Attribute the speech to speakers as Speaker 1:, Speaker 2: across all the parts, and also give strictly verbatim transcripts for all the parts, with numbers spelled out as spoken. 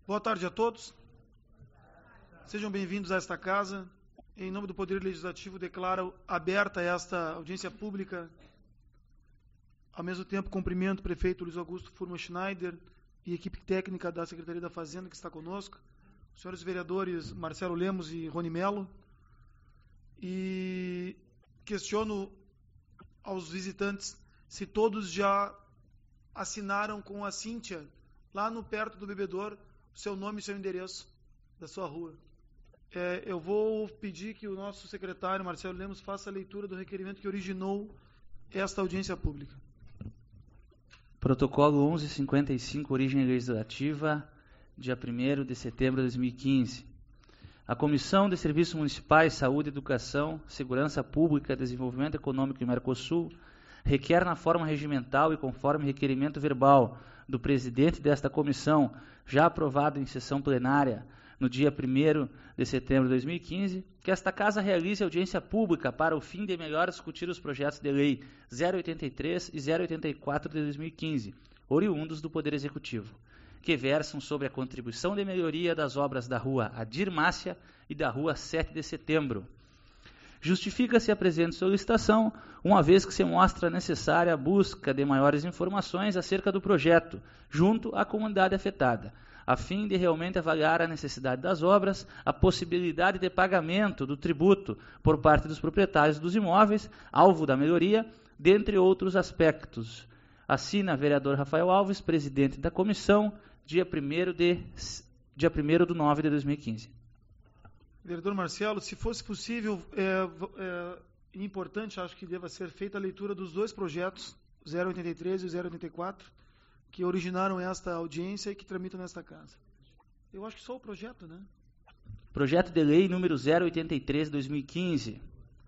Speaker 1: Boa tarde a todos. Sejam bem-vindos a esta casa. Em nome do Poder Legislativo, declaro aberta esta audiência pública. Ao mesmo tempo, cumprimento o prefeito Luiz Augusto Furman Schneider e equipe técnica da Secretaria da Fazenda que está conosco, os senhores vereadores Marcelo Lemos e Rony Melo, e questiono aos visitantes se todos já assinaram com a Cíntia, lá no perto do bebedouro, o seu nome e seu endereço da sua rua. É, eu vou pedir que o nosso secretário, Marcelo Lemos, faça a leitura do requerimento que originou esta audiência pública.
Speaker 2: Protocolo onze cinquenta e cinco, origem legislativa, dia primeiro de setembro de dois mil e quinze. A Comissão de Serviços Municipais, Saúde, Educação, Segurança Pública, Desenvolvimento Econômico e Mercosul requer na forma regimental e conforme requerimento verbal do presidente desta comissão, já aprovado em sessão plenária no dia primeiro de setembro de dois mil e quinze, que esta Casa realize audiência pública para o fim de melhor discutir os projetos de lei zero oitenta e três e zero oitenta e quatro de dois mil e quinze, oriundos do Poder Executivo, que versam sobre a contribuição de melhoria das obras da Rua Adir Mácia e da Rua sete de setembro. Justifica-se a presente solicitação, uma vez que se mostra necessária a busca de maiores informações acerca do projeto, junto à comunidade afetada, a fim de realmente avaliar a necessidade das obras, a possibilidade de pagamento do tributo por parte dos proprietários dos imóveis, alvo da melhoria, dentre outros aspectos. Assina vereador Rafael Alves, presidente da comissão, dia primeiro de nove de dois mil e quinze.
Speaker 1: Vereador Marcelo, se fosse possível, é, é importante, acho que deva ser feita a leitura dos dois projetos, zero oitenta e três e zero oitenta e quatro, que originaram esta audiência e que tramitam nesta casa. Eu acho que só o projeto, né?
Speaker 2: Projeto de lei número zero oitenta e três de dois mil e quinze,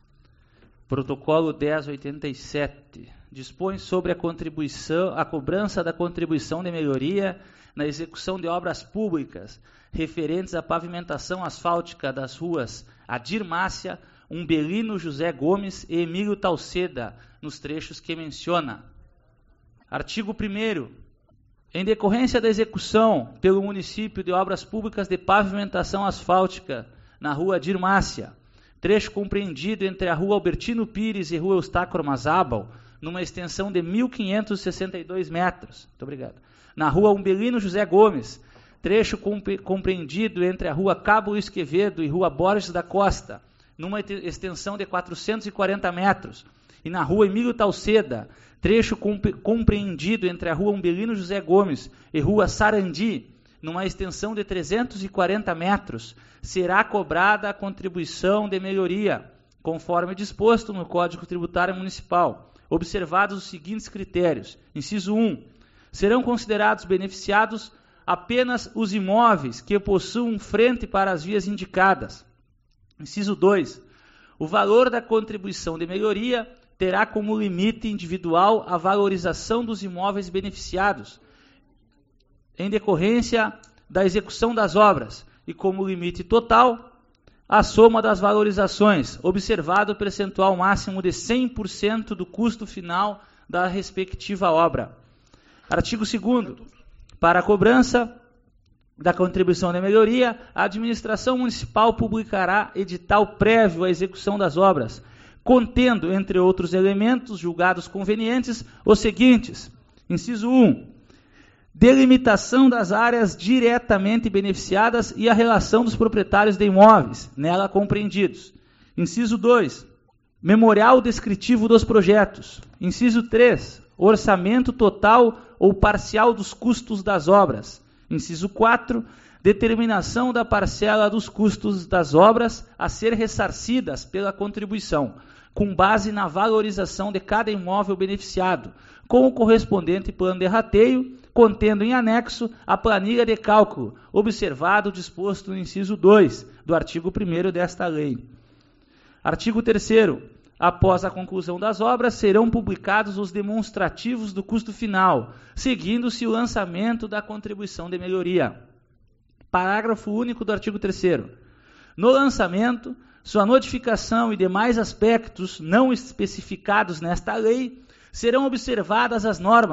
Speaker 2: protocolo dez oitenta e sete, dispõe sobre a contribuição, a cobrança da contribuição de melhoria na execução de obras públicas referentes à pavimentação asfáltica das ruas Adir Mácia, Umbelino José Gomes e Emílio Talceda, nos trechos que menciona. Artigo primeiro. Em decorrência da execução pelo município de obras públicas de pavimentação asfáltica na Rua Adir Mácia, trecho compreendido entre a Rua Albertino Pires e Rua Eustáquio Armazábal, numa extensão de mil quinhentos e sessenta e dois metros. Muito obrigado. Na Rua Umbelino José Gomes, trecho compreendido entre a Rua Cabo Luiz Quevedo e Rua Borges da Costa, numa extensão de quatrocentos e quarenta metros. E na Rua Emílio Talceda, trecho compreendido entre a Rua Umbelino José Gomes e Rua Sarandi, numa extensão de trezentos e quarenta metros, será cobrada a contribuição de melhoria, conforme disposto no Código Tributário Municipal, observados os seguintes critérios. Inciso um. Serão considerados beneficiados apenas os imóveis que possuam frente para as vias indicadas. Inciso dois. O valor da contribuição de melhoria terá como limite individual a valorização dos imóveis beneficiados, em decorrência da execução das obras, e como limite total, a soma das valorizações, observado o percentual máximo de cem por cento do custo final da respectiva obra. Artigo segundo. Para a cobrança da contribuição de melhoria, a administração municipal publicará edital prévio à execução das obras, contendo, entre outros elementos julgados convenientes, os seguintes. Inciso um. Delimitação das áreas diretamente beneficiadas e a relação dos proprietários de imóveis, nela compreendidos. Inciso dois. Memorial descritivo dos projetos. Inciso três. Orçamento total ou parcial dos custos das obras. Inciso quatro. Determinação da parcela dos custos das obras a ser ressarcidas pela contribuição, com base na valorização de cada imóvel beneficiado, com o correspondente plano de rateio, contendo em anexo a planilha de cálculo, observado o disposto no inciso dois do artigo primeiro desta lei. Artigo terceiro. Após a conclusão das obras, serão publicados os demonstrativos do custo final, seguindo-se o lançamento da contribuição de melhoria. Parágrafo único do artigo terceiro. No lançamento, sua notificação e demais aspectos não especificados nesta lei serão observadas as normas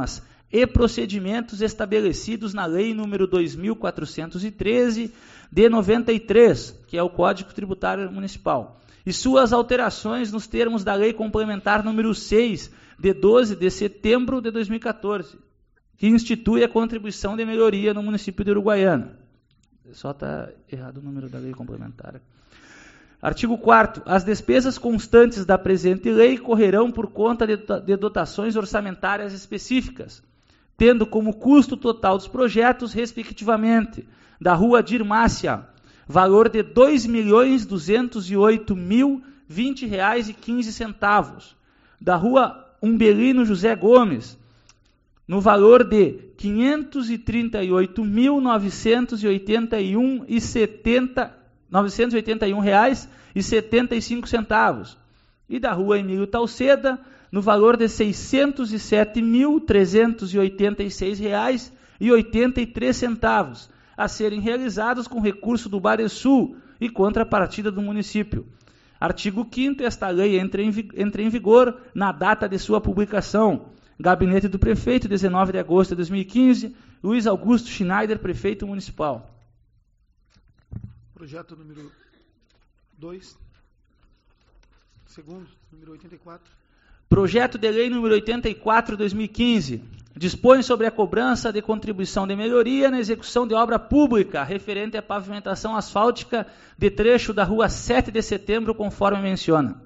Speaker 2: e procedimentos estabelecidos na Lei número dois mil quatrocentos e treze, de noventa e três, que é o Código Tributário Municipal, e suas alterações nos termos da Lei Complementar número seis, de doze de setembro de dois mil e quatorze, que institui a contribuição de melhoria no município de Uruguaiana. Só está errado o número da Lei Complementar. Artigo quarto. As despesas constantes da presente lei correrão por conta de dotações orçamentárias específicas, tendo como custo total dos projetos, respectivamente, da Rua Dirmácia, valor de dois milhões duzentos e oito mil e vinte reais e quinze centavos, da Rua Umbelino José Gomes, no valor de quinhentos e trinta e oito mil novecentos e oitenta e um reais e setenta e cinco centavos, e da Rua Emílio Talceda, no valor de seiscentos e sete mil trezentos e oitenta e seis reais e oitenta e três centavos, a serem realizados com recurso do Baresul e contrapartida do município. Artigo quinto. Esta lei entra em, entra em vigor na data de sua publicação. Gabinete do Prefeito, dezenove de agosto de dois mil e quinze, Luiz Augusto Schneider, Prefeito Municipal.
Speaker 1: Projeto número dois, segundo, número oitenta e quatro.
Speaker 2: Projeto de Lei número oitenta e quatro de dois mil e quinze. Dispõe sobre a cobrança de contribuição de melhoria na execução de obra pública referente à pavimentação asfáltica de trecho da Rua sete de setembro, conforme menciona.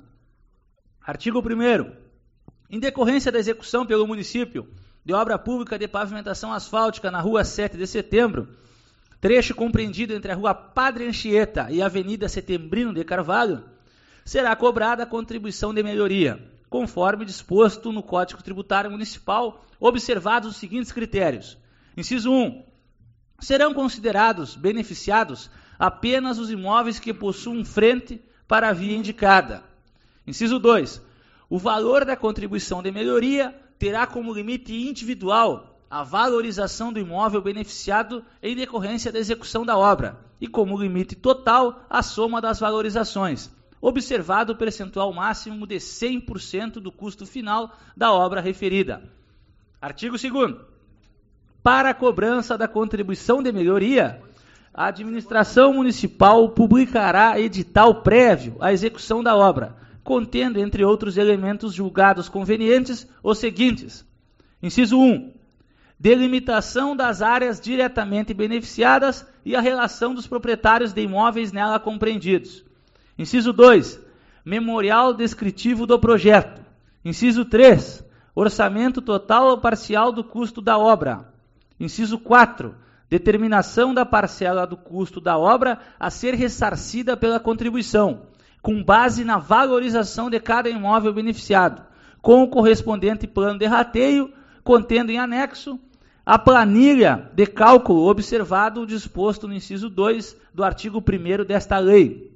Speaker 2: Artigo primeiro. Em decorrência da execução pelo município de obra pública de pavimentação asfáltica na Rua sete de setembro, trecho compreendido entre a Rua Padre Anchieta e a Avenida Setembrino de Carvalho, será cobrada a contribuição de melhoria, conforme disposto no Código Tributário Municipal, observados os seguintes critérios. Inciso um. Serão considerados beneficiados apenas os imóveis que possuam frente para a via indicada. Inciso dois. O valor da contribuição de melhoria terá como limite individual a valorização do imóvel beneficiado em decorrência da execução da obra e como limite total a soma das valorizações, observado o percentual máximo de cem por cento do custo final da obra referida. Artigo segundo. Para a cobrança da contribuição de melhoria, a administração municipal publicará edital prévio à execução da obra, contendo, entre outros elementos julgados convenientes, os seguintes. Inciso um. Delimitação das áreas diretamente beneficiadas e a relação dos proprietários de imóveis nela compreendidos. Inciso dois. Memorial descritivo do projeto. Inciso três. Orçamento total ou parcial do custo da obra. Inciso quatro. Determinação da parcela do custo da obra a ser ressarcida pela contribuição, com base na valorização de cada imóvel beneficiado, com o correspondente plano de rateio, contendo em anexo a planilha de cálculo observado o disposto no inciso dois do artigo primeiro desta lei.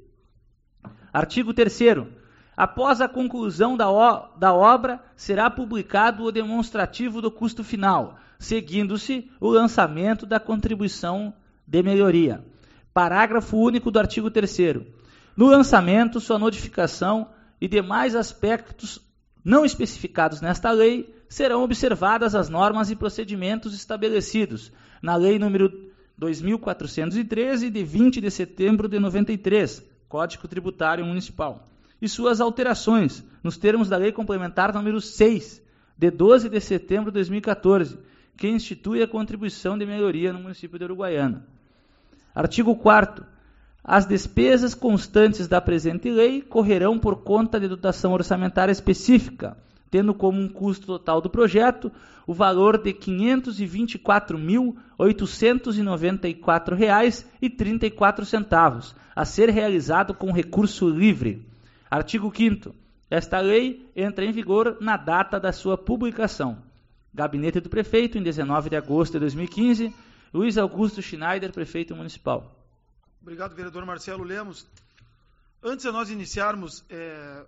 Speaker 2: Artigo terceiro. Após a conclusão da, o, da obra, será publicado o demonstrativo do custo final, seguindo-se o lançamento da contribuição de melhoria. Parágrafo único do artigo terceiro. No lançamento, sua notificação e demais aspectos não especificados nesta lei serão observadas as normas e procedimentos estabelecidos na Lei número dois mil quatrocentos e treze, de vinte de setembro de noventa e três, Código Tributário Municipal, e suas alterações nos termos da Lei Complementar número seis, de doze de setembro de dois mil e quatorze, que institui a contribuição de melhoria no município de Uruguaiana. Artigo quarto. As despesas constantes da presente lei correrão por conta de dotação orçamentária específica, tendo como um custo total do projeto o valor de quinhentos e vinte e quatro mil, oitocentos e noventa e quatro reais e trinta e quatro centavos, a ser realizado com recurso livre. Artigo quinto. Esta lei entra em vigor na data da sua publicação. Gabinete do Prefeito, em dezenove de agosto de dois mil e quinze, Luiz Augusto Schneider, Prefeito Municipal.
Speaker 1: Obrigado, vereador Marcelo Lemos. Antes de nós iniciarmos é,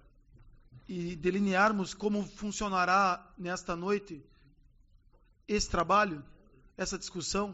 Speaker 1: e delinearmos como funcionará nesta noite esse trabalho, essa discussão,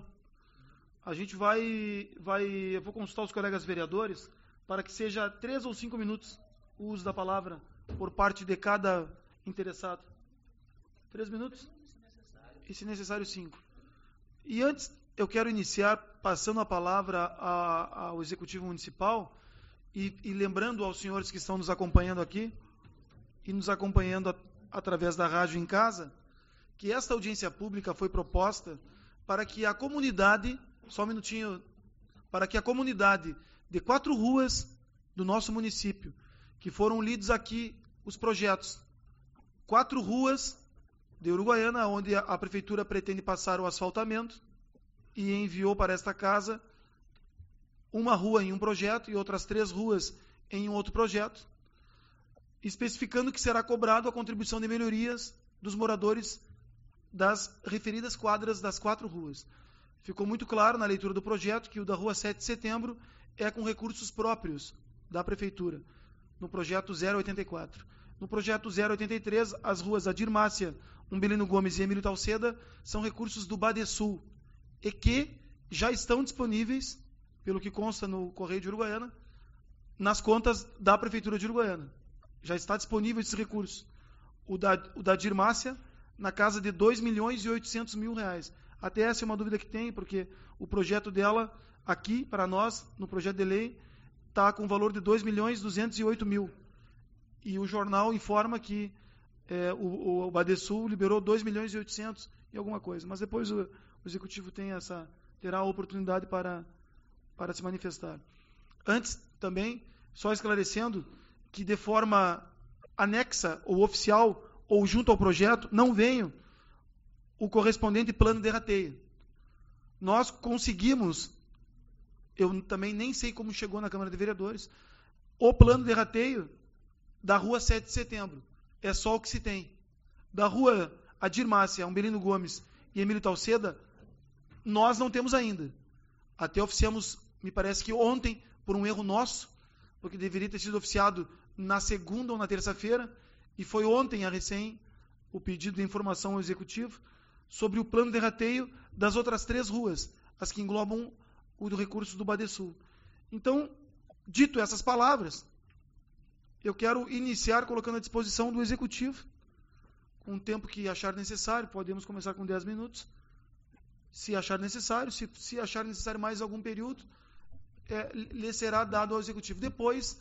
Speaker 1: a gente vai, vai, eu vou consultar os colegas vereadores para que seja três ou cinco minutos o uso da palavra por parte de cada interessado. Três minutos? e, se necessário, cinco. E antes, eu quero iniciar passando a palavra a, ao Executivo Municipal e, e lembrando aos senhores que estão nos acompanhando aqui e nos acompanhando a, através da rádio em casa, que esta audiência pública foi proposta para que a comunidade, só um minutinho, para que a comunidade de quatro ruas do nosso município, que foram lidos aqui os projetos, quatro ruas de Uruguaiana, onde a, a prefeitura pretende passar o asfaltamento e enviou para esta casa uma rua em um projeto e outras três ruas em um outro projeto, especificando que será cobrado a contribuição de melhorias dos moradores das referidas quadras das quatro ruas. Ficou muito claro na leitura do projeto que o da rua sete de setembro é com recursos próprios da prefeitura, no projeto zero oitenta e quatro. No projeto zero oitenta e três, as ruas Adir Márcia, Umbelino Gomes e Emílio Talceda são recursos do Badesul e que já estão disponíveis, pelo que consta no Correio de Uruguaiana, nas contas da Prefeitura de Uruguaiana. Já está disponível esse recurso. O da, o da Adir Márcia, na casa de dois milhões e oitocentos mil reais. Até essa é uma dúvida que tem, porque o projeto dela, aqui, para nós, no projeto de lei, está com o valor de dois milhões e duzentos e oito mil. E o jornal informa que é, o, o Badesul liberou dois milhões e oitocentos e alguma coisa. Mas depois o, o Executivo tem essa, terá a oportunidade para, para se manifestar. Antes, também, só esclarecendo que de forma anexa ou oficial ou junto ao projeto, não venho o correspondente plano de rateio. Nós conseguimos, eu também nem sei como chegou na Câmara de Vereadores, o plano de rateio da rua sete de setembro. É só o que se tem. Da rua Adir Márcia, Umbelino Gomes e Emílio Talceda, nós não temos ainda. Até oficiamos, me parece que ontem, por um erro nosso, porque deveria ter sido oficiado na segunda ou na terça-feira, e foi ontem a recém o pedido de informação ao Executivo sobre o plano de rateio das outras três ruas, as que englobam o do recurso do Badesul. Então, dito essas palavras, eu quero iniciar colocando à disposição do Executivo, com o tempo que achar necessário, podemos começar com dez minutos, se achar necessário, se, se achar necessário mais algum período, é, lhe será dado ao Executivo. Depois,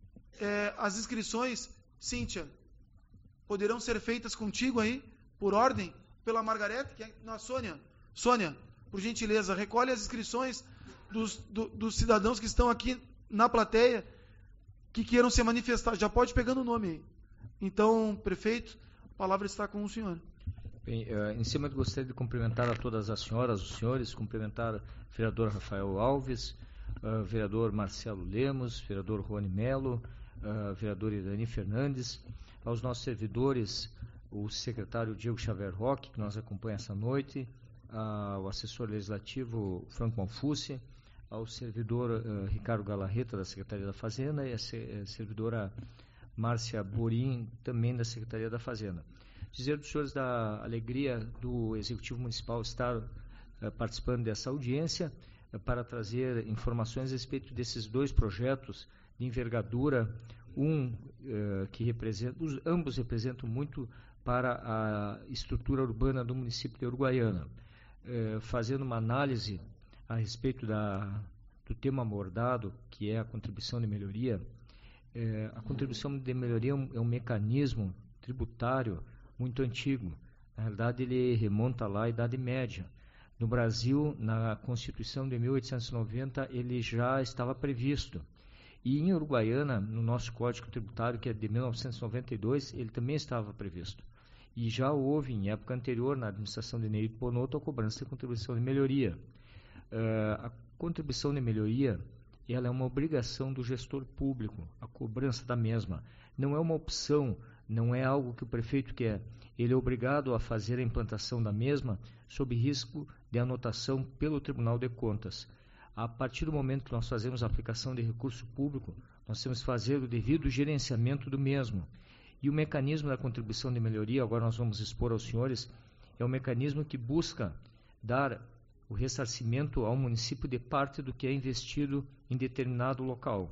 Speaker 1: é, as inscrições, Cíntia, poderão ser feitas contigo aí, por ordem, pela Margarete, que é a Sônia. Sônia, por gentileza, recolhe as inscrições dos, do, dos cidadãos que estão aqui na plateia, que queiram se manifestar. Já pode pegando o nome aí. Então, prefeito, a palavra está com o senhor.
Speaker 3: Bem, uh, em cima eu gostaria de cumprimentar a todas as senhoras, os senhores, cumprimentar o vereador Rafael Alves, uh, vereador Marcelo Lemos, vereador Rony Melo, uh, vereador Irani Fernandes, aos nossos servidores, o secretário Diego Xavier Roque, que nos acompanha essa noite, ao assessor legislativo Franco Malfucci, ao servidor uh, Ricardo Galarreta, da Secretaria da Fazenda, e a, se, a servidora Márcia Borim, também da Secretaria da Fazenda. Dizer dos senhores da alegria do Executivo Municipal estar uh, participando dessa audiência uh, para trazer informações a respeito desses dois projetos de envergadura, um uh, que representa, os, ambos representam muito para a estrutura urbana do município de Uruguaiana, uh, fazendo uma análise a respeito da, do tema abordado, que é a contribuição de melhoria. Uh, a contribuição de melhoria é um, é um mecanismo tributário muito antigo. Na realidade, ele remonta lá à Idade Média. No Brasil, na Constituição de mil oitocentos e noventa, ele já estava previsto. E em Uruguaiana, no nosso Código Tributário, que é de mil novecentos e noventa e dois, ele também estava previsto. E já houve, em época anterior, na administração de Nery Bonotto, a cobrança de contribuição de melhoria. Uh, a contribuição de melhoria, ela é uma obrigação do gestor público, a cobrança da mesma. Não é uma opção, não é algo que o prefeito quer. Ele é obrigado a fazer a implantação da mesma sob risco de anotação pelo Tribunal de Contas. A partir do momento que nós fazemos a aplicação de recurso público, nós temos que fazer o devido gerenciamento do mesmo. E o mecanismo da contribuição de melhoria, agora nós vamos expor aos senhores, é um mecanismo que busca dar o ressarcimento ao município de parte do que é investido em determinado local.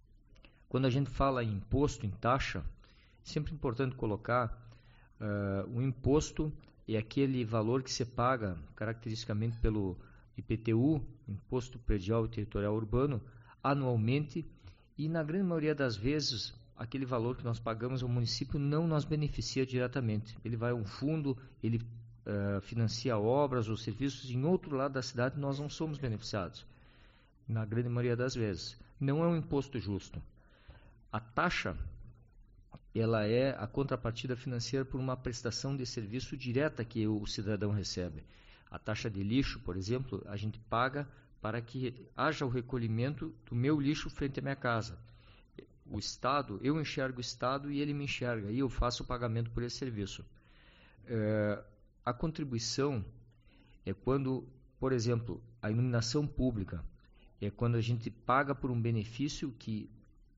Speaker 3: Quando a gente fala em imposto, em taxa, é sempre importante colocar uh, o imposto é aquele valor que se paga caracteristicamente pelo I P T U, Imposto Predial e Territorial Urbano, anualmente, e na grande maioria das vezes aquele valor que nós pagamos ao município não nos beneficia diretamente. Ele vai a um fundo, ele uh, financia obras ou serviços em outro lado da cidade e nós não somos beneficiados, na grande maioria das vezes. Não é um imposto justo. A taxa, ela é a contrapartida financeira por uma prestação de serviço direta que o cidadão recebe. A taxa de lixo, por exemplo, a gente paga para que haja o recolhimento do meu lixo frente à minha casa. O Estado, eu enxergo o Estado e ele me enxerga, e eu faço o pagamento por esse serviço. É, a contribuição é quando, por exemplo, a iluminação pública, é quando a gente paga por um benefício que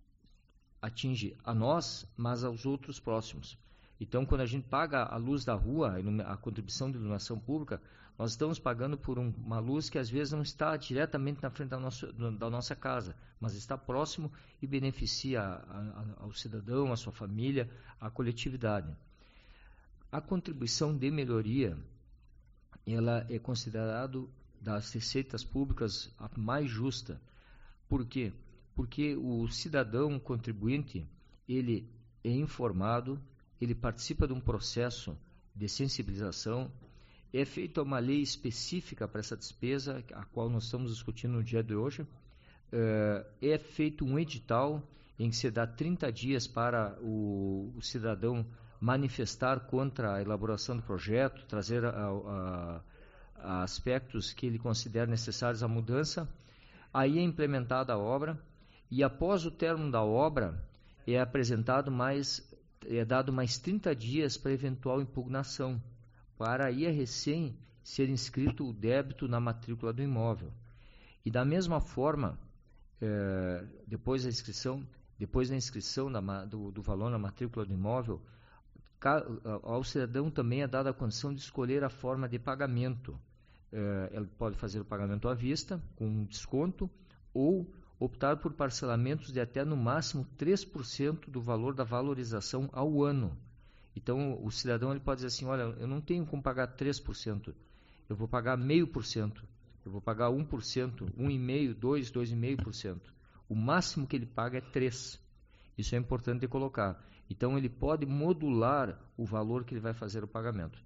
Speaker 3: atinge a nós, mas aos outros próximos. Então, quando a gente paga a luz da rua, a contribuição de iluminação pública, nós estamos pagando por um, uma luz que às vezes não está diretamente na frente da nossa, da nossa casa, mas está próximo e beneficia a, a, ao cidadão, a sua família, a coletividade. A contribuição de melhoria, ela é considerada das receitas públicas a mais justa. Por quê? Porque o cidadão contribuinte, ele é informado, ele participa de um processo de sensibilização, é feita uma lei específica para essa despesa, a qual nós estamos discutindo no dia de hoje, é feito um edital em que se dá trinta dias para o, o cidadão manifestar contra a elaboração do projeto, trazer a, a, a aspectos que ele considera necessários à mudança. Aí é implementada a obra e após o término da obra é apresentado mais, é dado mais trinta dias para eventual impugnação, para aí a recém ser inscrito o débito na matrícula do imóvel. E da mesma forma, é, depois da inscrição, depois da inscrição da, do, do valor na matrícula do imóvel, ao cidadão também é dada a condição de escolher a forma de pagamento. É, ele pode fazer o pagamento à vista, com desconto, ou optar por parcelamentos de até no máximo três por cento do valor da valorização ao ano. Então, o cidadão ele pode dizer assim, olha, eu não tenho como pagar três por cento, eu vou pagar zero vírgula cinco por cento, eu vou pagar um por cento, um vírgula cinco por cento, dois por cento, dois vírgula cinco por cento. O máximo que ele paga é três por cento. Isso é importante de colocar. Então, ele pode modular o valor que ele vai fazer o pagamento.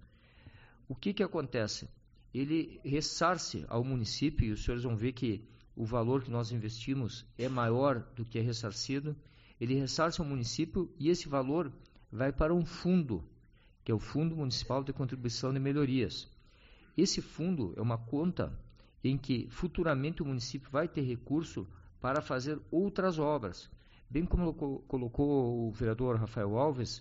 Speaker 3: O que, que acontece? Ele ressarce ao município, e os senhores vão ver que o valor que nós investimos é maior do que é ressarcido, ele ressarce ao município e esse valor vai para um fundo, que é o Fundo Municipal de Contribuição de Melhorias. Esse fundo é uma conta em que futuramente o município vai ter recurso para fazer outras obras. Bem como colocou o vereador Rafael Alves,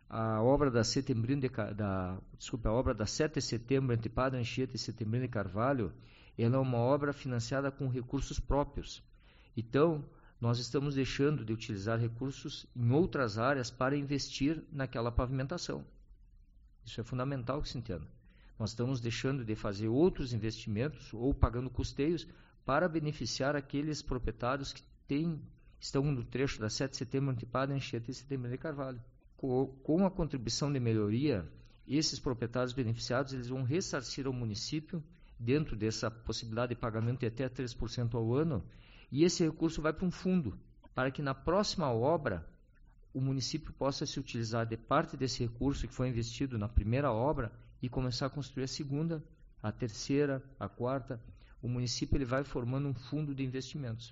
Speaker 3: a obra da Setembrino de, da, desculpa, a obra da sete de setembro entre Padre Anchieta e Setembrino de Carvalho, ela é uma obra financiada com recursos próprios. Então, nós estamos deixando de utilizar recursos em outras áreas para investir naquela pavimentação. Isso é fundamental que se entenda. Nós estamos deixando de fazer outros investimentos ou pagando custeios para beneficiar aqueles proprietários que têm, estão no trecho da sete de setembro entre Padre Anchieta e Setembrino de Carvalho. Com a contribuição de melhoria, esses proprietários beneficiados eles vão ressarcir ao município, dentro dessa possibilidade de pagamento de até três por cento ao ano, e esse recurso vai para um fundo, para que na próxima obra o município possa se utilizar de parte desse recurso que foi investido na primeira obra e começar a construir a segunda, a terceira, a quarta. O município ele vai formando um fundo de investimentos.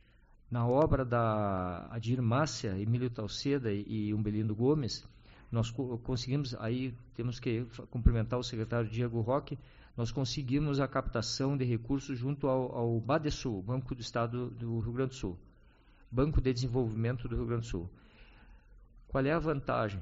Speaker 3: Na obra da Adir Márcia, Emílio Talceda e Umbelindo Gomes, nós conseguimos, aí temos que cumprimentar o secretário Diego Roque, nós conseguimos a captação de recursos junto ao, ao Badesul, Banco do Estado do Rio Grande do Sul, Banco de Desenvolvimento do Rio Grande do Sul. Qual é a vantagem?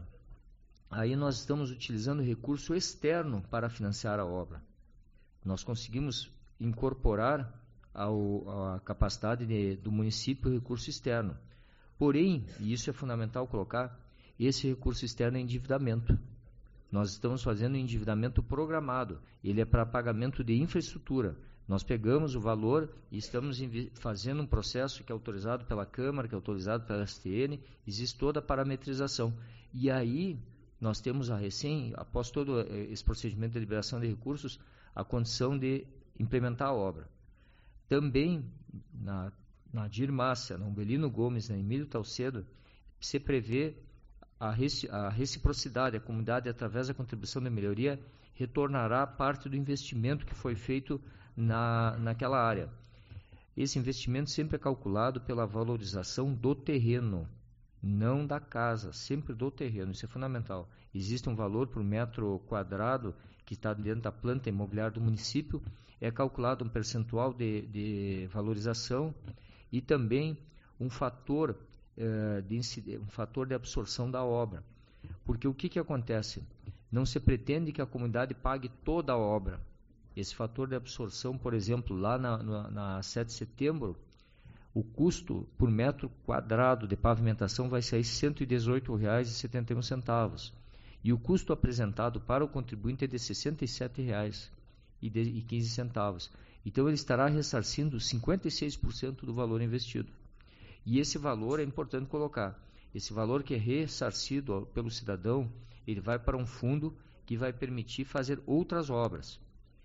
Speaker 3: Aí nós estamos utilizando recurso externo para financiar a obra. Nós conseguimos incorporar ao, a capacidade de, do município o recurso externo. Porém, e isso é fundamental colocar, esse recurso externo é endividamento. Nós estamos fazendo um endividamento programado. Ele é para pagamento de infraestrutura. Nós pegamos o valor e estamos fazendo um processo que é autorizado pela Câmara, que é autorizado pela S T N, existe toda a parametrização. E aí nós temos a recém, após todo esse procedimento de liberação de recursos, a condição de implementar a obra. Também, na, na Dir Márcia, na Umbelino Gomes, na Emílio Taucedo, se prevê a, reci, a reciprocidade, a comunidade, através da contribuição de melhoria, retornará parte do investimento que foi feito na, naquela área. Esse investimento sempre é calculado pela valorização do terreno, não da casa, sempre do terreno, isso é fundamental. Existe um valor por metro quadrado que está dentro da planta imobiliária do município, é calculado um percentual de, de valorização e também um fator, eh, de, um fator de absorção da obra. Porque o que, que acontece? Não se pretende que a comunidade pague toda a obra. Esse fator de absorção, por exemplo, lá na, na, na sete de setembro, o custo por metro quadrado de pavimentação vai sair cento e dezoito reais e setenta e um centavos. E o custo apresentado para o contribuinte é de sessenta e sete reais e quinze centavos. Então, ele estará ressarcindo cinquenta e seis por cento do valor investido. E esse valor é importante colocar. Esse valor que é ressarcido pelo cidadão, ele vai para um fundo que vai permitir fazer outras obras.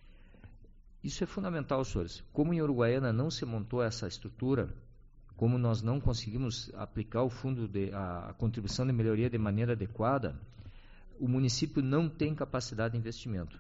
Speaker 3: Isso é fundamental, senhores. Como em Uruguaiana não se montou essa estrutura, como nós não conseguimos aplicar o fundo de a, a contribuição de melhoria de maneira adequada, o município não tem capacidade de investimento.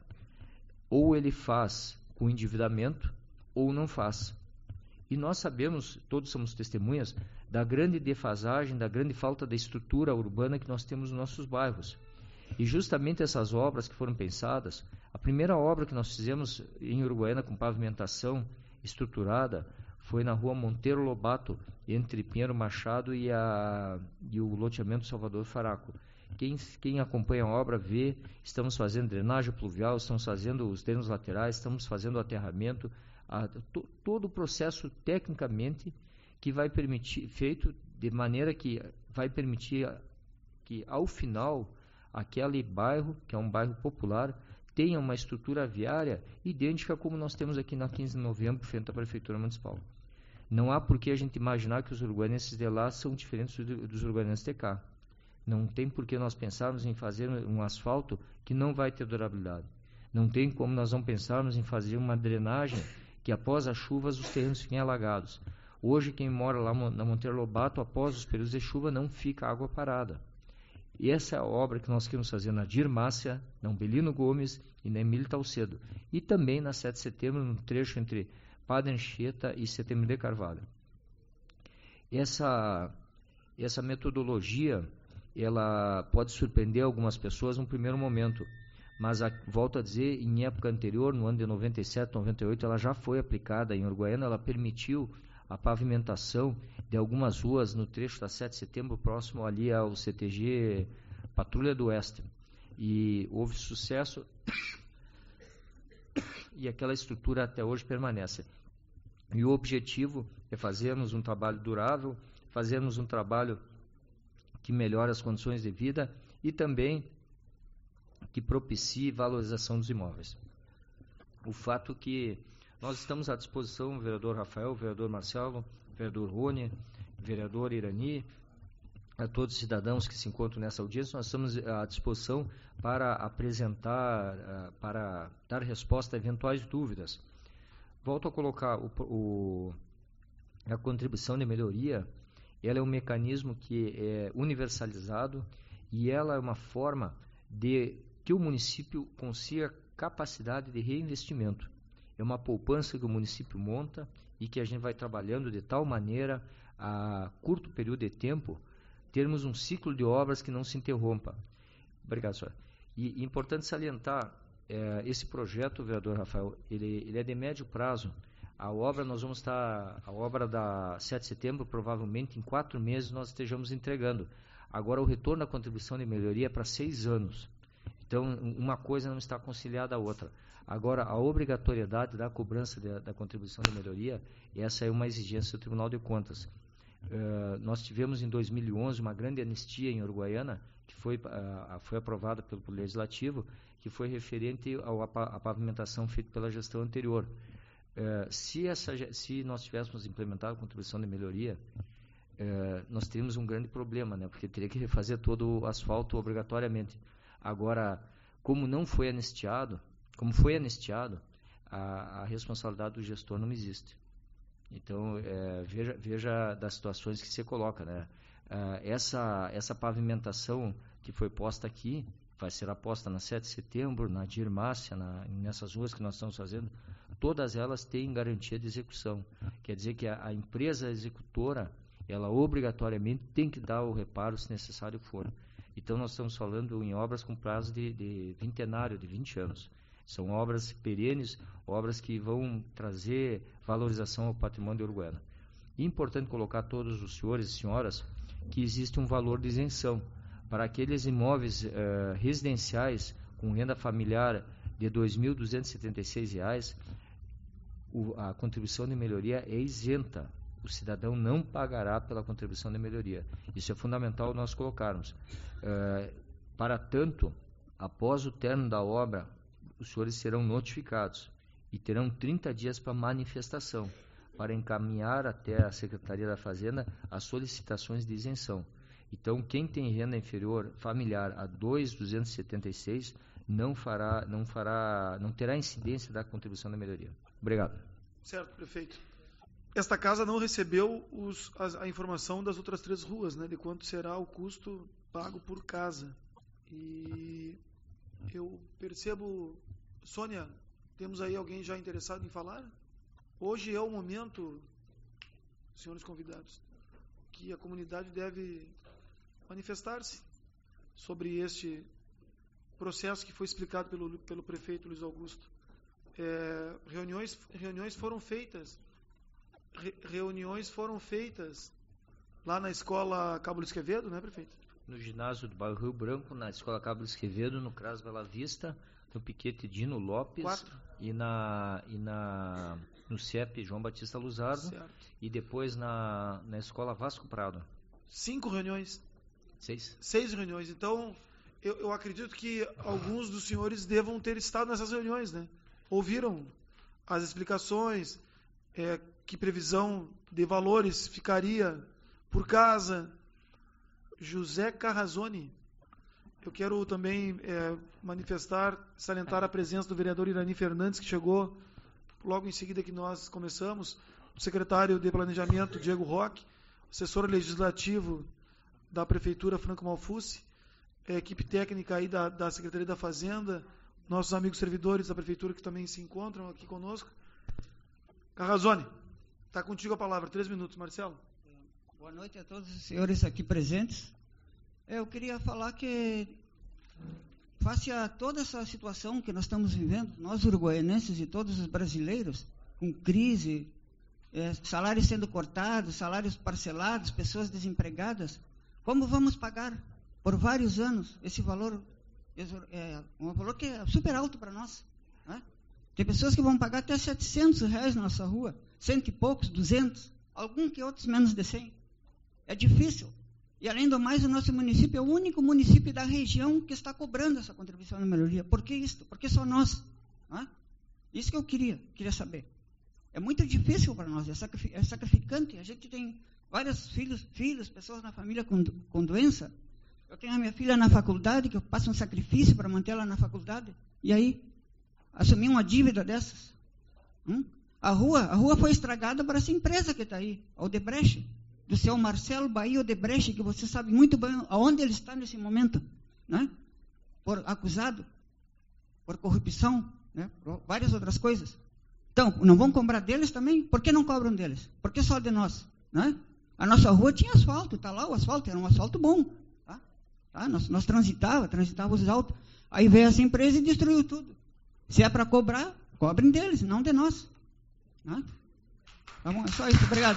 Speaker 3: Ou ele faz com endividamento, ou não faz. E nós sabemos, todos somos testemunhas, da grande defasagem, da grande falta de estrutura urbana que nós temos nos nossos bairros. E justamente essas obras que foram pensadas, a primeira obra que nós fizemos em Uruguaiana com pavimentação estruturada foi na rua Monteiro Lobato, entre Pinheiro Machado e, a, e o loteamento Salvador Faraco. Quem, quem acompanha a obra vê, estamos fazendo drenagem pluvial, estamos fazendo os drenos laterais, estamos fazendo o aterramento, a, to, todo o processo tecnicamente que vai permitir, feito de maneira que vai permitir que ao final aquele bairro, que é um bairro popular, tenha uma estrutura viária idêntica como nós temos aqui na quinze de novembro, frente à Prefeitura Municipal. Não há por que a gente imaginar que os uruguaianenses de lá são diferentes dos uruguaianenses de cá. Não tem por que nós pensarmos em fazer um asfalto que não vai ter durabilidade. Não tem como nós não pensarmos em fazer uma drenagem que após as chuvas os terrenos fiquem alagados. Hoje quem mora lá na Monteiro Lobato, após os períodos de chuva, não fica água parada. E essa é a obra que nós queremos fazer na Dir Márcia, na Umbelino Gomes e na Emílio Taucedo. E também na sete de setembro, no trecho entre Padre Anchieta e Setembro de Carvalho. Essa, essa metodologia, ela pode surpreender algumas pessoas no primeiro momento, mas, a, volto a dizer, em época anterior, no ano de noventa e sete, noventa e oito, ela já foi aplicada em Uruguaiana, ela permitiu a pavimentação de algumas ruas no trecho da sete de setembro, próximo ali ao C T G Patrulha do Oeste. E houve sucesso e aquela estrutura até hoje permanece. E o objetivo é fazermos um trabalho durável, fazermos um trabalho que melhore as condições de vida e também que propicie valorização dos imóveis. O fato que nós estamos à disposição, o vereador Rafael, o vereador Marcelo, o vereador Rony, o vereador Irani, a todos os cidadãos que se encontram nessa audiência, nós estamos à disposição para apresentar, para dar resposta a eventuais dúvidas. Volto a colocar o, o, a contribuição de melhoria, ela é um mecanismo que é universalizado e ela é uma forma de que o município consiga capacidade de reinvestimento. É uma poupança que o município monta e que a gente vai trabalhando de tal maneira, a curto período de tempo, termos um ciclo de obras que não se interrompa. Obrigado, senhor. E, e importante salientar, é, esse projeto, vereador Rafael, ele, ele é de médio prazo. A obra, nós vamos estar, a obra da sete de setembro, provavelmente em quatro meses nós estejamos entregando. Agora, o retorno da contribuição de melhoria é para seis anos. Então, uma coisa não está conciliada à outra. Agora, a obrigatoriedade da cobrança de, da contribuição de melhoria, essa é uma exigência do Tribunal de Contas. Uh, nós tivemos em dois mil e onze uma grande anistia em Uruguaiana, que foi, uh, foi aprovada pelo Legislativo, que foi referente ao, à pavimentação feita pela gestão anterior. Uh, se, essa, se nós tivéssemos implementado a contribuição de melhoria, uh, nós teríamos um grande problema, né, porque teria que refazer todo o asfalto obrigatoriamente. Agora, como não foi anistiado, como foi anistiado, a, a responsabilidade do gestor não existe. Então, é, veja, veja das situações que você coloca, né? Ah, essa, essa pavimentação que foi posta aqui, vai ser aposta na sete de setembro, na Dir Márcia, na, nessas ruas que nós estamos fazendo, todas elas têm garantia de execução. Quer dizer que a, a empresa executora, ela obrigatoriamente tem que dar o reparo se necessário for. Então, nós estamos falando em obras com prazo de, de vintenário, de vinte anos. São obras perenes, obras que vão trazer valorização ao patrimônio de Uruguaiana. E é importante colocar a todos os senhores e senhoras que existe um valor de isenção. Para aqueles imóveis eh, residenciais com renda familiar de dois mil duzentos e setenta e seis reais, o, a contribuição de melhoria é isenta. O cidadão não pagará pela contribuição de melhoria. Isso é fundamental nós colocarmos. Eh, para tanto, após o término da obra, os senhores serão notificados e terão trinta dias para manifestação, para encaminhar até a Secretaria da Fazenda as solicitações de isenção. Então, quem tem renda inferior familiar a dois mil duzentos e setenta e seis não fará, não fará, não terá incidência da contribuição da melhoria. Obrigado.
Speaker 1: Certo, prefeito. Esta casa não recebeu os, a, a informação das outras três ruas, né, de quanto será o custo pago por casa. E eu percebo, Sônia, temos aí alguém já interessado em falar? Hoje é o momento, senhores convidados, que a comunidade deve manifestar-se sobre este processo que foi explicado pelo, pelo prefeito Luiz Augusto. É, reuniões, reuniões foram feitas, re, reuniões foram feitas lá na escola Cabo Luiz Quevedo, né, prefeito?
Speaker 3: No ginásio do bairro Rio Branco, na escola Cabo Luiz Quevedo, no Cras Bela Vista, no Piquete Dino Lopes
Speaker 1: Quatro.
Speaker 3: e na e na no C E P João Batista Luzardo, certo. E depois na, na escola Vasco Prado.
Speaker 1: Cinco reuniões.
Speaker 3: Seis.
Speaker 1: Seis reuniões. Então, eu, eu acredito que alguns dos senhores devam ter estado nessas reuniões, né? Ouviram as explicações, é, que previsão de valores ficaria por casa. José Carrazoni. Eu quero também é, manifestar, salientar a presença do vereador Irani Fernandes, que chegou logo em seguida que nós começamos, o secretário de Planejamento, Diego Roque, assessor legislativo da Prefeitura, Franco Malfucci, a equipe técnica aí da, da Secretaria da Fazenda, nossos amigos servidores da Prefeitura que também se encontram aqui conosco. Carrazoni, está contigo a palavra. Três minutos, Marcelo.
Speaker 4: Boa noite a todos os senhores aqui presentes. Eu queria falar que, face a toda essa situação que nós estamos vivendo, nós uruguaianenses e todos os brasileiros, com crise, é, salários sendo cortados, salários parcelados, pessoas desempregadas, como vamos pagar por vários anos esse valor, é, um valor que é super alto para nós, né? Tem pessoas que vão pagar até setecentos reais na nossa rua, cento e poucos, duzentos, alguns que outros menos de cem. É difícil. E, além do mais, o nosso município é o único município da região que está cobrando essa contribuição de melhoria. Por que isso? Por que só nós? Não é? Isso que eu queria, queria saber. É muito difícil para nós, é, sacrific, é sacrificante. A gente tem vários filhos, filhos, pessoas na família com, com doença. Eu tenho a minha filha na faculdade, que eu passo um sacrifício para manter ela na faculdade. E aí, assumir uma dívida dessas. Hum? A rua, a rua foi estragada por essa empresa que está aí, a Odebrecht, do seu Marcelo Bahia Odebrecht, que você sabe muito bem aonde ele está nesse momento, né? Por acusado, por corrupção, né? Por várias outras coisas. Então, não vão cobrar deles também? Por que não cobram deles? Por que só de nós? Né? A nossa rua tinha asfalto, está lá o asfalto, era um asfalto bom. Tá? Tá? Nós, nós transitava, transitava os altos. Aí veio essa empresa e destruiu tudo. Se é para cobrar, cobrem deles, não de nós. Né? Tá bom, é só isso, obrigado.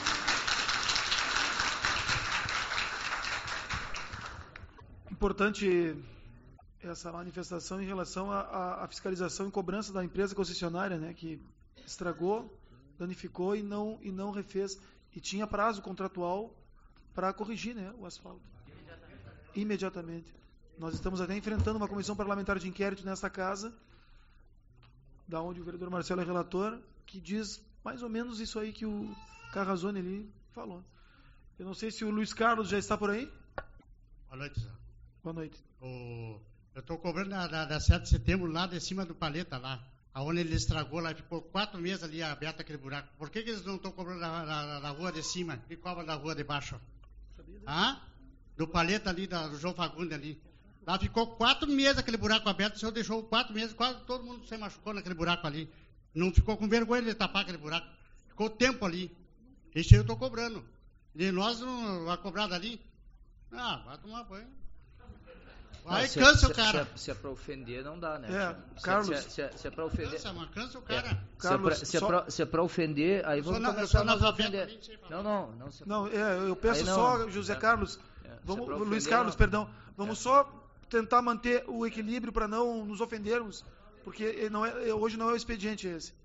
Speaker 1: Importante essa manifestação em relação à fiscalização e cobrança da empresa concessionária, né, que estragou, danificou e não, e não refez. E tinha prazo contratual para corrigir, né, o asfalto. Imediatamente. Imediatamente. Nós estamos até enfrentando uma comissão parlamentar de inquérito nesta casa, da onde o vereador Marcelo é relator, que diz mais ou menos isso aí que o Carrazoni ali falou. Eu não sei se o Luiz Carlos já está por aí.
Speaker 5: Boa noite, Zé.
Speaker 1: Boa noite.
Speaker 5: O, Eu estou cobrando da, da, da sete de setembro lá de cima do paleta lá, aonde ele estragou lá, ficou quatro meses ali aberto aquele buraco. Por que, que eles não estão cobrando na, na, na rua de cima e cobram na rua de baixo? Ah? Do paleta ali, da, do João Fagundes ali. Lá ficou quatro meses aquele buraco aberto, o senhor deixou quatro meses, quase todo mundo se machucou naquele buraco ali. Não ficou com vergonha de tapar aquele buraco. Ficou tempo ali. Isso eu estou cobrando. E nós, não, a cobrada ali, ah, vai tomar banho. Aí
Speaker 3: se,
Speaker 5: cansa
Speaker 3: se,
Speaker 5: o cara.
Speaker 3: Se é, se é para ofender, não dá, né?
Speaker 1: É,
Speaker 3: se,
Speaker 1: Carlos.
Speaker 3: Se, se, se é para ofender.
Speaker 5: Cansa, mas cansa o cara.
Speaker 3: É,
Speaker 1: Carlos,
Speaker 3: se é
Speaker 1: só...
Speaker 3: para se é ofender, aí vamos
Speaker 5: na,
Speaker 3: começar a nos
Speaker 5: ofender.
Speaker 3: ofender. Não, não, não. Se
Speaker 1: Não, é, eu peço
Speaker 3: não,
Speaker 1: só, José
Speaker 3: é,
Speaker 1: Carlos,
Speaker 3: é,
Speaker 1: vamos,
Speaker 3: se é
Speaker 1: Luiz
Speaker 3: ofender,
Speaker 1: Carlos,
Speaker 3: não.
Speaker 1: perdão, vamos
Speaker 3: É.
Speaker 1: só tentar manter o equilíbrio para não nos ofendermos, porque não é, hoje não é o expediente esse.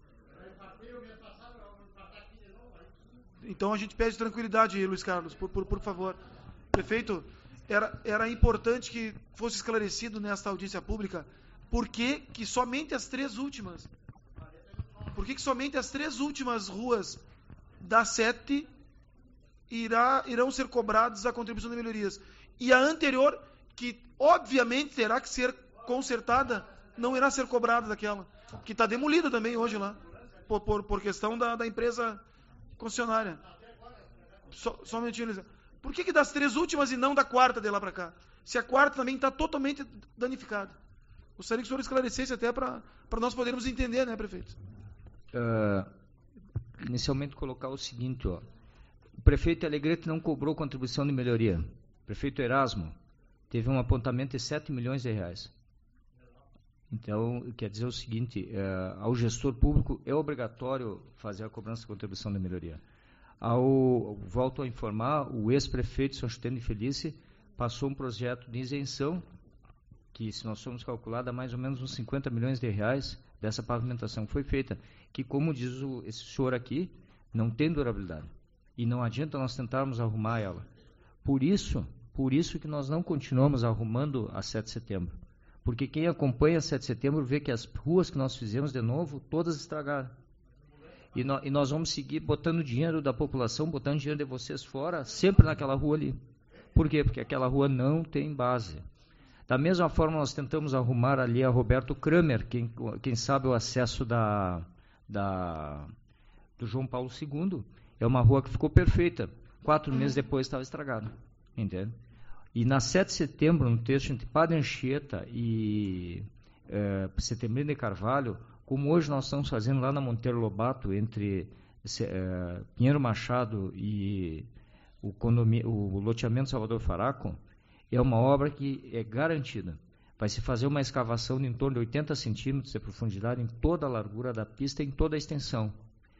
Speaker 1: Então a gente pede tranquilidade, Luiz Carlos, por, por, por favor. Prefeito, era, era importante que fosse esclarecido nesta audiência pública por que, que somente as três últimas, por que, que somente as três últimas ruas da sete irá, irão ser cobradas a contribuição de melhorias. E a anterior, que obviamente terá que ser consertada, não irá ser cobrada daquela, que está demolida também hoje lá, por, por, por questão da, da empresa concessionária. Só, só um minutinho, Elisa. Por que, que das três últimas e não da quarta de lá para cá? Se a quarta também está totalmente danificada. Gostaria que o senhor esclarecesse até para nós podermos entender, né, prefeito?
Speaker 3: Uh, inicialmente colocar o seguinte, ó. O prefeito Alegrete não cobrou contribuição de melhoria. O prefeito Erasmo teve um apontamento de sete milhões de reais. Então, quer dizer o seguinte, uh, ao gestor público é obrigatório fazer a cobrança de contribuição de melhoria. Ao, volto a informar, o ex-prefeito São Chuteno de Felice passou um projeto de isenção, que se nós formos calcular, dá mais ou menos uns cinquenta milhões de reais dessa pavimentação que foi feita, que, como diz o, esse senhor aqui, não tem durabilidade. E não adianta nós tentarmos arrumar ela. Por isso, por isso que nós não continuamos arrumando a sete de setembro. Porque quem acompanha a sete de setembro vê que as ruas que nós fizemos de novo, todas estragaram. E, no, e nós vamos seguir botando dinheiro da população, botando dinheiro de vocês fora, sempre naquela rua ali. Por quê? Porque aquela rua não tem base. Da mesma forma, nós tentamos arrumar ali a Roberto Kramer, quem, quem sabe o acesso da, da, do João Paulo segundo, é uma rua que ficou perfeita. Quatro meses depois estava estragada. Entende? E na sete de setembro, no trecho entre Padre Anchieta e é, Setembrino de Carvalho, como hoje nós estamos fazendo lá na Monteiro Lobato, entre é, Pinheiro Machado e o, condomínio, o loteamento Salvador Faraco, é uma obra que é garantida. Vai se fazer uma escavação de em torno de oitenta centímetros de profundidade em toda a largura da pista e em toda a extensão.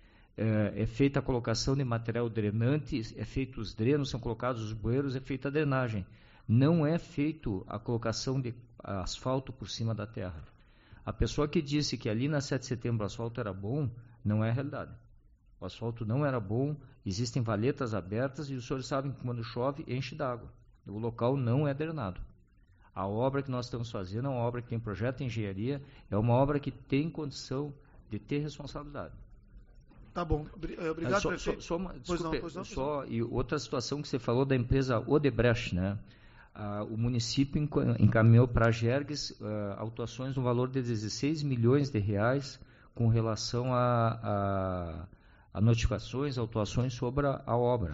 Speaker 3: É, é feita a colocação de material drenante, é feito os drenos, são colocados os bueiros, é feita a drenagem. Não é feito a colocação de asfalto por cima da terra. A pessoa que disse que ali na sete de setembro o asfalto era bom, não é a realidade. O asfalto não era bom, existem valetas abertas e os senhores sabem que quando chove, enche d'água. O local não é drenado. A obra que nós estamos fazendo é uma obra que tem projeto de engenharia, é uma obra que tem condição de ter responsabilidade.
Speaker 1: Tá bom. Obrigado,
Speaker 3: só,
Speaker 1: prefeito.
Speaker 3: Só, só uma,
Speaker 1: pois
Speaker 3: desculpe,
Speaker 1: não, pois não, pois
Speaker 3: só,
Speaker 1: não.
Speaker 3: E outra situação que você falou da empresa Odebrecht, né? Ah, o município encaminhou para a Gergues ah, autuações no valor de dezesseis milhões de reais com relação a, a, a notificações, autuações sobre a, a obra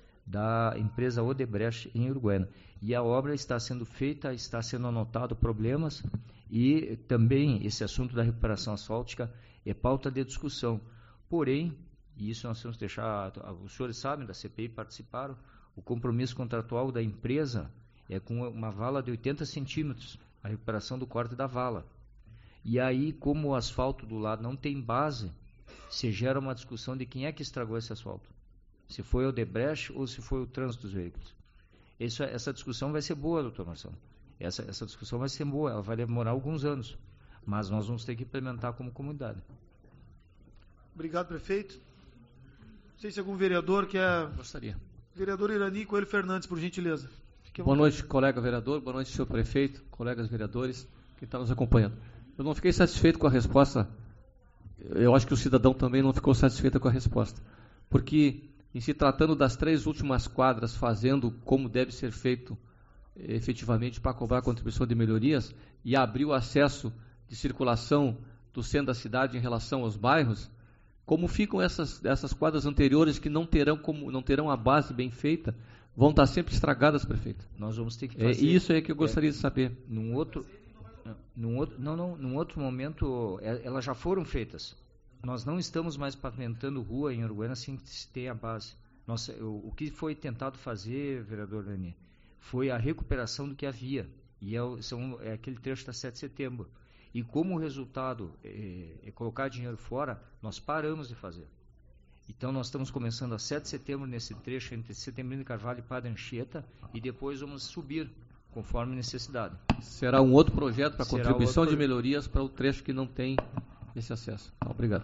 Speaker 3: da empresa Odebrecht em Uruguaiana. E a obra está sendo feita, está sendo anotado problemas e também esse assunto da recuperação asfáltica é pauta de discussão. Porém, e isso nós temos que deixar, os senhores sabem, da C P I participaram, o compromisso contratual da empresa é com uma vala de oitenta centímetros, a recuperação do corte da vala. E aí, como o asfalto do lado não tem base, se gera uma discussão de quem é que estragou esse asfalto. Se foi o Odebrecht ou se foi o trânsito dos veículos. Isso, essa discussão vai ser boa, doutor Marcelo. Essa, essa discussão vai ser boa, ela vai demorar alguns anos. Mas nós vamos ter que implementar como comunidade.
Speaker 1: Obrigado, prefeito. Não sei se algum vereador quer...
Speaker 6: Gostaria.
Speaker 1: Vereador Irani Coelho Fernandes, por gentileza.
Speaker 6: Boa noite, colega vereador. Boa noite, senhor prefeito, colegas vereadores que estão nos acompanhando. Eu não fiquei satisfeito com a resposta. Eu acho que o cidadão também não ficou satisfeito com a resposta. Porque, em se tratando das três últimas quadras, fazendo como deve ser feito efetivamente para cobrar a contribuição de melhorias e abrir o acesso de circulação do centro da cidade em relação aos bairros, como ficam essas, essas quadras anteriores que não terão, como, não terão a base bem feita, vão estar sempre estragadas, prefeito?
Speaker 3: Nós vamos ter que
Speaker 6: fazer... É isso aí que eu gostaria é, de saber.
Speaker 3: Num outro, num outro, não, não, num outro momento, elas já foram feitas. Nós não estamos mais pavimentando rua em Uruguaiana sem ter a base. Nossa, o, o que foi tentado fazer, vereador Dani, foi a recuperação do que havia. E é, são, é aquele trecho da sete de setembro. E como o resultado é, é colocar dinheiro fora, nós paramos de fazer. Então nós estamos começando a sete de setembro nesse trecho entre Setembrino de Carvalho e Padre Anchieta, e depois vamos subir conforme necessidade.
Speaker 6: Será um outro projeto para contribuição outro... de melhorias para o trecho que não tem esse acesso. Obrigado.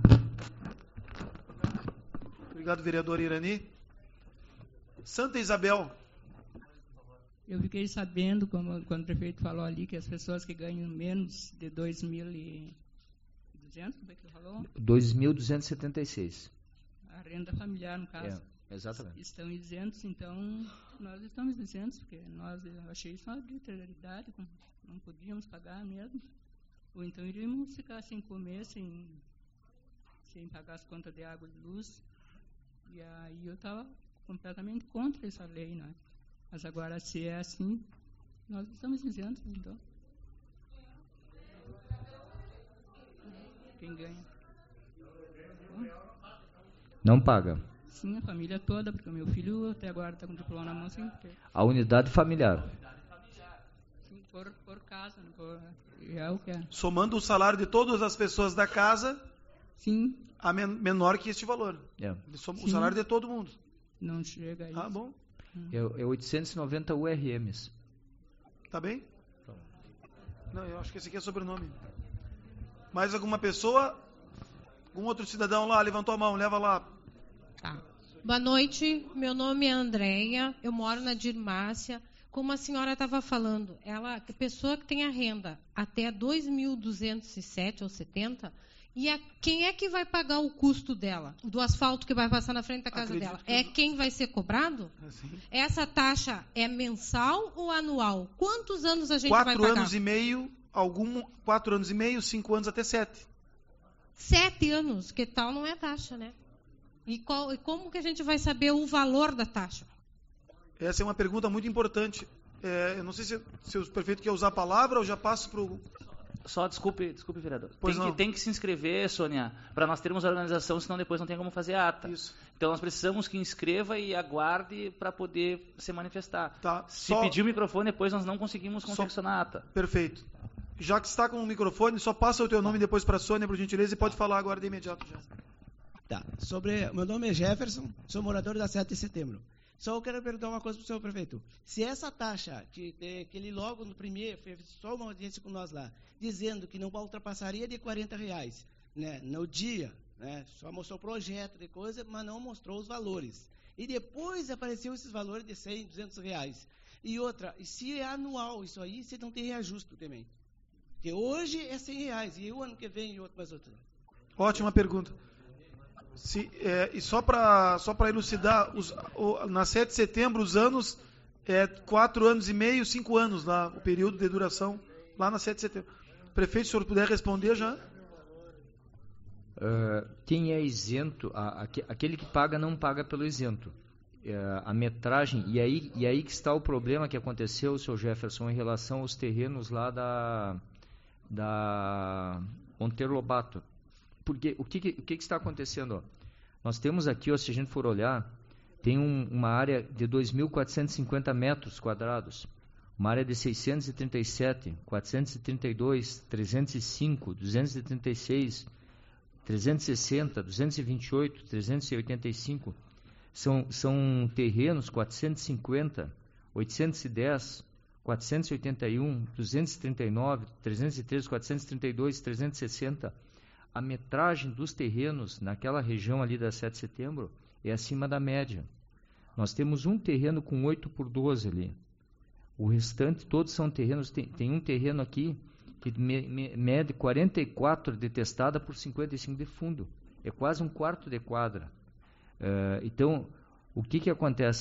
Speaker 1: Obrigado, vereador Irani. Santa Isabel.
Speaker 7: Eu fiquei sabendo, como, quando o prefeito falou ali, que as pessoas que ganham menos de dois mil e duzentos, como é que ele falou?
Speaker 3: dois mil duzentos e setenta e seis.
Speaker 7: A renda familiar, no caso.
Speaker 3: É, exatamente.
Speaker 7: Estão isentos, então nós estamos isentos, porque nós, eu achei isso uma arbitrariedade, não podíamos pagar mesmo. Ou então iríamos ficar sem comer, sem, sem pagar as contas de água e luz. E aí eu estava completamente contra essa lei, né? Mas agora, se é assim, nós estamos isentos, então. Quem ganha?
Speaker 3: Não paga.
Speaker 7: Sim, a família toda, porque o meu filho até agora está com o diploma na mão sem ter.
Speaker 3: A unidade familiar.
Speaker 7: Sim, por, por casa, por, é o que é.
Speaker 1: Somando o salário de todas as pessoas da casa,
Speaker 7: sim,
Speaker 1: a men menor que este valor.
Speaker 3: É.
Speaker 1: O salário de todo mundo.
Speaker 7: Não chega a isso.
Speaker 1: Ah, bom.
Speaker 3: É, é oitocentos e noventa U R Ms.
Speaker 1: Tá bem? Não, eu acho que esse aqui é sobrenome. Mais alguma pessoa? Algum outro cidadão lá levantou a mão, leva lá.
Speaker 8: Tá. Boa noite, meu nome é Andréia, eu moro na Dirmácia. Como a senhora estava falando, ela, a pessoa que tem a renda até dois mil duzentos e sete ou setenta, e a, quem é que vai pagar o custo dela, do asfalto que vai passar na frente da casa
Speaker 1: Acredito
Speaker 8: dela?
Speaker 1: que...
Speaker 8: É quem vai ser cobrado?
Speaker 1: Assim.
Speaker 8: Essa taxa é mensal ou anual? Quantos anos a gente
Speaker 1: quatro
Speaker 8: vai pagar?
Speaker 1: Quatro anos e meio, algum, quatro anos e meio, cinco anos até sete.
Speaker 8: Sete anos, que tal não é taxa, né? E, qual, e como que a gente vai saber o valor da taxa?
Speaker 1: Essa é uma pergunta muito importante. É, eu não sei se, se o prefeito quer usar a palavra ou já passo para o...
Speaker 2: Só, desculpe, desculpe, vereador.
Speaker 1: Pois
Speaker 2: tem,
Speaker 1: não.
Speaker 2: que, tem que se inscrever, Sônia, para nós termos a organização, senão depois não tem como fazer a ata.
Speaker 1: Isso.
Speaker 2: Então nós precisamos que inscreva e aguarde para poder se manifestar.
Speaker 1: Tá.
Speaker 2: Se
Speaker 1: Só...
Speaker 2: pedir o microfone, depois nós não conseguimos confeccionar a ata.
Speaker 1: Perfeito. Já que está com o microfone, só passa o teu nome depois para a Sônia, por gentileza, e pode falar agora de imediato já.
Speaker 9: Tá. Sobre, meu nome é Jefferson, sou morador da sete de setembro. Só eu quero perguntar uma coisa para o senhor prefeito. Se essa taxa, que, que ele logo no primeiro, fez só uma audiência com nós lá, dizendo que não ultrapassaria de quarenta reais, né, no dia, né, só mostrou o projeto de coisa, mas não mostrou os valores. E depois apareceu esses valores de cem, duzentos reais. E outra, se é anual isso aí, você não tem reajuste também. Porque hoje é cem reais, e o ano que vem e outro mais outro.
Speaker 1: Ótima pergunta. Se, é, e só para só para elucidar, os, o, na sete de setembro, os anos, é quatro anos e meio, cinco anos lá, o período de duração, lá na sete de setembro. Prefeito, se o senhor puder responder já.
Speaker 3: Uh, quem é isento, a, a, aquele que paga não paga pelo isento. Uh, a metragem, e aí, e aí que está o problema que aconteceu, seu Jefferson, em relação aos terrenos lá da, da Monteiro Lobato. Porque o que, o que está acontecendo? Ó? Nós temos aqui, ó, se a gente for olhar, tem um, uma área de dois mil quatrocentos e cinquenta metros quadrados, uma área de seiscentos e trinta e sete, quatrocentos e trinta e dois, trezentos e cinco, duzentos e trinta e seis, trezentos e sessenta, duzentos e vinte e oito, trezentos e oitenta e cinco. São, são terrenos quatrocentos e cinquenta, oitocentos e dez, quatrocentos e oitenta e um, duzentos e trinta e nove, trezentos e treze, quatrocentos e trinta e dois, trezentos e sessenta. A metragem dos terrenos naquela região ali da sete de setembro é acima da média. Nós temos um terreno com oito por doze ali. O restante, todos são terrenos. Tem, tem um terreno aqui que me, me, mede quarenta e quatro de testada por cinquenta e cinco de fundo. É quase um quarto de quadra. Uh, então, o que, que acontece?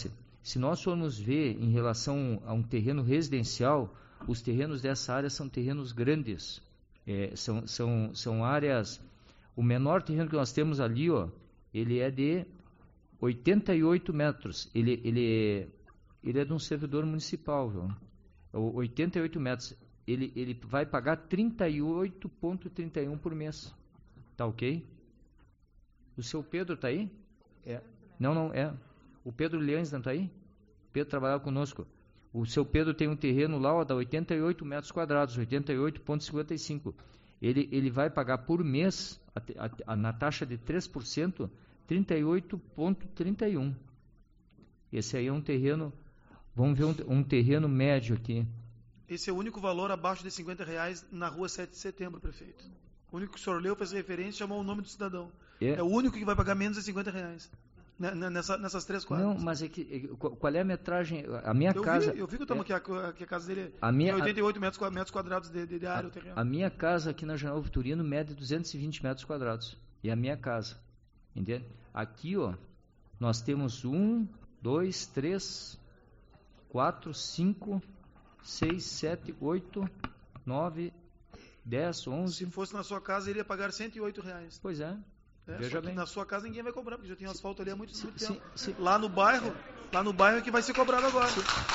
Speaker 3: Se nós formos ver em relação a um terreno residencial, os terrenos dessa área são terrenos grandes. É, são, são, são áreas... O menor terreno que nós temos ali, ó, ele é de oitenta e oito metros. Ele, ele, é, ele é de um servidor municipal, viu? oitenta e oito metros. Ele, ele vai pagar trinta e oito vírgula trinta e um por mês. Tá ok? O seu Pedro tá aí? É. Não, não, é. O Pedro Leães não tá aí? O Pedro trabalhava conosco. O seu Pedro tem um terreno lá, ó, dá oitenta e oito metros quadrados, oitenta e oito vírgula cinquenta e cinco. Ele, ele vai pagar por mês, a, a, a, na taxa de três por cento, trinta e oito vírgula trinta e um. Esse aí é um terreno, vamos ver um, um terreno médio aqui.
Speaker 1: Esse é o único valor abaixo de cinquenta reais na rua sete de setembro, prefeito. O único que o senhor leu, fez referência e chamou o nome do cidadão. É. é o único que vai pagar menos de cinquenta reais. Nessa, nessas três quadras.
Speaker 3: Não, mas é que, é, qual é a metragem? A minha
Speaker 1: eu
Speaker 3: casa...
Speaker 1: Vi, eu vi que, é, que, a, que a casa dele
Speaker 3: a minha,
Speaker 1: tem oitenta e oito metros, metros quadrados de, de, de área.
Speaker 3: A,
Speaker 1: o terreno.
Speaker 3: a minha casa aqui na General Vitorino mede duzentos e vinte metros quadrados. E a minha casa. Entende? Aqui, ó, nós temos um, dois, três, quatro, cinco, seis, sete, oito, nove, dez, onze...
Speaker 1: Se fosse na sua casa, ele ia pagar cento e oito reais.
Speaker 3: Pois é.
Speaker 1: É,
Speaker 3: Veja bem.
Speaker 1: Na sua casa ninguém vai cobrar, porque já tem asfalto ali há muito, muito
Speaker 3: sim,
Speaker 1: tempo.
Speaker 3: sim.
Speaker 1: Lá no bairro, lá no bairro é que vai ser cobrado agora.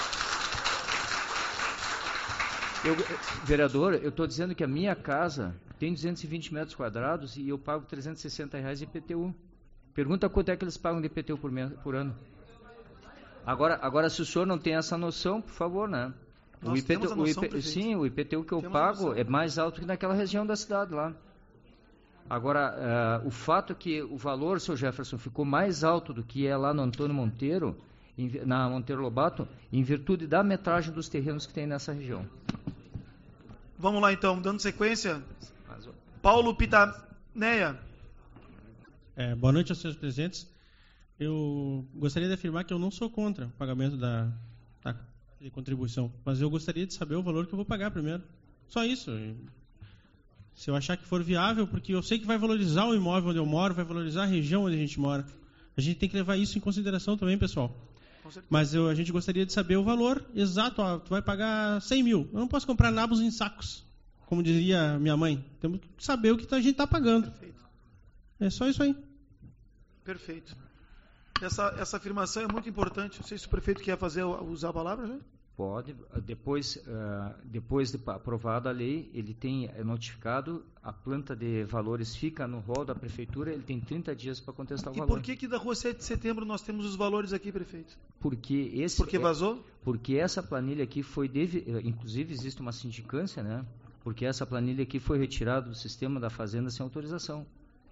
Speaker 3: Eu, vereador, eu estou dizendo que a minha casa tem duzentos e vinte metros quadrados e eu pago trezentos e sessenta reais de I P T U. Pergunta quanto é que eles pagam de I P T U por, mês, por ano. Agora, agora, se o senhor não tem essa noção, por favor, né?
Speaker 1: Nós
Speaker 3: o I P T U,
Speaker 1: temos a noção,
Speaker 3: o I P, sim, o I P T U que eu
Speaker 1: temos
Speaker 3: pago é mais alto que naquela região da cidade lá. Agora, uh, o fato é que o valor, seu Jefferson, ficou mais alto do que é lá no Antônio Monteiro, em, na Monteiro Lobato, em virtude da metragem dos terrenos que tem nessa região.
Speaker 1: Vamos lá, então, dando sequência. Paulo Pitaneia.
Speaker 10: É, boa noite aos senhores presentes. Eu gostaria de afirmar que eu não sou contra o pagamento da, da de contribuição, mas eu gostaria de saber o valor que eu vou pagar primeiro. Só isso. Se eu achar que for viável, porque eu sei que vai valorizar o imóvel onde eu moro, vai valorizar a região onde a gente mora. A gente tem que levar isso em consideração também, pessoal. Mas eu, a gente gostaria de saber o valor exato. Ó, tu vai pagar cem mil. Eu não posso comprar nabos em sacos, como diria minha mãe. Temos que saber o que a gente está pagando.
Speaker 1: Perfeito.
Speaker 10: É só isso aí.
Speaker 1: Perfeito. Essa, essa afirmação é muito importante. Não sei se o prefeito quer fazer, usar a palavra já.
Speaker 3: Pode. Depois, uh, depois de aprovada a lei, ele tem é notificado, a planta de valores fica no rol da prefeitura, ele tem trinta dias para contestar o
Speaker 1: e
Speaker 3: valor.
Speaker 1: E por que que da rua sete de setembro nós temos os valores aqui, prefeito?
Speaker 3: Porque esse
Speaker 1: Porque vazou?
Speaker 3: É, porque essa planilha aqui foi, dev, inclusive existe uma sindicância, né? Porque essa planilha aqui foi retirada do sistema da Fazenda sem autorização.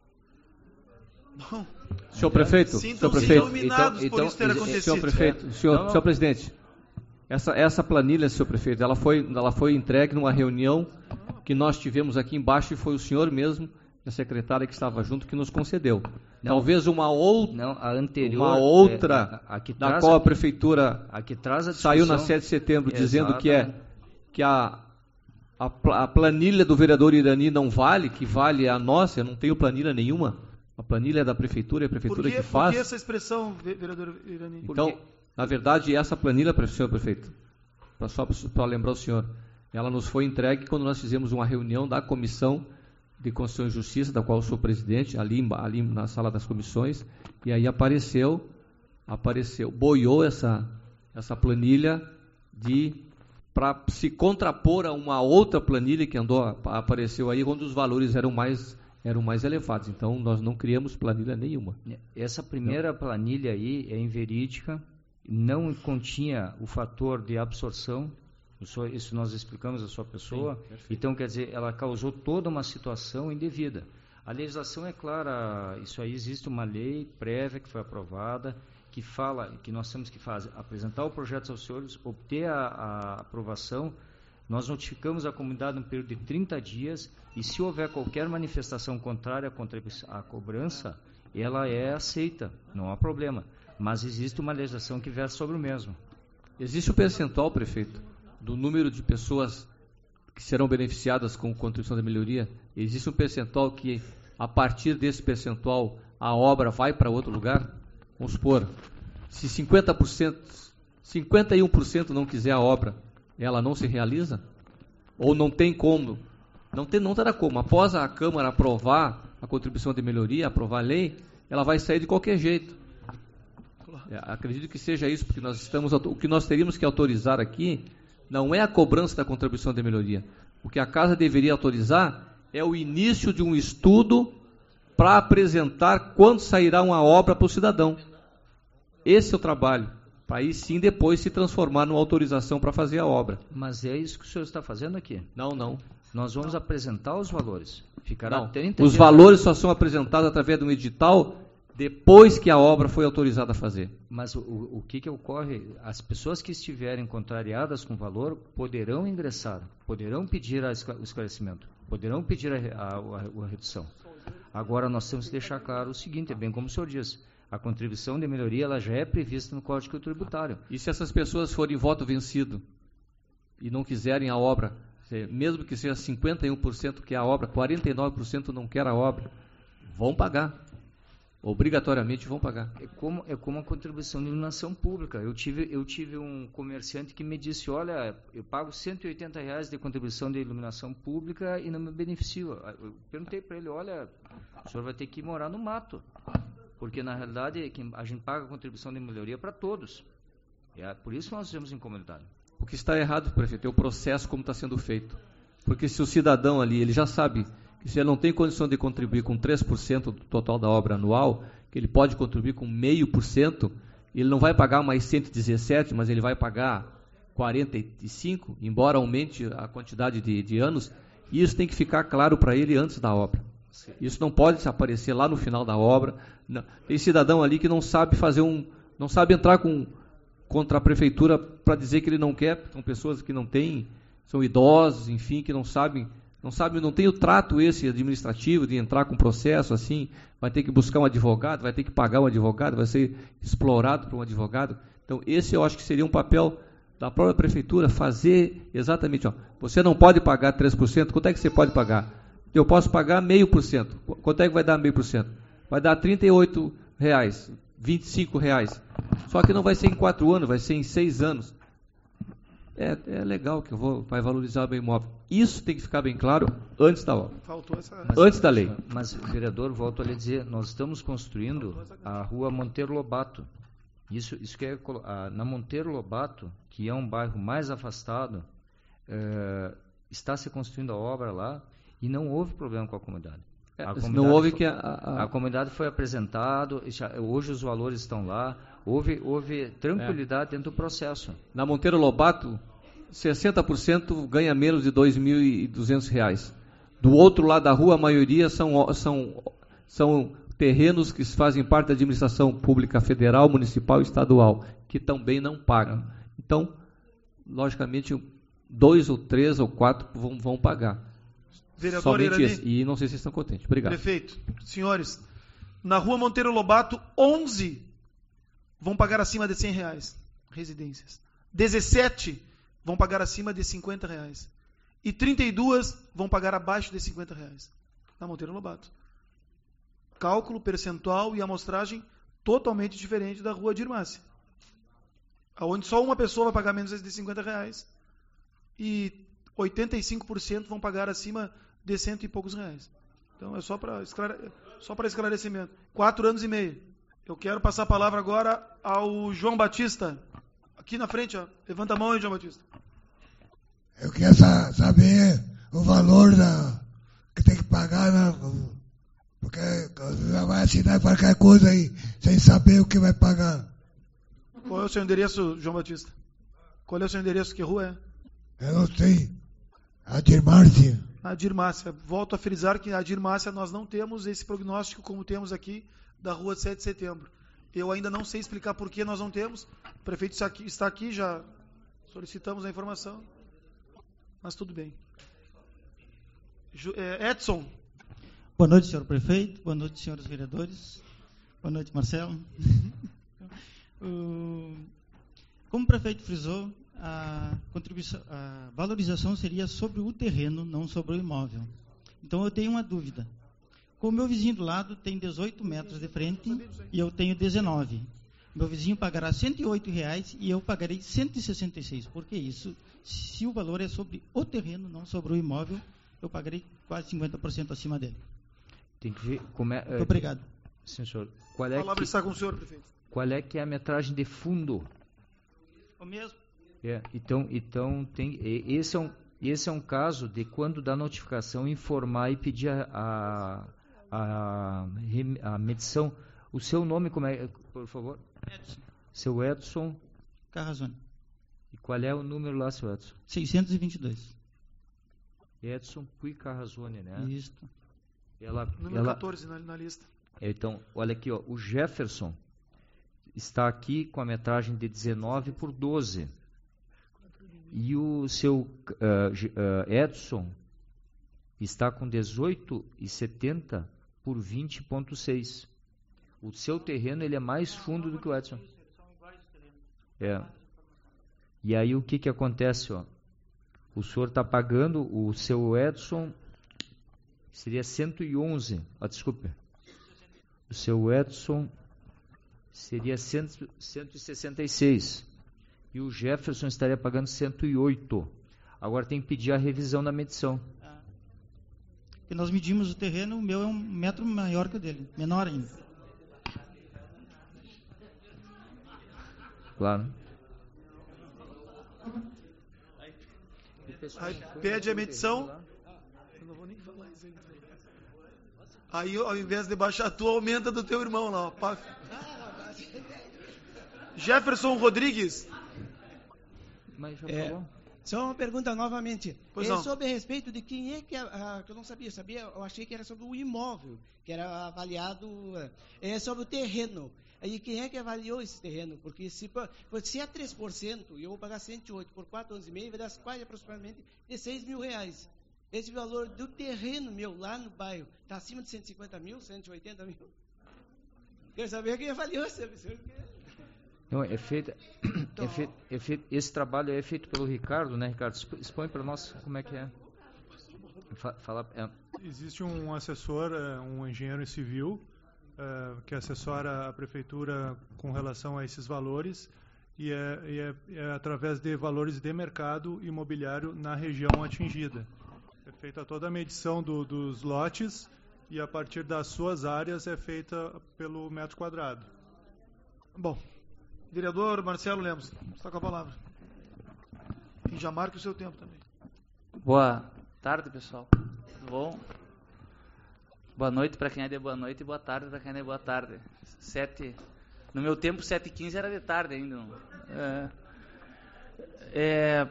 Speaker 1: Bom,
Speaker 6: senhor prefeito, senhor prefeito,
Speaker 1: iluminados então, por isso ter acontecido.
Speaker 6: Senhor prefeito, senhor, não, não. senhor presidente, essa, essa planilha, senhor prefeito, ela foi, ela foi entregue numa reunião que nós tivemos aqui embaixo e foi o senhor mesmo, a secretária que estava junto, que nos concedeu. Não, Talvez uma, ou,
Speaker 3: não, a anterior,
Speaker 6: uma outra,
Speaker 3: é, a, a que
Speaker 6: da qual a prefeitura
Speaker 3: a que traz a
Speaker 6: saiu na sete de setembro dizendo que, é, que a, a, a planilha do vereador Irani não vale, que vale a nossa. Eu não tenho planilha nenhuma. A planilha é da prefeitura, é a prefeitura
Speaker 1: por que,
Speaker 6: que faz.
Speaker 1: Por que essa expressão, vereador Irani?
Speaker 6: Então, na verdade, essa planilha, senhor prefeito, pra, só para lembrar o senhor, ela nos foi entregue quando nós fizemos uma reunião da Comissão de Constituição e Justiça, da qual eu sou presidente, ali, ali na sala das comissões, e aí apareceu, apareceu, boiou essa, essa planilha de para se contrapor a uma outra planilha que andou, apareceu aí, onde os valores eram mais eram mais elevados. Então, nós não criamos planilha nenhuma.
Speaker 3: Essa primeira não. planilha aí é inverídica, não continha o fator de absorção, isso nós explicamos à sua pessoa. Sim, então, quer dizer, ela causou toda uma situação indevida. A legislação é clara, isso aí existe uma lei prévia que foi aprovada, que fala que nós temos que fazer, apresentar o projeto aos senhores, obter a, a aprovação. Nós notificamos a comunidade num período de trinta dias e se houver qualquer manifestação contrária à cobrança, ela é aceita, não há problema. Mas existe uma legislação que versa sobre o mesmo.
Speaker 6: Existe o percentual, prefeito, do número de pessoas que serão beneficiadas com contribuição de melhoria? Existe um percentual que, a partir desse percentual, a obra vai para outro lugar? Vamos supor, se cinquenta por cento cinquenta e um por cento não quiser a obra, ela não se realiza? Ou não tem como? Não, tem, não terá como. Após a Câmara aprovar a contribuição de melhoria, aprovar a lei, ela vai sair de qualquer jeito. É, acredito que seja isso, porque nós estamos, o que nós teríamos que autorizar aqui não é a cobrança da contribuição de melhoria. O que a Casa deveria autorizar é o início de um estudo para apresentar quando sairá uma obra para o cidadão. Esse é o trabalho, para aí sim depois se transformar numa autorização para fazer a obra.
Speaker 3: Mas é isso que o senhor está fazendo aqui?
Speaker 6: Não, não.
Speaker 3: Nós vamos não. apresentar os valores. Ficará
Speaker 6: não,
Speaker 3: trinta
Speaker 6: os valores só são apresentados através de um edital depois que a obra foi autorizada a fazer.
Speaker 3: Mas o, o que, que ocorre? As pessoas que estiverem contrariadas com o valor poderão ingressar, poderão pedir a, o esclarecimento, poderão pedir a, a, a, a redução. Agora, nós temos que deixar claro o seguinte, é bem como o senhor disse, a contribuição de melhoria ela já é prevista no Código Tributário.
Speaker 6: E se essas pessoas forem voto vencido e não quiserem a obra, mesmo que seja cinquenta e um por cento que é a obra, quarenta e nove por cento não quer a obra, vão pagar. Obrigatoriamente vão pagar.
Speaker 3: É como, é como a contribuição de iluminação pública. Eu tive, eu tive um comerciante que me disse, olha, eu pago cento e oitenta reais de contribuição de iluminação pública e não me beneficio. Eu perguntei para ele, olha, o senhor vai ter que morar no mato, porque na realidade a gente paga a contribuição de melhoria para todos. É por isso que nós temos em comunidade.
Speaker 6: O que está errado, prefeito, é o processo como está sendo feito. Porque se o cidadão ali, ele já sabe que se ele não tem condição de contribuir com três por cento do total da obra anual, que ele pode contribuir com zero vírgula cinco por cento, ele não vai pagar mais cento e dezessete, mas ele vai pagar quarenta e cinco, embora aumente a quantidade de, de anos, e isso tem que ficar claro para ele antes da obra. Isso não pode aparecer lá no final da obra. Não. Tem cidadão ali que não sabe fazer um, não sabe entrar com, contra a prefeitura para dizer que ele não quer, são pessoas que não têm, são idosos, enfim, que não sabem, não sabe, não tem o trato esse administrativo de entrar com processo assim, vai ter que buscar um advogado, vai ter que pagar um advogado, vai ser explorado por um advogado. Então, esse eu acho que seria um papel da própria prefeitura, fazer exatamente, ó, você não pode pagar três por cento, quanto é que você pode pagar? Eu posso pagar zero vírgula cinco por cento. Quanto é que vai dar zero vírgula cinco por cento? Vai dar trinta e oito reais, vinte e cinco reais. Só que não vai ser em quatro anos, vai ser em seis anos. É, é legal que eu vou, vai valorizar o bem imóvel. Isso tem que ficar bem claro antes da obra.
Speaker 1: Faltou essa...
Speaker 6: Mas, antes da lei.
Speaker 3: Mas, vereador, volto a lhe dizer, nós estamos construindo a rua Monteiro Lobato. Isso, isso que é, a, na Monteiro Lobato, que é um bairro mais afastado, é, está se construindo a obra lá e não houve problema com a comunidade.
Speaker 6: É,
Speaker 3: a comunidade
Speaker 6: não houve
Speaker 3: foi,
Speaker 6: que a, a...
Speaker 3: a comunidade foi apresentado, já, hoje os valores estão lá, houve, houve tranquilidade é. dentro do processo.
Speaker 6: Na Monteiro Lobato, sessenta por cento ganha menos de dois mil e duzentos reais. Do outro lado da rua, a maioria são, são, são terrenos que fazem parte da administração pública federal, municipal e estadual, que também não pagam. Então, logicamente, dois ou três ou quatro vão, vão pagar.
Speaker 1: Vereador
Speaker 6: Somente
Speaker 1: Irani,
Speaker 6: esse. E não sei se estão contentes. Obrigado.
Speaker 1: Prefeito, senhores, na rua Monteiro Lobato, onze vão pagar acima de cem reais, residências. dezessete vão pagar acima de cinquenta reais. E trinta e duas vão pagar abaixo de cinquenta reais. Na Monteiro Lobato. Cálculo, percentual e amostragem totalmente diferente da rua de Irmácia. Onde só uma pessoa vai pagar menos de cinquenta reais. E oitenta e cinco por cento vão pagar acima de cento e poucos reais. Então é só para esclare... só para esclarecimento. Quatro anos e meio. Eu quero passar a palavra agora ao João Batista. Aqui na frente, ó. Levanta a mão aí, João Batista.
Speaker 11: Eu quero saber o valor da, que tem que pagar, né? Porque já vai assinar qualquer coisa aí, sem saber o que vai pagar.
Speaker 1: Qual é o seu endereço, João Batista? Qual é o seu endereço? Que rua é?
Speaker 11: Eu não sei. A Dirmárcia.
Speaker 1: A Dirmárcia. Volto a frisar que a Dirmárcia nós não temos esse prognóstico como temos aqui da rua sete de setembro. Eu ainda não sei explicar por que nós não temos. O prefeito está aqui, já solicitamos a informação. Mas tudo bem. Edson.
Speaker 12: Boa noite, senhor prefeito. Boa noite, senhores vereadores. Boa noite, Marcelo. Como o prefeito frisou, a, contribuição, a valorização seria sobre o terreno, não sobre o imóvel. Então, eu tenho uma dúvida. Como o meu vizinho do lado tem dezoito metros de frente e eu tenho dezenove. Meu vizinho pagará cento e oito reais e eu pagarei cento e sessenta e seis. Por que isso? Se o valor é sobre o terreno, não sobre o imóvel, eu pagarei quase cinquenta por cento acima dele.
Speaker 3: Tem que ver como é...
Speaker 12: Muito obrigado.
Speaker 3: Sim, senhor. Qual é
Speaker 1: A palavra
Speaker 3: que,
Speaker 1: está com o senhor, prefeito.
Speaker 3: Qual é que é a metragem de fundo?
Speaker 12: O mesmo.
Speaker 3: É, então, então tem, esse, é um, esse é um caso de quando dá notificação, informar e pedir a, a, a, a medição. O seu nome, como é, por favor?
Speaker 12: Edson.
Speaker 3: Seu Edson.
Speaker 12: Carrazone.
Speaker 3: E qual é o número lá, seu Edson?
Speaker 12: seiscentos e vinte e dois.
Speaker 3: Edson Pui Carrazone, né?
Speaker 12: Isso.
Speaker 1: Ela, número ela, catorze na, na lista.
Speaker 3: Então, olha aqui, ó, o Jefferson está aqui com a metragem de dezenove por doze. E o seu uh, uh, Edson está com dezoito e setenta por vinte ponto seis. O seu terreno ele é mais fundo do que o Edson. É. E aí o que que acontece, ó? O senhor está pagando, o seu Edson seria cento e onze. Ah, desculpe. O seu Edson seria cento, cento e sessenta e seis. E o Jefferson estaria pagando cento e oito. Agora tem que pedir a revisão da medição.
Speaker 12: Ah. Porque nós medimos o terreno, o meu é um metro maior que o dele, menor ainda.
Speaker 3: Claro.
Speaker 1: Aí pede a medição. Eu não vou nem falar isso aí. Aí, ao invés de baixar tu, aumenta do teu irmão lá, ó. Paf. Jefferson Rodrigues.
Speaker 3: Mas já
Speaker 9: é,
Speaker 3: falou?
Speaker 9: Só uma pergunta novamente.
Speaker 1: Pois
Speaker 9: é
Speaker 1: não.
Speaker 9: sobre a respeito de quem é que... A, a, que eu não sabia, sabia? Eu achei que era sobre o imóvel, que era avaliado... É sobre o terreno. Aí quem é que avaliou esse terreno? Porque se, se é três por cento e eu vou pagar cento e oito por quatro anos e meio, vai dar quase aproximadamente de seis mil reais. Esse valor do terreno meu lá no bairro está acima de cento e cinquenta mil, cento e oitenta mil? Quero saber quem avaliou esse absurdo.
Speaker 3: Não, é feito, é feito, é feito, esse trabalho é feito pelo Ricardo, né, Ricardo? Expõe para nós como é que é. Fala, é.
Speaker 13: Existe um assessor, um engenheiro civil, uh, que assessora a prefeitura com relação a esses valores e é, e é, é através de valores de mercado imobiliário na região atingida. É feita toda a medição do, dos lotes e a partir das suas áreas é feita pelo metro quadrado.
Speaker 1: Bom, vereador Marcelo Lemos, está com a palavra. E já marque o seu tempo também.
Speaker 2: Boa tarde, pessoal. Tudo bom? Boa noite para quem é de boa noite e boa tarde para quem é de boa tarde. Sete, no meu tempo, sete e quinze era de tarde ainda. É, é,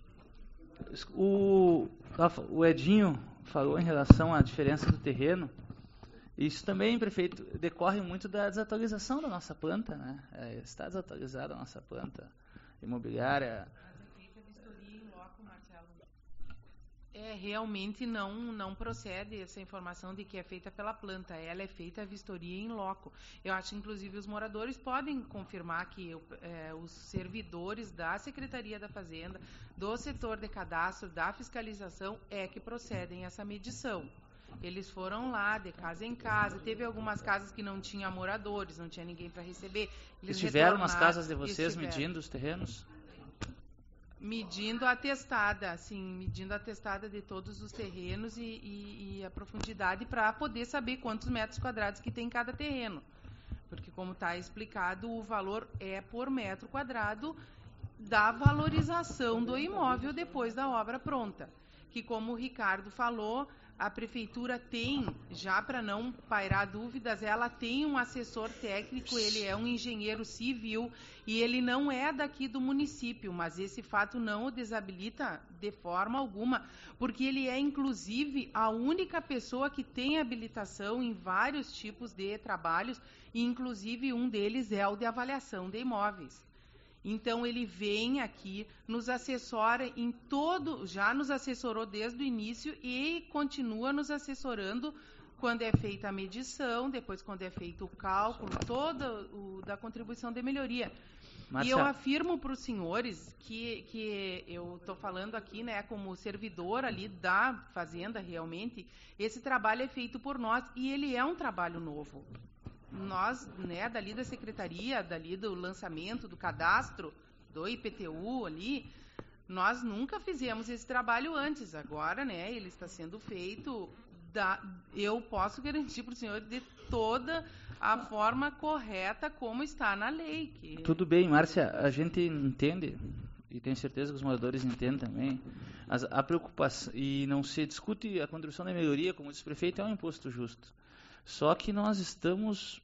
Speaker 2: o, o Edinho falou em relação à diferença do terreno. Isso também, prefeito, decorre muito da desatualização da nossa planta, né? É, está desatualizada a nossa planta imobiliária.
Speaker 14: É, realmente não, não procede essa informação de que é feita pela planta, ela é feita a vistoria em loco. Eu acho, inclusive, os moradores podem confirmar que é, os servidores da Secretaria da Fazenda, do setor de cadastro, da fiscalização, é que procedem essa medição. Eles foram lá, de casa em casa, teve algumas casas que não tinham moradores, não tinha ninguém para receber. Eles
Speaker 2: estiveram nas casas de vocês medindo os terrenos?
Speaker 14: Medindo a testada, assim, medindo a testada de todos os terrenos e, e, e a profundidade para poder saber quantos metros quadrados que tem cada terreno. Porque, como está explicado, o valor é por metro quadrado da valorização do imóvel depois da obra pronta. Que, como o Ricardo falou, a prefeitura tem, já para não pairar dúvidas, ela tem um assessor técnico, ele é um engenheiro civil e ele não é daqui do município, mas esse fato não o desabilita de forma alguma, porque ele é, inclusive, a única pessoa que tem habilitação em vários tipos de trabalhos, e, inclusive, um deles é o de avaliação de imóveis. Então, ele vem aqui, nos assessora em todo, já nos assessorou desde o início e continua nos assessorando quando é feita a medição, depois quando é feito o cálculo, todo o da contribuição de melhoria. Marcia. E eu afirmo para os senhores que, que eu estou falando aqui, né, como servidor ali da Fazenda, realmente, esse trabalho é feito por nós e ele é um trabalho novo. nós, né, dali da secretaria, dali do lançamento do cadastro, do I P T U ali, nós nunca fizemos esse trabalho antes. Agora, né, ele está sendo feito, da, eu posso garantir para o senhor de toda a forma correta como está na lei. Que...
Speaker 2: Tudo bem, Márcia, a gente entende, e tenho certeza que os moradores entendem também, as, a preocupação, e não se discute a contribuição da melhoria, como diz o prefeito, é um imposto justo. Só que nós estamos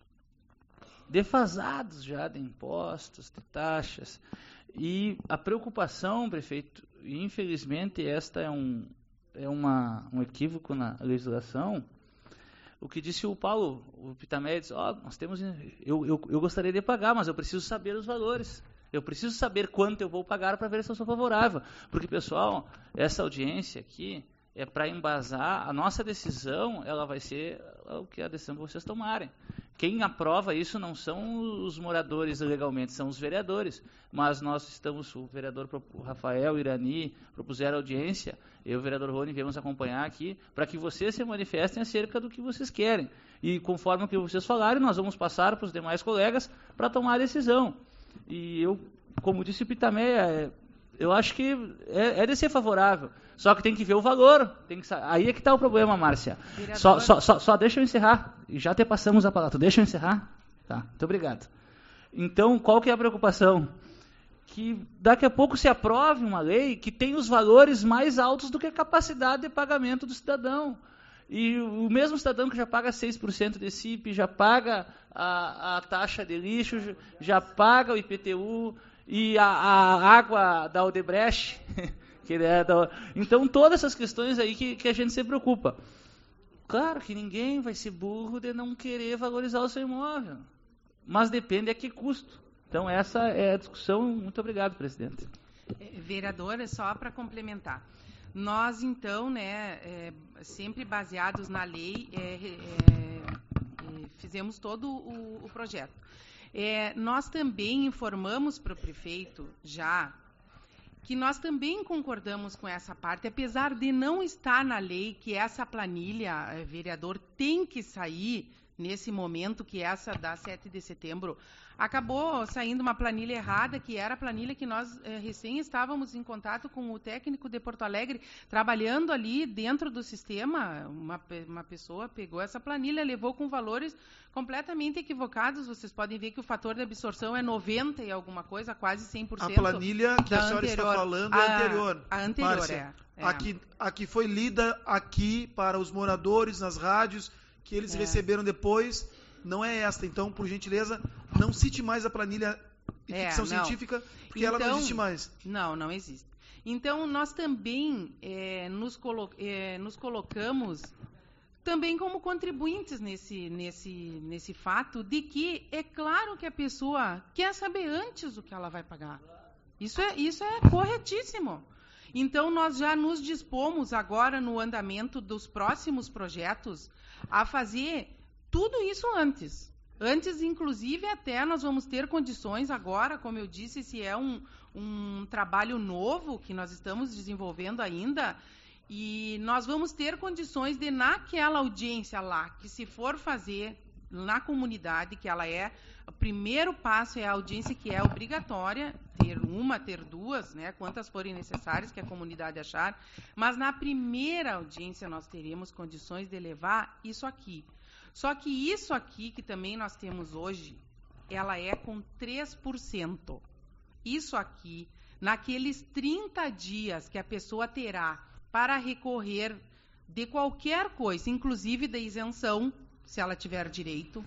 Speaker 2: defasados já de impostos, de taxas, e a preocupação, prefeito, infelizmente esta é um, é uma, um equívoco na legislação. O que disse o Paulo, o Pitamé, disse, oh, nós temos, eu, eu, eu gostaria de pagar, mas eu preciso saber os valores. Eu preciso saber quanto eu vou pagar para ver se eu sou favorável. Porque, pessoal, essa audiência aqui é para embasar a nossa decisão, ela vai ser o que a decisão que vocês tomarem. Quem aprova isso não são os moradores legalmente, são os vereadores. Mas nós estamos, o vereador o Rafael, Irani, propuseram audiência, eu e o vereador Rony viemos acompanhar aqui, para que vocês se manifestem acerca do que vocês querem. E conforme o que vocês falarem, nós vamos passar para os demais colegas para tomar a decisão. E eu, como disse o Pitamé, eu acho que é, é de ser favorável. Só que tem que ver o valor. Tem que, aí é que está o problema, Márcia. Só, só, só, só deixa eu encerrar. E já até passamos a palavra. Deixa eu encerrar? Tá, muito obrigado. Então, qual que é a preocupação? Que daqui a pouco se aprove uma lei que tem os valores mais altos do que a capacidade de pagamento do cidadão. E o mesmo cidadão que já paga seis por cento de C I P, já paga a, a taxa de lixo, já paga o I P T U e a, a água da Odebrecht. que é da, então, todas essas questões aí que, que a gente se preocupa. Claro que ninguém vai ser burro de não querer valorizar o seu imóvel. Mas depende a que custo. Então, essa é a discussão. Muito obrigado, presidente.
Speaker 14: Vereadora, só para complementar. Nós, então, né, é, sempre baseados na lei, é, é, é, fizemos todo o, o projeto. É, nós também informamos para o prefeito, já, que nós também concordamos com essa parte, apesar de não estar na lei que essa planilha, é, vereador, tem que sair nesse momento, que essa da sete de setembro, acabou saindo uma planilha errada, que era a planilha que nós eh, recém estávamos em contato com o técnico de Porto Alegre, trabalhando ali dentro do sistema. Uma, uma pessoa pegou essa planilha, levou com valores completamente equivocados. Vocês podem ver que o fator de absorção é noventa e alguma coisa, quase cem por cento.
Speaker 1: A planilha que a senhora
Speaker 14: anterior.
Speaker 1: está falando é
Speaker 14: a,
Speaker 1: a anterior.
Speaker 14: A anterior,
Speaker 1: Márcia,
Speaker 14: é. é.
Speaker 1: A, que, a que foi lida aqui para os moradores nas rádios, que eles é. receberam depois, não é esta. Então, por gentileza, não cite mais a planilha de
Speaker 14: é,
Speaker 1: ficção
Speaker 14: não.
Speaker 1: científica, porque
Speaker 14: então,
Speaker 1: ela não existe mais.
Speaker 14: Não, não existe. Então, nós também é, nos, colo é, nos colocamos também como contribuintes nesse, nesse, nesse fato de que é claro que a pessoa quer saber antes o que ela vai pagar. Isso é, isso é corretíssimo. Então, nós já nos dispomos agora no andamento dos próximos projetos a fazer tudo isso antes. Antes, inclusive, até nós vamos ter condições agora, como eu disse, se é um, um trabalho novo que nós estamos desenvolvendo ainda, e nós vamos ter condições de, naquela audiência lá, que se for fazer na comunidade, que ela é, o primeiro passo é a audiência que é obrigatória, ter uma, ter duas, né, quantas forem necessárias que a comunidade achar, mas na primeira audiência nós teremos condições de levar isso aqui. Só que isso aqui, que também nós temos hoje, ela é com três por cento. Isso aqui, naqueles trinta dias que a pessoa terá para recorrer de qualquer coisa, inclusive da isenção, se ela tiver direito,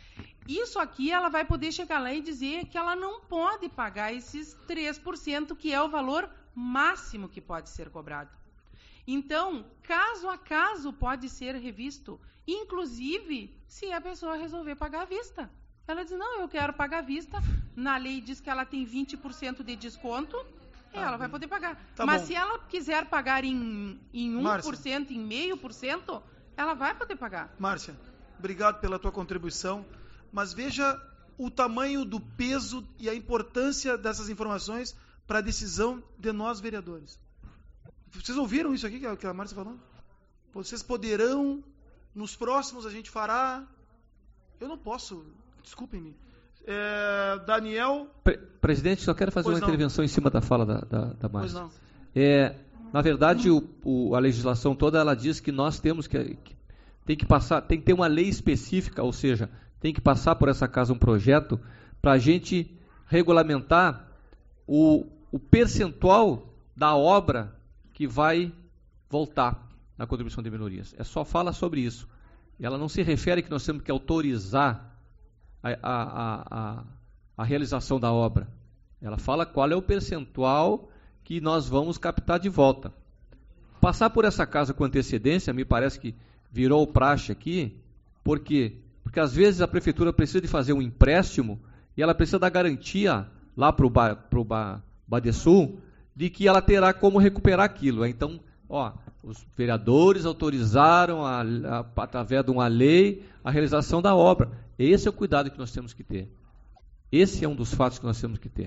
Speaker 14: isso aqui ela vai poder chegar lá e dizer que ela não pode pagar esses três por cento, que é o valor máximo que pode ser cobrado. Então, caso a caso pode ser revisto, inclusive se a pessoa resolver pagar à vista. Ela diz, não, eu quero pagar à vista, na lei diz que ela tem vinte por cento de desconto, tá, ela vai poder pagar. Tá Mas bom. Se ela quiser pagar em, em um por cento, Márcia, em meio por cento, ela vai poder pagar.
Speaker 1: Márcia, obrigado pela tua contribuição, mas veja o tamanho do peso e a importância dessas informações para a decisão de nós, vereadores. Vocês ouviram isso aqui que a, que a Márcia falou? Vocês poderão, nos próximos a gente fará, Eu não posso, desculpem-me. É, Daniel...
Speaker 6: Pre presidente, só quero fazer
Speaker 1: pois
Speaker 6: uma
Speaker 1: não.
Speaker 6: intervenção em cima da fala da, da, da
Speaker 1: Pois
Speaker 6: Márcia.
Speaker 1: não.
Speaker 6: É, na verdade, o, o, a legislação toda, ela diz que nós temos que, que, tem que passar, tem que ter uma lei específica, ou seja, tem que passar por essa casa um projeto para a gente regulamentar o, o percentual da obra que vai voltar na contribuição de minorias. É só fala sobre isso. Ela não se refere que nós temos que autorizar a, a, a, a realização da obra. Ela fala qual é o percentual que nós vamos captar de volta. Passar por essa casa com antecedência, me parece que virou praxe aqui, por quê? Porque às vezes a prefeitura precisa de fazer um empréstimo e ela precisa dar garantia lá para o ba, pro ba, Badesul de que ela terá como recuperar aquilo. Então, ó, os vereadores autorizaram, a, a, através de uma lei, a realização da obra. Esse é o cuidado que nós temos que ter. Esse é um dos fatos que nós temos que ter.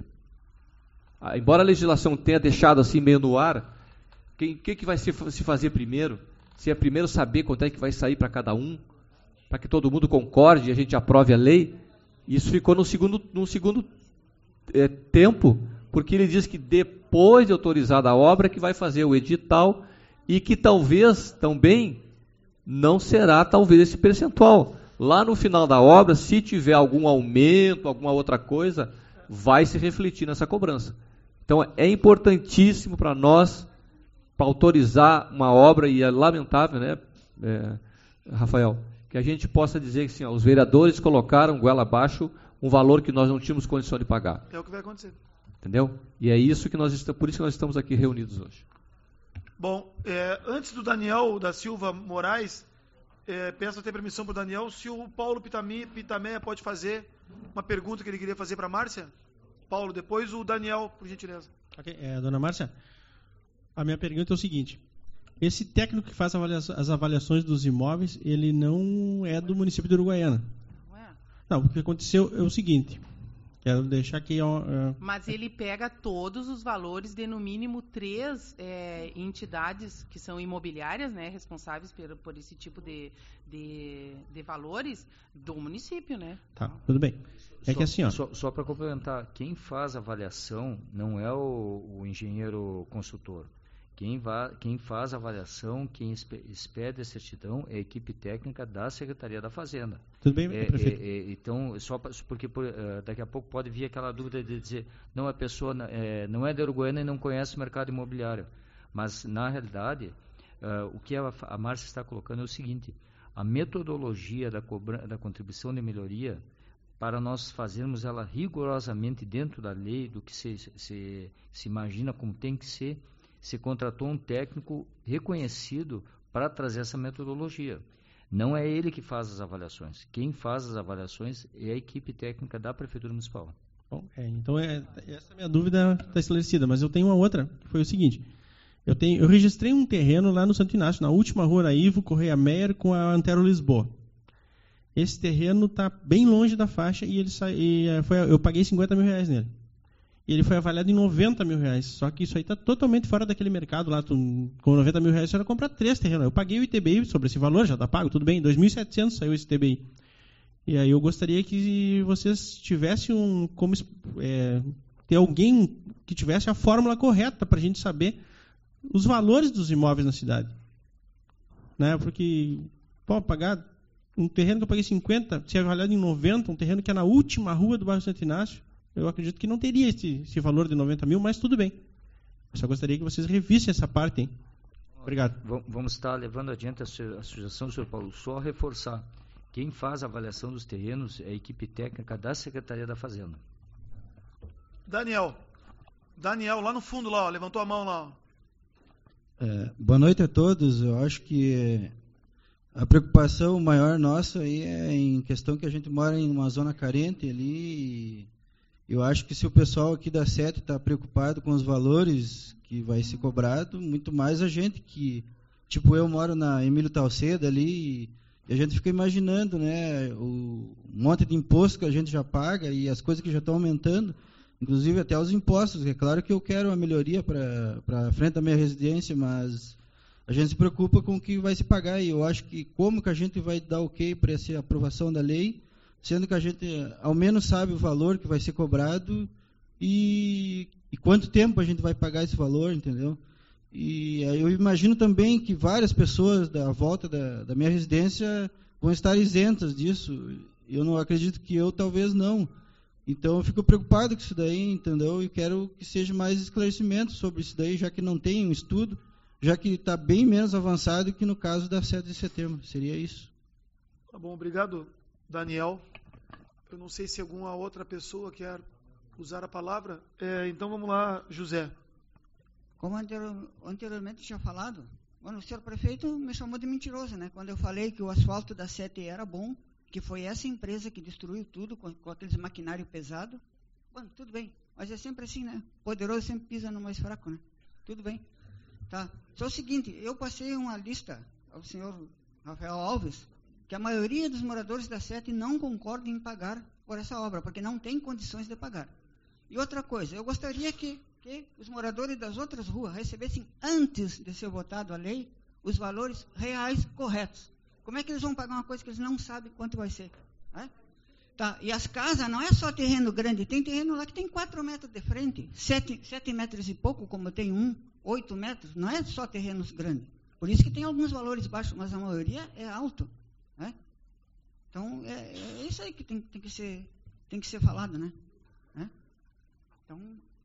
Speaker 6: Ah, embora a legislação tenha deixado assim meio no ar, o que, que, que vai se, se fazer primeiro? Se é primeiro saber quanto é que vai sair para cada um, para que todo mundo concorde e a gente aprove a lei. Isso ficou no segundo, no segundo é, tempo, porque ele diz que depois de autorizada a obra que vai fazer o edital e que talvez também não será talvez esse percentual. Lá no final da obra, se tiver algum aumento, alguma outra coisa, vai se refletir nessa cobrança. Então é importantíssimo para nós, para autorizar uma obra, e é lamentável, né, é, Rafael, que a gente possa dizer que assim, ó, os vereadores colocaram goela abaixo um valor que nós não tínhamos condição de pagar.
Speaker 1: É o que vai acontecer.
Speaker 6: Entendeu? E é isso que nós estamos, por isso que nós estamos aqui reunidos hoje.
Speaker 1: Bom, é, antes do Daniel da Silva Moraes, é, peço até permissão para o Daniel, se o Paulo Pitami, Pitameia pode fazer uma pergunta que ele queria fazer para a Márcia. Paulo, depois o Daniel, por gentileza.
Speaker 10: Ok, é, dona Márcia, a minha pergunta é o seguinte: esse técnico que faz as avaliações dos imóveis, ele não é do município de Uruguaiana.
Speaker 14: Não é?
Speaker 10: Não, o que aconteceu é o seguinte, quero deixar aqui... Ó, ó,
Speaker 14: Mas ele pega todos os valores de, no mínimo, três é, entidades que são imobiliárias, né, responsáveis por, por esse tipo de, de, de valores do município, né?
Speaker 10: Tá, tudo bem. É
Speaker 3: só,
Speaker 10: que assim, ó...
Speaker 3: Só, só para complementar, quem faz a avaliação não é o, o engenheiro consultor. Quem, va, quem faz a avaliação, quem expede a certidão é a equipe técnica da Secretaria da Fazenda.
Speaker 10: Tudo bem,
Speaker 3: é,
Speaker 10: prefeito?
Speaker 3: É, é, então, só pra, porque por, uh, daqui a pouco pode vir aquela dúvida de dizer, não, a pessoa é, não é de Uruguaiana e não conhece o mercado imobiliário. Mas, na realidade, uh, o que a, a Márcia está colocando é o seguinte: a metodologia da, cobra, da contribuição de melhoria, para nós fazermos ela rigorosamente dentro da lei, do que se, se, se imagina como tem que ser, se contratou um técnico reconhecido para trazer essa metodologia. Não é ele que faz as avaliações. Quem faz as avaliações é a equipe técnica da Prefeitura Municipal.
Speaker 10: Bom, é, então é, essa minha dúvida está esclarecida, mas eu tenho uma outra, que foi o seguinte: eu, tenho, eu registrei um terreno lá no Santo Inácio, na última rua Naivo, Correia Meyer, com a Antero Lisboa. Esse terreno está bem longe da faixa e, ele sa... e foi, eu paguei cinquenta mil reais nele. E ele foi avaliado em noventa mil reais. Só que isso aí está totalmente fora daquele mercado lá. Tu, com noventa mil reais você vai comprar três terrenos. Eu paguei o I T B I sobre esse valor, já está pago, tudo bem. dois mil e setecentos saiu esse I T B I. E aí eu gostaria que vocês tivessem um... como é, ter alguém que tivesse a fórmula correta para a gente saber os valores dos imóveis na cidade. Né? Porque, pô, pagar um terreno que eu paguei cinquenta, se avaliado em noventa, um terreno que é na última rua do bairro Santo Inácio, eu acredito que não teria esse, esse valor de noventa mil, mas tudo bem. Eu só gostaria que vocês revissem essa parte, hein? Obrigado.
Speaker 3: Vamos estar levando adiante a sugestão, senhor Paulo, só reforçar. Quem faz a avaliação dos terrenos é a equipe técnica da Secretaria da Fazenda.
Speaker 1: Daniel. Daniel, lá no fundo, lá, ó, levantou a mão lá. Ó.
Speaker 15: É, boa noite a todos. Eu acho que a preocupação maior nossa aí é em questão que a gente mora em uma zona carente ali. E eu acho que se o pessoal aqui da SET está preocupado com os valores que vai ser cobrado, muito mais a gente que, tipo, eu moro na Emílio Talceda ali e a gente fica imaginando, né, o monte de imposto que a gente já paga e as coisas que já estão aumentando, inclusive até os impostos. É claro que eu quero uma melhoria para frente da minha residência, mas a gente se preocupa com o que vai se pagar e eu acho que como que a gente vai dar ok para essa aprovação da lei sendo que a gente ao menos sabe o valor que vai ser cobrado e, e quanto tempo a gente vai pagar esse valor, entendeu? E eu imagino também que várias pessoas da volta da, da minha residência vão estar isentas disso. Eu não acredito que eu, talvez não. Então eu fico preocupado com isso daí, entendeu? E quero que seja mais esclarecimento sobre isso daí, já que não tem um estudo, já que está bem menos avançado que no caso da sete de setembro. Seria isso.
Speaker 1: Tá bom, obrigado, Daniel. Eu não sei se alguma outra pessoa quer usar a palavra. É, então vamos lá, José.
Speaker 4: Como anterior, anteriormente tinha falado, bueno, o senhor prefeito me chamou de mentiroso, né? Quando eu falei que o asfalto da sete era bom, que foi essa empresa que destruiu tudo com, com aqueles maquinário pesado. Bueno, tudo bem, mas é sempre assim, né? Poderoso sempre pisa no mais fraco, né? Tudo bem. Tá. Só o seguinte, eu passei uma lista ao senhor Rafael Alves, que a maioria dos moradores da sete não concordam em pagar por essa obra, porque não tem condições de pagar. E outra coisa, eu gostaria que, que os moradores das outras ruas recebessem, antes de ser votado a lei, os valores reais corretos. Como é que eles vão pagar uma coisa que eles não sabem quanto vai ser? Né? Tá. E as casas não é só terreno grande, tem terreno lá que tem quatro metros de frente, sete, sete metros e pouco, como tem um, oito metros, não é só terrenos grandes. Por isso que tem alguns valores baixos, mas a maioria é alto. Né? Então, é, é isso aí que tem, tem, que ser, tem que ser falado, né? né? Então...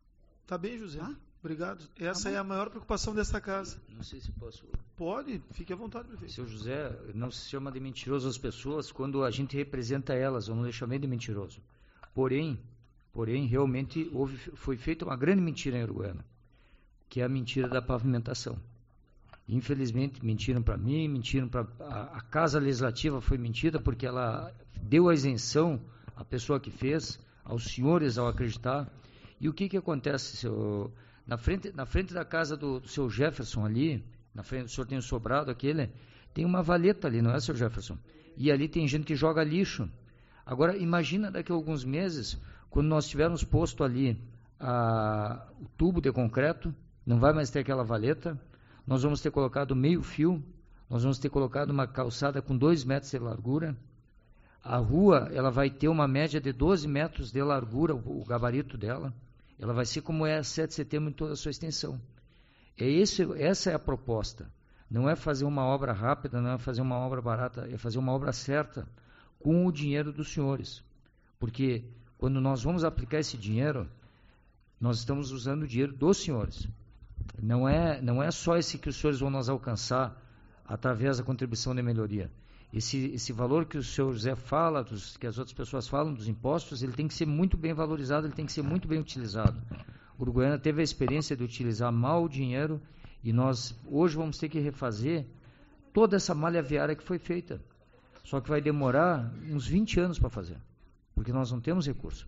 Speaker 1: Tá bem, José.
Speaker 4: Tá?
Speaker 1: Obrigado. Essa
Speaker 4: tá
Speaker 1: é a maior preocupação desta casa.
Speaker 3: Não sei se posso...
Speaker 1: Pode, fique à vontade, prefeito.
Speaker 3: Seu José, não se chama de mentiroso as pessoas quando a gente representa elas, eu não lhe chamei de mentiroso. Porém, porém realmente houve, foi feita uma grande mentira em Uruguaiana, que é a mentira da pavimentação. Infelizmente, mentiram para mim, mentiram para... A, a Casa Legislativa foi mentira porque ela deu a isenção à pessoa que fez, aos senhores ao acreditar. E o que que acontece, seu... Na frente, na frente da casa do, do seu Jefferson ali, na frente do senhor tem um sobrado aquele, tem uma valeta ali, não é, seu Jefferson? E ali tem gente que joga lixo. Agora, imagina daqui a alguns meses, quando nós tivermos posto ali a, o tubo de concreto, não vai mais ter aquela valeta, nós vamos ter colocado meio fio, nós vamos ter colocado uma calçada com dois metros de largura, a rua ela vai ter uma média de doze metros de largura, o, o gabarito dela, ela vai ser como é a sete de setembro em toda a sua extensão. É esse, essa é a proposta, não é fazer uma obra rápida, não é fazer uma obra barata, é fazer uma obra certa, com o dinheiro dos senhores, porque quando nós vamos aplicar esse dinheiro, nós estamos usando o dinheiro dos senhores. Não é, não é só esse que os senhores vão nos alcançar através da contribuição de melhoria. Esse, esse valor que o senhor José fala, dos, que as outras pessoas falam dos impostos, ele tem que ser muito bem valorizado, ele tem que ser muito bem utilizado. O Uruguaiana teve a experiência de utilizar mal o dinheiro e nós hoje vamos ter que refazer toda essa malha viária que foi feita. Só que vai demorar uns vinte anos para fazer, porque nós não temos recurso.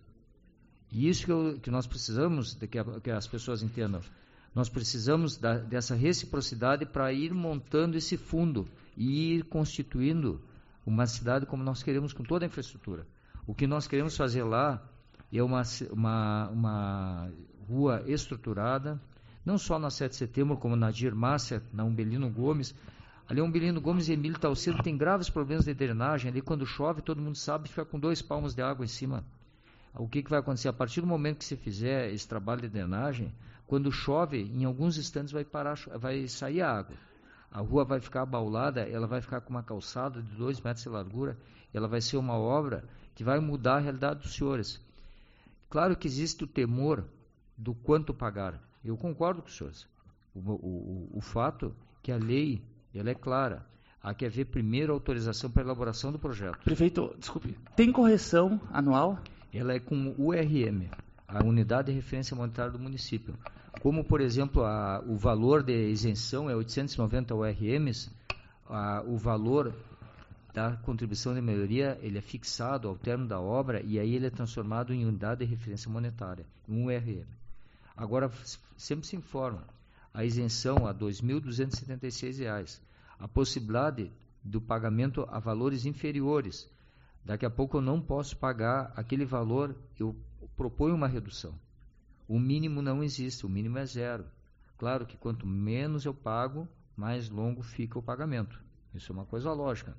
Speaker 3: E isso que, eu, que nós precisamos, de que, a, que as pessoas entendam, nós precisamos da, dessa reciprocidade para ir montando esse fundo e ir constituindo uma cidade como nós queremos com toda a infraestrutura. O que nós queremos fazer lá é uma, uma, uma rua estruturada, não só na sete de setembro, como na Dirmácia, na Umbelino Gomes. Ali Umbelino Gomes e Emílio Talcedo tem graves problemas de drenagem. Ali quando chove, todo mundo sabe, fica com dois palmos de água em cima. O que, que vai acontecer? A partir do momento que você fizer esse trabalho de drenagem, quando chove, em alguns instantes vai, parar, vai sair a água. A rua vai ficar abaulada, ela vai ficar com uma calçada de dois metros de largura, ela vai ser uma obra que vai mudar a realidade dos senhores. Claro que existe o temor do quanto pagar. Eu concordo com os senhores. O, o, o fato que a lei ela é clara. Há que haver primeiro autorização para a elaboração do projeto.
Speaker 2: Prefeito, desculpe, tem correção anual?
Speaker 3: Ela é com o U R M, a Unidade de Referência Monetária do município. Como, por exemplo, a, o valor de isenção é oitocentos e noventa U R Ms, a, o valor da contribuição de melhoria ele é fixado ao término da obra e aí ele é transformado em Unidade de Referência Monetária, um U R M. Agora, sempre se informa, a isenção a dois mil duzentos e setenta e seis reais, a possibilidade do pagamento a valores inferiores. Daqui a pouco eu não posso pagar aquele valor, eu proponho uma redução. O mínimo não existe, o mínimo é zero. Claro que quanto menos eu pago, mais longo fica o pagamento. Isso é uma coisa lógica.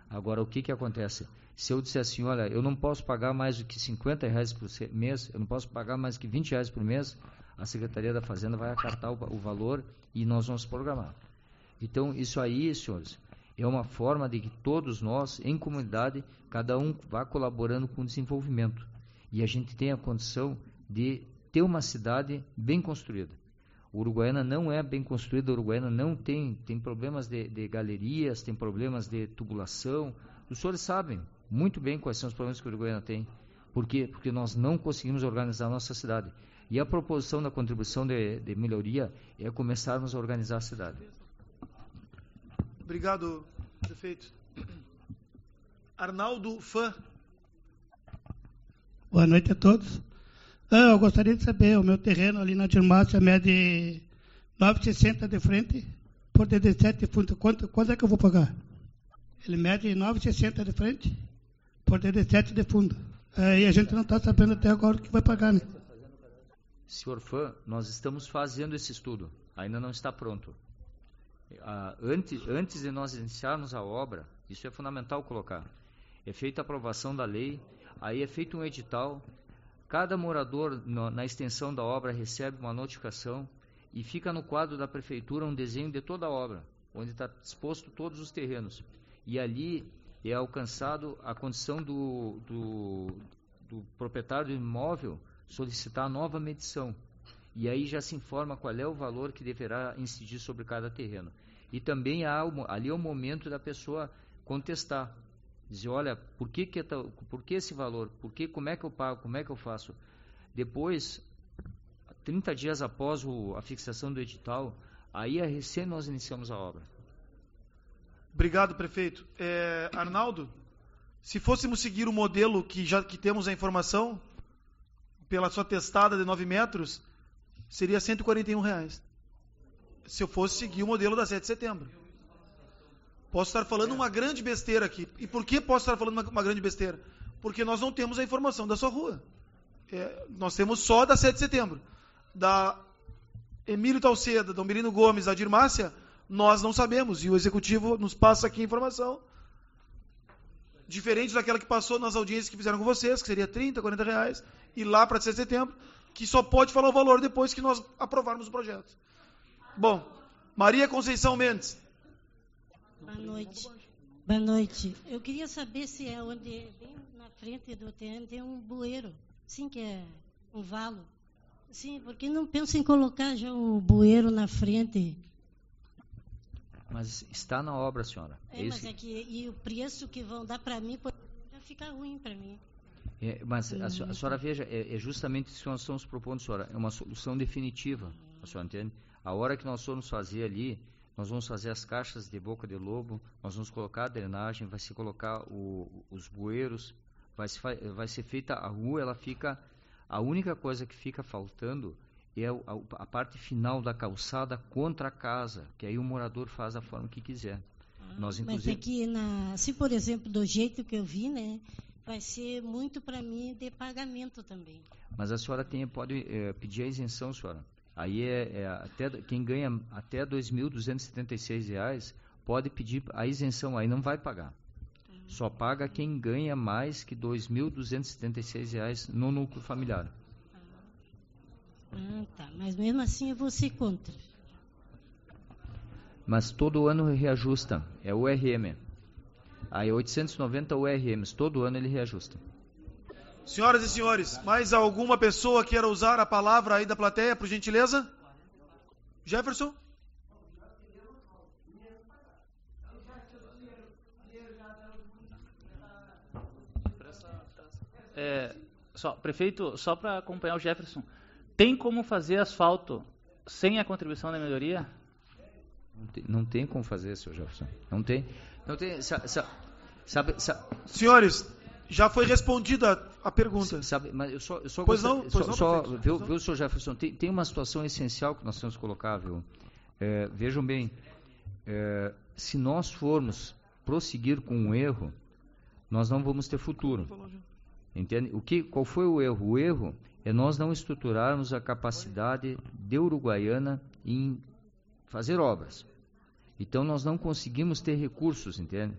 Speaker 3: Agora, o que que acontece? Se eu disser assim, olha, eu não posso pagar mais do que cinquenta reais por mês, eu não posso pagar mais do que vinte reais por mês, a Secretaria da Fazenda vai acartar o, o valor e nós vamos programar. Então, isso aí, senhores, é uma forma de que todos nós, em comunidade, cada um vá colaborando com o desenvolvimento. E a gente tem a condição de ter uma cidade bem construída. Uruguaiana não é bem construída, Uruguaiana não tem, tem problemas de, de galerias, tem problemas de tubulação. Os senhores sabem muito bem quais são os problemas que a Uruguaiana tem. Por quê? Porque nós não conseguimos organizar a nossa cidade. E a proposição da contribuição de, de melhoria é começarmos a organizar a cidade.
Speaker 1: Obrigado, prefeito. Arnaldo Fã.
Speaker 16: Boa noite a todos. Eu gostaria de saber, o meu terreno ali na Dirmácia mede nove e sessenta de frente por dezessete de fundo. Quanto, quanto é que eu vou pagar? Ele mede nove e sessenta de frente por dezessete de fundo. É, e a gente não está sabendo até agora o que vai pagar, né?
Speaker 3: Senhor Fã, nós estamos fazendo esse estudo. Ainda não está pronto. Ah, antes, antes de nós iniciarmos a obra, isso é fundamental colocar. É feita a aprovação da lei, aí é feito um edital. Cada morador no, na extensão da obra recebe uma notificação e fica no quadro da prefeitura um desenho de toda a obra, onde está exposto todos os terrenos. E ali é alcançado a condição do, do, do proprietário do imóvel solicitar nova medição. E aí já se informa qual é o valor que deverá incidir sobre cada terreno. E também há, ali é o momento da pessoa contestar. Dizer, olha, por que, que, por que esse valor? Por que, como é que eu pago? Como é que eu faço? Depois, trinta dias após o, a fixação do edital, aí é recém nós iniciamos a obra.
Speaker 1: Obrigado, prefeito. É, Arnaldo, se fôssemos seguir o modelo que já que temos a informação, pela sua testada de nove metros, seria cento e quarenta e um reais. Se eu fosse seguir o modelo da sete de setembro. Posso estar falando uma grande besteira aqui. E por que posso estar falando uma, uma grande besteira? Porque nós não temos a informação da sua rua. É, nós temos só da sete de setembro. Da Emílio Talceda, da Umbelino Gomes, da Dirmácia, nós não sabemos. E o executivo nos passa aqui a informação. Diferente daquela que passou nas audiências que fizeram com vocês, que seria trinta, quarenta reais, e lá para sete de setembro, que só pode falar o valor depois que nós aprovarmos o projeto. Bom, Maria Conceição Mendes.
Speaker 17: Boa noite. Boa noite. Eu queria saber se é onde, bem na frente do terreno, tem um bueiro. Sim, que é um valo. Sim, porque não pensa em colocar já um bueiro na frente?
Speaker 3: Mas está na obra, senhora.
Speaker 17: É,
Speaker 3: é
Speaker 17: mas é que e o preço que vão dar para mim já fica ruim para mim.
Speaker 3: É, mas a, a senhora veja, é, é justamente isso que nós estamos propondo, senhora. É uma solução definitiva, a senhora entende? A hora que nós formos fazer ali, nós vamos fazer as caixas de boca de lobo, nós vamos colocar a drenagem, vai se colocar o, os bueiros, vai, se, vai ser feita a rua, ela fica... A única coisa que fica faltando é a, a, a parte final da calçada contra a casa, que aí o morador faz da forma que quiser.
Speaker 17: Ah,
Speaker 3: nós,
Speaker 17: inclusive... Mas aqui, na, se por exemplo, do jeito que eu vi, né, vai ser muito para mim de pagamento também.
Speaker 3: Mas a senhora tem, pode é, pedir a isenção, senhora. Aí é, é até, quem ganha até dois mil duzentos e setenta e seis reais pode pedir a isenção, aí não vai pagar. Uhum. Só paga quem ganha mais que dois mil duzentos e setenta e seis reais no núcleo familiar.
Speaker 17: Ah, tá. Mas mesmo assim eu vou ser contra.
Speaker 3: Mas todo ano reajusta, é o U R M. Aí oitocentos e noventa U R Ms, todo ano ele reajusta.
Speaker 1: Senhoras e senhores, mais alguma pessoa queira usar a palavra aí da plateia, por gentileza? Jefferson?
Speaker 2: É, só, prefeito, só para acompanhar o Jefferson, tem como fazer asfalto sem a contribuição da melhoria?
Speaker 3: Não tem, não tem como fazer, senhor Jefferson. Não tem. Não tem. Sabe, sabe, sabe,
Speaker 1: senhores, já foi respondida a pergunta.
Speaker 3: Sabe, mas eu só, eu só
Speaker 1: pois
Speaker 3: gostaria,
Speaker 1: não, pois
Speaker 3: só,
Speaker 1: não,
Speaker 3: só
Speaker 1: prefeito,
Speaker 3: viu,
Speaker 1: pois
Speaker 3: viu, senhor Jefferson, tem, tem uma situação essencial que nós temos que colocar, viu? É, vejam bem, é, se nós formos prosseguir com um erro, nós não vamos ter futuro. Entende? O que, qual foi o erro? O erro é nós não estruturarmos a capacidade de Uruguaiana em fazer obras. Então nós não conseguimos ter recursos, entende?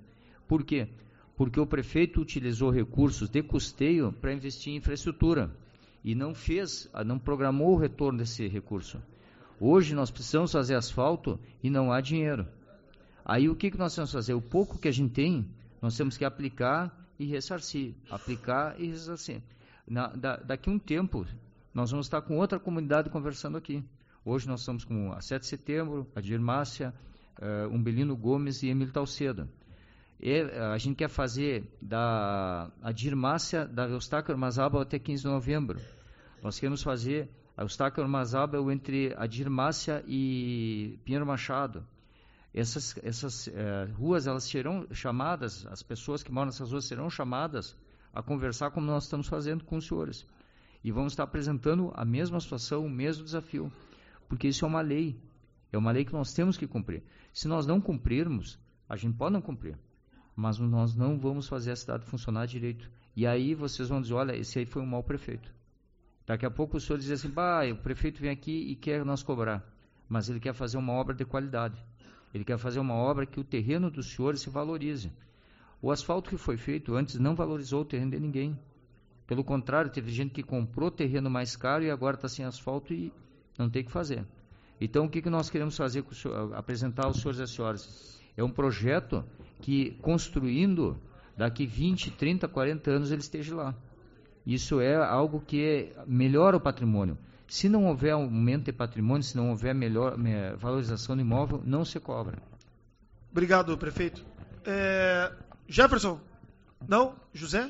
Speaker 3: Por quê? Porque o prefeito utilizou recursos de custeio para investir em infraestrutura e não fez, não programou o retorno desse recurso. Hoje nós precisamos fazer asfalto e não há dinheiro. Aí o que, que nós temos que fazer? O pouco que a gente tem, nós temos que aplicar e ressarcir. Aplicar e ressarcir. Na, da, daqui a um tempo, nós vamos estar com outra comunidade conversando aqui. Hoje nós estamos com a sete de setembro, a Dirmácia, uh, Umbelino Gomes e Emílio Talcedo. E, uh, a gente quer fazer da a Dirmácia da Eustáquio Armazábal até quinze de novembro. Nós queremos fazer a Eustáquio Armazábal entre a Dirmácia e Pinheiro Machado. Essas, essas uh, ruas, elas serão chamadas, as pessoas que moram nessas ruas serão chamadas a conversar como nós estamos fazendo com os senhores. E vamos estar apresentando a mesma situação, o mesmo desafio. Porque isso é uma lei. É uma lei que nós temos que cumprir. Se nós não cumprirmos, a gente pode não cumprir. Mas nós não vamos fazer a cidade funcionar direito. E aí vocês vão dizer, olha, esse aí foi um mau prefeito. Daqui a pouco o senhor diz assim, bah, o prefeito vem aqui e quer nós cobrar. Mas ele quer fazer uma obra de qualidade. Ele quer fazer uma obra que o terreno dos senhores se valorize. O asfalto que foi feito antes não valorizou o terreno de ninguém. Pelo contrário, teve gente que comprou terreno mais caro e agora está sem asfalto e não tem o que fazer. Então, o que, que nós queremos fazer, com o senhor, apresentar aos senhores e às senhoras? É um projeto que, construindo, daqui vinte, trinta, quarenta anos, ele esteja lá. Isso é algo que melhora o patrimônio. Se não houver aumento de patrimônio, se não houver melhor me, valorização do imóvel, não se cobra.
Speaker 1: Obrigado, prefeito. É, Jefferson? Não? José?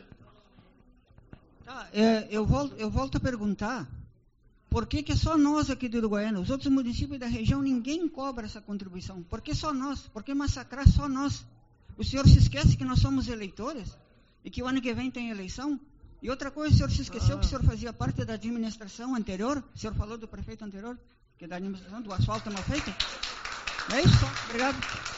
Speaker 4: Tá, é, eu, volto, eu volto a perguntar, por que, que é só nós aqui do Uruguaiana, os outros municípios da região, ninguém cobra essa contribuição? Por que só nós? Por que massacrar só nós? O senhor se esquece que nós somos eleitores? E que o ano que vem tem eleição? E outra coisa, o senhor se esqueceu ah. que o senhor fazia parte da administração anterior? O senhor falou do prefeito anterior, que é da administração do asfalto mal feito? É isso só. Obrigado.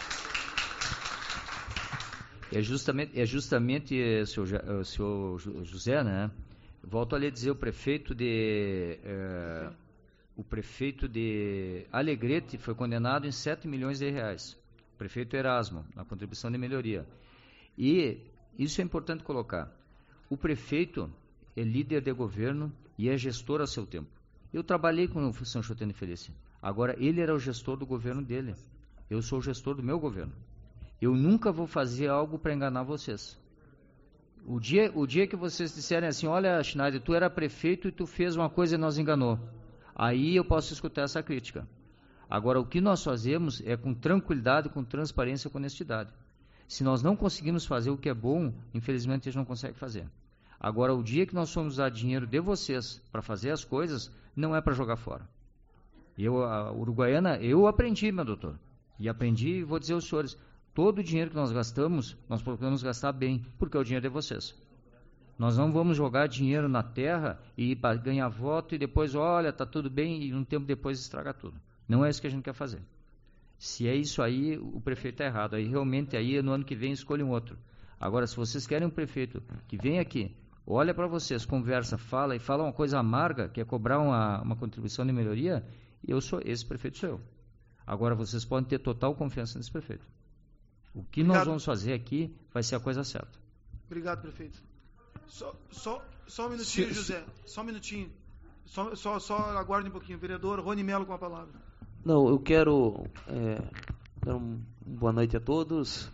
Speaker 3: É justamente, é justamente senhor, senhor José, né? Volto a lhe dizer, o prefeito de é, o prefeito de Alegrete foi condenado em sete milhões de reais. O prefeito Erasmo, na contribuição de melhoria. E isso é importante colocar. O prefeito é líder de governo e é gestor a seu tempo. Eu trabalhei com o São Choteno Felice. Agora, ele era o gestor do governo dele. Eu sou o gestor do meu governo. Eu nunca vou fazer algo para enganar vocês. O dia, o dia que vocês disserem assim, olha, Schneider, tu era prefeito e tu fez uma coisa e nos enganou. Aí eu posso escutar essa crítica. Agora, o que nós fazemos é com tranquilidade, com transparência, com honestidade. Se nós não conseguimos fazer o que é bom, infelizmente a gente não consegue fazer. Agora, o dia que nós formos usar dinheiro de vocês para fazer as coisas, não é para jogar fora. Eu, a Uruguaiana, eu aprendi, meu doutor. E aprendi e vou dizer aos senhores, todo o dinheiro que nós gastamos, nós procuramos gastar bem, porque é o dinheiro de vocês. Nós não vamos jogar dinheiro na terra e ganhar voto e depois, olha, está tudo bem e um tempo depois estraga tudo. Não é isso que a gente quer fazer. Se é isso aí, o prefeito está errado. Aí realmente, aí no ano que vem, escolhe um outro. Agora, se vocês querem um prefeito que vem aqui, olha para vocês, conversa, fala e fala uma coisa amarga, que é cobrar uma, uma contribuição de melhoria, eu sou, esse prefeito sou eu. Agora, vocês podem ter total confiança nesse prefeito. O que Obrigado. Nós vamos fazer aqui vai ser a coisa certa.
Speaker 1: Obrigado, prefeito. Só, só, só um minutinho, se, José. Se... Só um minutinho. Só, só, só aguarde um pouquinho. Vereador Rony Melo com a palavra.
Speaker 18: Não, eu quero é, dar uma boa noite a todos.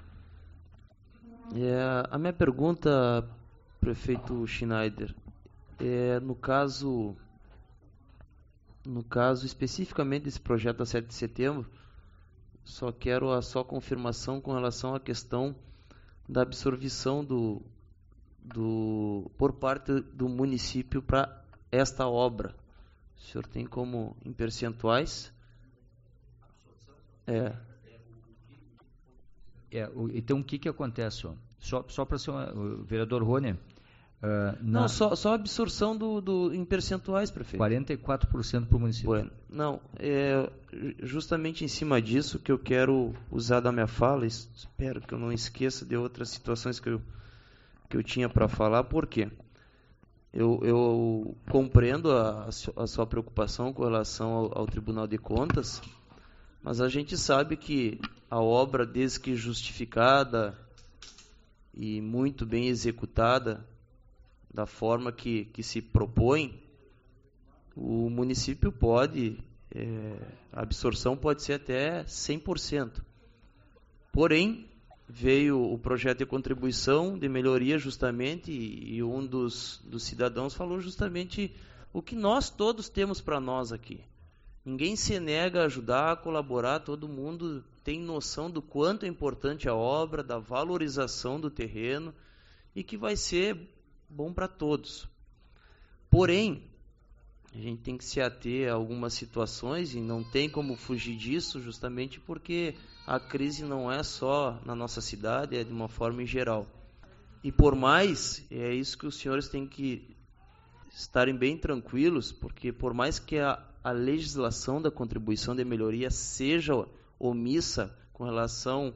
Speaker 18: É, a minha pergunta, prefeito Schneider, é no caso, no caso especificamente desse projeto da sete de setembro, só quero a só confirmação com relação à questão da absorvição do, do por parte do município para esta obra. O senhor tem como em percentuais? É.
Speaker 3: é o, então o que que acontece? Ó? Só, só para ser o vereador Rony. Uh,
Speaker 18: não, só, só a absorção do, do, em percentuais, prefeito.
Speaker 3: quarenta e quatro por cento para o município.
Speaker 18: Bueno, não, é justamente em cima disso que eu quero usar da minha fala, espero que eu não esqueça de outras situações que eu, que eu tinha para falar, por quê? Eu, eu compreendo a, a sua preocupação com relação ao, ao Tribunal de Contas, mas a gente sabe que a obra, desde que justificada, e muito bem executada, da forma que, que se propõe, o município pode, é, a absorção pode ser até cem por cento. Porém, veio o projeto de contribuição de melhoria justamente, e, e um dos, dos cidadãos falou justamente o que nós todos temos para nós aqui. Ninguém se nega a ajudar, a colaborar, todo mundo tem noção do quanto é importante a obra, da valorização do terreno, e que vai ser bom para todos. Porém, a gente tem que se ater a algumas situações, e não tem como fugir disso, justamente porque a crise não é só na nossa cidade, é de uma forma em geral. E por mais, é isso que os senhores têm que estarem bem tranquilos, porque por mais que a, a legislação da contribuição de melhoria seja omissa com relação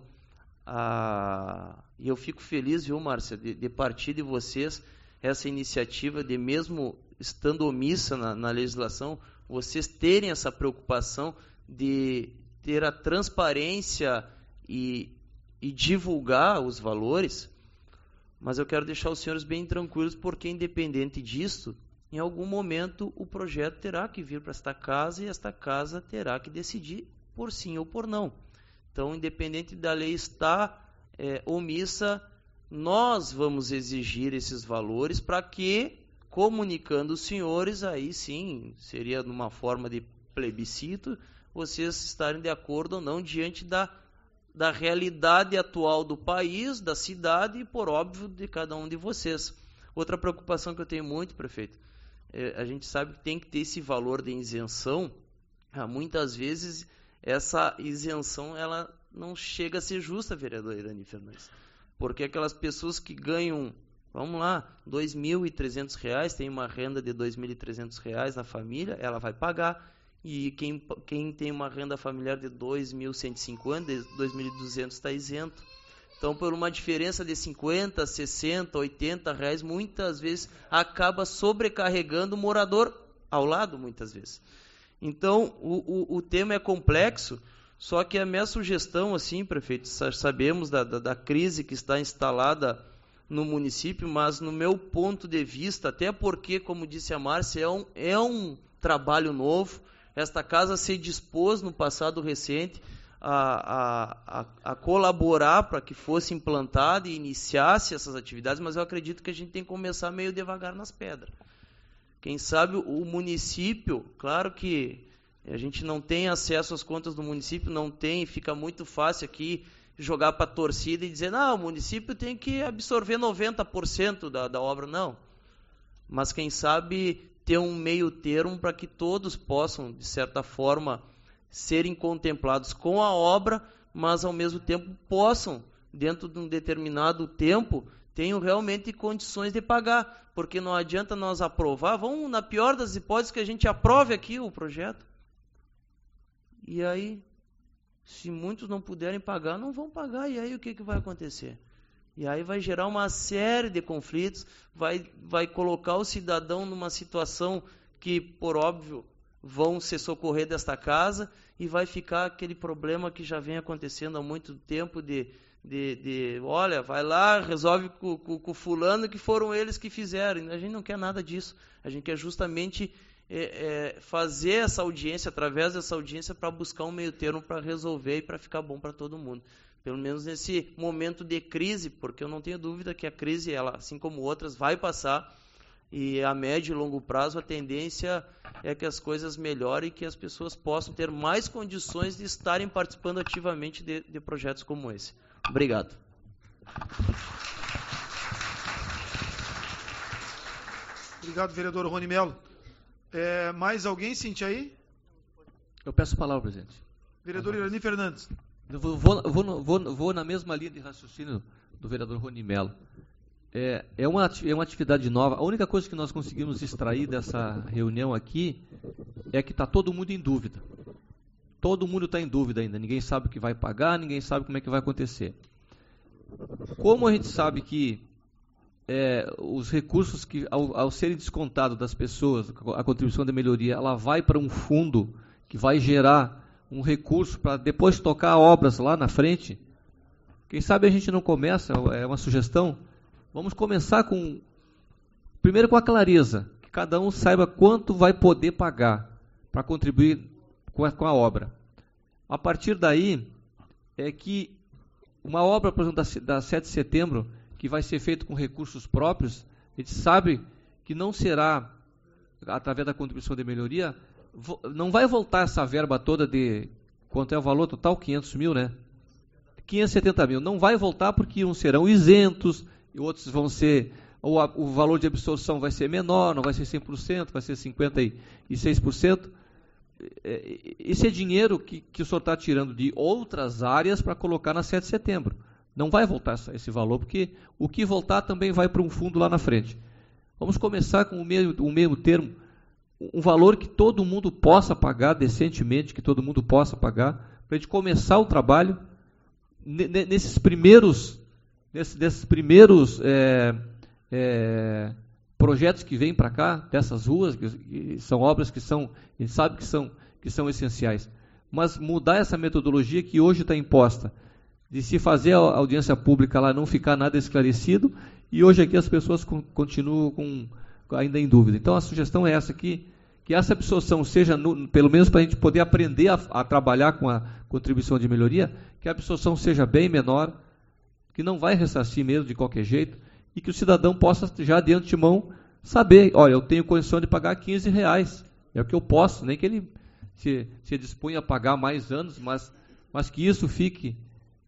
Speaker 18: a... E eu fico feliz, viu, Márcia, de, de partir de vocês essa iniciativa de, mesmo estando omissa na, na legislação, vocês terem essa preocupação de ter a transparência e, e divulgar os valores. Mas eu quero deixar os senhores bem tranquilos, porque independente disso, em algum momento o projeto terá que vir para esta casa, e esta casa terá que decidir por sim ou por não. Então, independente da lei estar é, omissa, nós vamos exigir esses valores para que, comunicando os senhores, aí sim, seria numa forma de plebiscito, vocês estarem de acordo ou não diante da, da realidade atual do país, da cidade e, por óbvio, de cada um de vocês. Outra preocupação que eu tenho muito, prefeito, é, a gente sabe que tem que ter esse valor de isenção. Ah, muitas vezes essa isenção ela não chega a ser justa, vereador Irani Fernandes, porque aquelas pessoas que ganham, vamos lá, dois mil e trezentos reais, tem uma renda de dois mil e trezentos reais na família, ela vai pagar. E quem, quem tem uma renda familiar de dois mil cento e cinquenta, dois mil e duzentos está isento. Então, por uma diferença de cinquenta, sessenta, oitenta reais, muitas vezes acaba sobrecarregando o morador ao lado, muitas vezes. Então, o, o, o tema é complexo, só que a minha sugestão, assim, prefeito, sabemos da, da, da crise que está instalada no município, mas no meu ponto de vista, até porque, como disse a Márcia, é um, é um trabalho novo. Esta casa se dispôs no passado recente a, a, a, a colaborar para que fosse implantada e iniciasse essas atividades, mas eu acredito que a gente tem que começar meio devagar nas pedras. Quem sabe o município, claro que a gente não tem acesso às contas do município, não tem, fica muito fácil aqui jogar para a torcida e dizer, não, o município tem que absorver noventa por cento da, da obra, não. Mas quem sabe ter um meio termo para que todos possam, de certa forma, serem contemplados com a obra, mas ao mesmo tempo possam, dentro de um determinado tempo, tenham realmente condições de pagar, porque não adianta nós aprovar, vamos, na pior das hipóteses, que a gente aprove aqui o projeto. E aí, se muitos não puderem pagar, não vão pagar, e aí o que, que vai acontecer? E aí vai gerar uma série de conflitos, vai, vai colocar o cidadão numa situação que, por óbvio, vão se socorrer desta casa, e vai ficar aquele problema que já vem acontecendo há muito tempo de, de, de olha, vai lá, resolve com, com, com fulano, que foram eles que fizeram. A gente não quer nada disso. A gente quer justamente é, é, fazer essa audiência, através dessa audiência, para buscar um meio termo para resolver e para ficar bom para todo mundo. Pelo menos nesse momento de crise, porque eu não tenho dúvida que a crise, ela, assim como outras, vai passar, e a médio e longo prazo a tendência é que as coisas melhorem e que as pessoas possam ter mais condições de estarem participando ativamente de, de projetos como esse. Obrigado.
Speaker 1: Obrigado, vereador Rony Melo. É, mais alguém, Cintia, aí?
Speaker 6: Eu peço a palavra, presidente.
Speaker 1: Vereador Irani Fernandes.
Speaker 6: Eu vou, vou, vou, vou, vou na mesma linha de raciocínio do vereador Rony Melo. É, é, uma, é uma atividade nova. A única coisa que nós conseguimos extrair dessa reunião aqui é que está todo mundo em dúvida. Todo mundo está em dúvida ainda. Ninguém sabe o que vai pagar, ninguém sabe como é que vai acontecer. Como a gente sabe que é, os recursos que, ao, ao serem descontados das pessoas, a contribuição de melhoria, ela vai para um fundo que vai gerar um recurso para depois tocar obras lá na frente, Quem sabe a gente não começa, é uma sugestão, vamos começar com, primeiro com a clareza, que cada um saiba quanto vai poder pagar para contribuir com a, com a obra. A partir daí, é que uma obra, por exemplo, da, da sete de setembro, que vai ser feita com recursos próprios, a gente sabe que não será, através da contribuição de melhoria, não vai voltar essa verba toda de, quanto é o valor total? quinhentos mil, né? quinhentos e setenta mil. Não vai voltar porque uns serão isentos, e outros vão ser, ou a, o valor de absorção vai ser menor, não vai ser cem por cento, vai ser cinquenta e seis por cento. Esse é dinheiro que, que o senhor está tirando de outras áreas para colocar na sete de setembro. Não vai voltar essa, esse valor, porque o que voltar também vai para um fundo lá na frente. Vamos começar com o mesmo, o mesmo termo, um valor que todo mundo possa pagar decentemente, que todo mundo possa pagar, para a gente começar o trabalho nesses primeiros, nesses, nesses primeiros é, é, projetos que vêm para cá, dessas ruas, que, que são obras que são, a gente sabe que são, que são essenciais. Mas mudar essa metodologia que hoje está imposta, de se fazer a audiência pública lá, não ficar nada esclarecido, e hoje aqui as pessoas com, continuam com, ainda em dúvida. Então a sugestão é essa aqui, que essa absorção seja, no, pelo menos para a gente poder aprender a, a trabalhar com a contribuição de melhoria, que a absorção seja bem menor, que não vai ressarcir mesmo de qualquer jeito, e que o cidadão possa já de antemão saber, olha, eu tenho condição de pagar quinze reais, é o que eu posso, nem que ele se, se disponha a pagar mais anos, mas, mas que isso fique,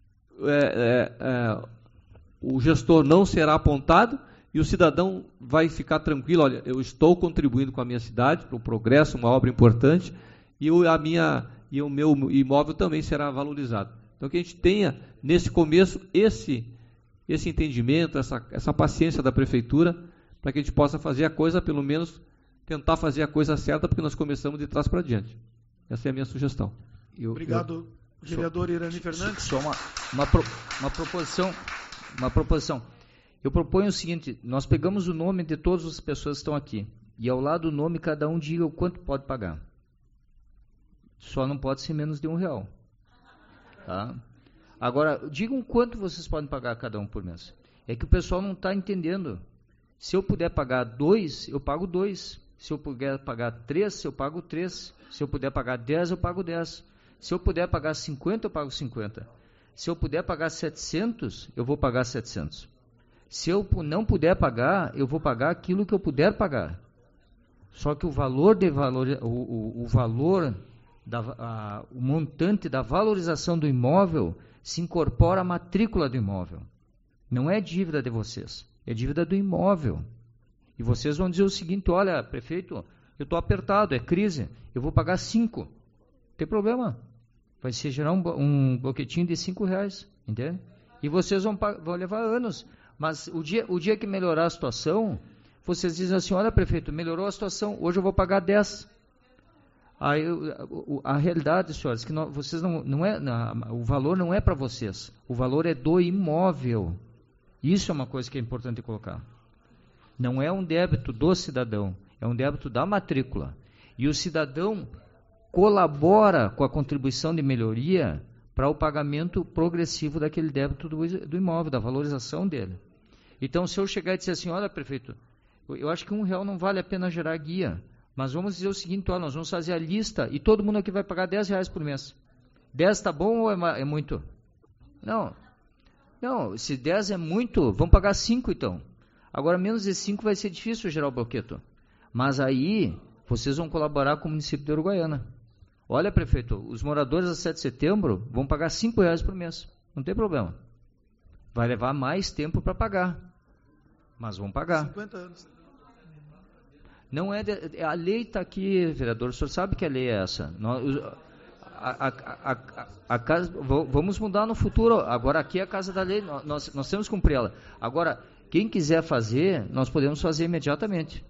Speaker 6: é, é, é, o gestor não será apontado, e o cidadão vai ficar tranquilo, olha, eu estou contribuindo com a minha cidade para o progresso, uma obra importante, e, o, a minha, e o meu imóvel também será valorizado. Então, que a gente tenha, nesse começo, esse, esse entendimento, essa, essa paciência da Prefeitura, para que a gente possa fazer a coisa, pelo menos, tentar fazer a coisa certa, porque nós começamos de trás para diante. Essa é a minha sugestão.
Speaker 1: Eu, Obrigado, eu, vereador Irani Fernandes.
Speaker 3: Só uma, uma, pro, uma proposição, uma proposição. Eu proponho o seguinte, nós pegamos o nome de todas as pessoas que estão aqui, e ao lado do nome, cada um diga o quanto pode pagar. Só não pode ser menos de um real. Tá? Agora, digam quanto vocês podem pagar cada um por mês. É que o pessoal não está entendendo. Se eu puder pagar dois, eu pago dois. Se eu puder pagar três, eu pago três. Se eu puder pagar dez, eu pago dez. Se eu puder pagar cinquenta, eu pago cinquenta. Se eu puder pagar setecentos, eu vou pagar setecentos. Se eu não puder pagar, eu vou pagar aquilo que eu puder pagar. Só que o valor, de valor, o, o, o valor, da, a, o montante da valorização do imóvel se incorpora à matrícula do imóvel. Não é dívida de vocês, é dívida do imóvel. E vocês vão dizer o seguinte, olha, prefeito, eu estou apertado, é crise, eu vou pagar cinco. Não tem problema. Vai ser gerar um, um boquetinho de cinco reais, entende? E vocês vão, vão levar anos. Mas o dia, o dia que melhorar a situação, vocês dizem assim, olha, prefeito, melhorou a situação, hoje eu vou pagar dez. Aí, a, a realidade, senhores, que não, vocês não, não é, não, o valor não é para vocês, o valor é do imóvel. Isso é uma coisa que é importante colocar. Não é um débito do cidadão, é um débito da matrícula. E o cidadão colabora com a contribuição de melhoria para o pagamento progressivo daquele débito do, do imóvel, da valorização dele. Então, se eu chegar e dizer assim, olha, prefeito, eu acho que um real não vale a pena gerar guia, mas vamos dizer o seguinte, olha, nós vamos fazer a lista e todo mundo aqui vai pagar dez reais por mês. dez está bom ou é, é muito? Não. Não, se dez é muito, vamos pagar cinco então. Agora, menos de cinco vai ser difícil gerar o boqueto. Mas aí, vocês vão colaborar com o município de Uruguaiana. Olha, prefeito, os moradores da sete de setembro vão pagar cinco reais por mês. Não tem problema. Vai levar mais tempo para pagar. Mas vão pagar.
Speaker 1: cinquenta anos.
Speaker 3: Não é de, a lei está aqui, vereador. O senhor sabe que a lei é essa. Nós, a, a, a, a, a casa, vamos mudar no futuro. Agora aqui é a casa da lei. Nós, nós temos que cumprir ela. Agora, quem quiser fazer, nós podemos fazer imediatamente.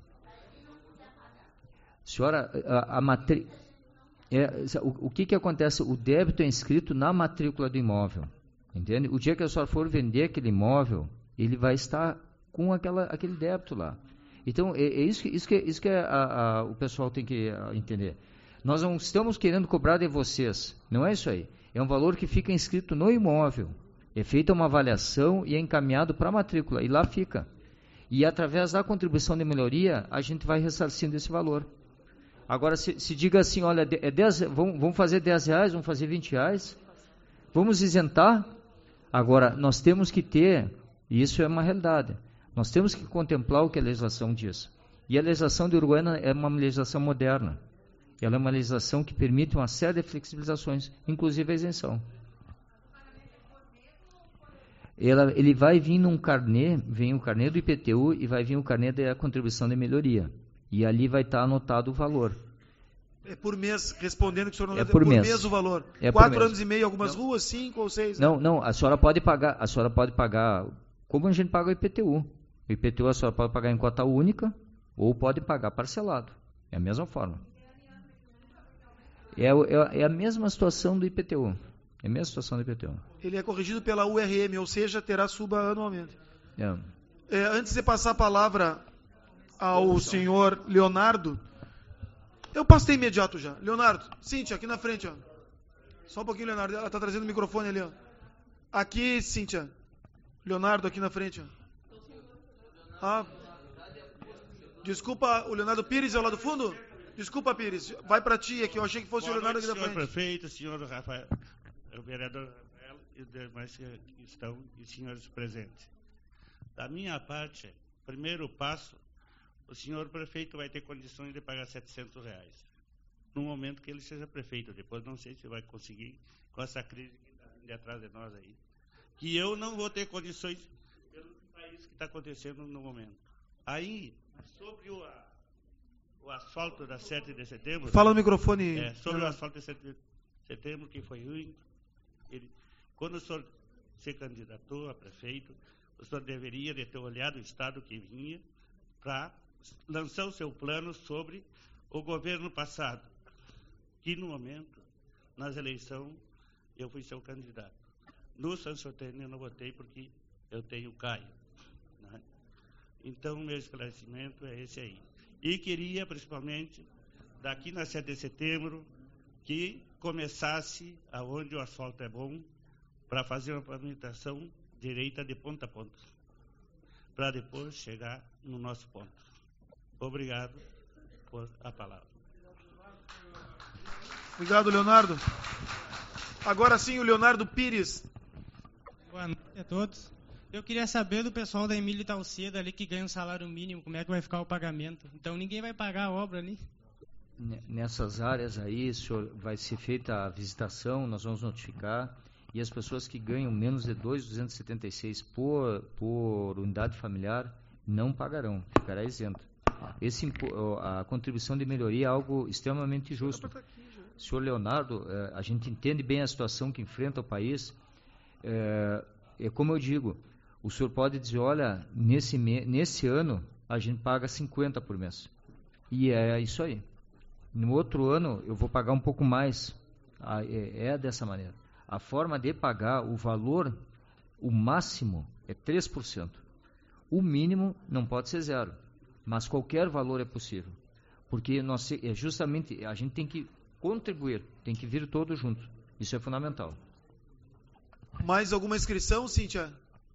Speaker 3: Senhora, a, a matrícula... É, o, o que, que acontece? O débito é inscrito na matrícula do imóvel, entende? O dia que a senhora for vender aquele imóvel, ele vai estar com aquela, aquele débito lá. Então, é, é isso que, isso que, isso que é a, a, o pessoal tem que a, entender. Nós não estamos querendo cobrar de vocês, não é isso aí. É um valor que fica inscrito no imóvel. É feita uma avaliação e é encaminhado para a matrícula, e lá fica. E através da contribuição de melhoria, a gente vai ressarcindo esse valor. Agora, se, se diga assim, olha, é dez, vamos, vamos fazer dez reais, vamos fazer vinte reais, vamos isentar. Agora, nós temos que ter, e isso é uma realidade, nós temos que contemplar o que a legislação diz. E a legislação de Uruguaiana é uma legislação moderna. Ela é uma legislação que permite uma série de flexibilizações, inclusive a isenção. Ela, ele vai vir num carnê, vem o carnê do I P T U e vai vir o carnê da contribuição de melhoria. E ali vai estar anotado o valor.
Speaker 1: É por mês, respondendo que o senhor não
Speaker 3: é
Speaker 1: deve,
Speaker 3: por,
Speaker 1: por
Speaker 3: mês.
Speaker 1: mês o valor.
Speaker 3: É
Speaker 1: Quatro anos e meio, algumas não. ruas, cinco ou seis?
Speaker 3: Não, não, a senhora pode pagar, a senhora pode pagar, como a gente paga o I P T U. O I P T U a senhora pode pagar em cota única ou pode pagar parcelado. É a mesma forma. É, é, é a mesma situação do I P T U. É a mesma situação do I P T U.
Speaker 1: Ele é corrigido pela U R M, ou seja, terá suba anualmente.
Speaker 3: É.
Speaker 1: É, antes de passar a palavra ao senhor Leonardo, eu passei imediato já. Leonardo, Cíntia, aqui na frente, ó. Só um pouquinho, Leonardo. Ela está trazendo o microfone ali, ó. Aqui, Cíntia. Leonardo, aqui na frente, ó. Ah. Desculpa, o Leonardo Pires é lá do fundo? Desculpa, Pires. Vai para ti aqui. Eu achei que fosse
Speaker 19: Boa
Speaker 1: o Leonardo
Speaker 19: noite,
Speaker 1: aqui da frente.
Speaker 19: Senhor prefeito, senhor Rafael, o vereador Rafael e os demais que estão e senhores presentes. Da minha parte, primeiro passo, o senhor prefeito vai ter condições de pagar setecentos reais. No momento que ele seja prefeito. Depois não sei se vai conseguir com essa crise que está vindo atrás de nós aí. Que eu não vou ter condições pelo país que está acontecendo no momento. Aí, sobre o, a, o asfalto da sete de setembro...
Speaker 1: Fala no microfone.
Speaker 19: É, sobre o asfalto de sete de setembro, que foi ruim. Ele, quando o senhor se candidatou a prefeito, o senhor deveria de ter olhado o estado que vinha para lançar o seu plano sobre o governo passado, que no momento, nas eleições, eu fui seu candidato. No São Sotênio eu não votei porque eu tenho Caio. Né? Então, meu esclarecimento é esse aí. E queria, principalmente, daqui na sete de setembro, que começasse aonde o asfalto é bom, para fazer uma pavimentação direita de ponta a ponta, para depois chegar no nosso ponto. Obrigado por a palavra.
Speaker 1: Obrigado, Leonardo. Agora sim, o Leonardo Pires.
Speaker 20: Boa noite a todos. Eu queria saber do pessoal da Emílio Talceda ali que ganha um salário mínimo, como é que vai ficar o pagamento? Então ninguém vai pagar a obra ali?
Speaker 3: Nessas áreas aí, senhor, vai ser feita a visitação, nós vamos notificar, e as pessoas que ganham menos de dois mil duzentos e setenta e seis por, por unidade familiar não pagarão, ficará isento. Esse, a contribuição de melhoria é algo extremamente justo. Senhor Leonardo, a gente entende bem a situação que enfrenta o país. É, é como eu digo, o senhor pode dizer, olha, nesse, nesse ano a gente paga cinquenta por mês. E é isso aí. No outro ano eu vou pagar um pouco mais. É, é dessa maneira. A forma de pagar, o valor, o máximo é três por cento. O mínimo não pode ser zero. Mas qualquer valor é possível. Porque nós, é justamente a gente tem que contribuir, tem que vir todo junto. Isso é fundamental.
Speaker 1: Mais alguma inscrição, Cíntia?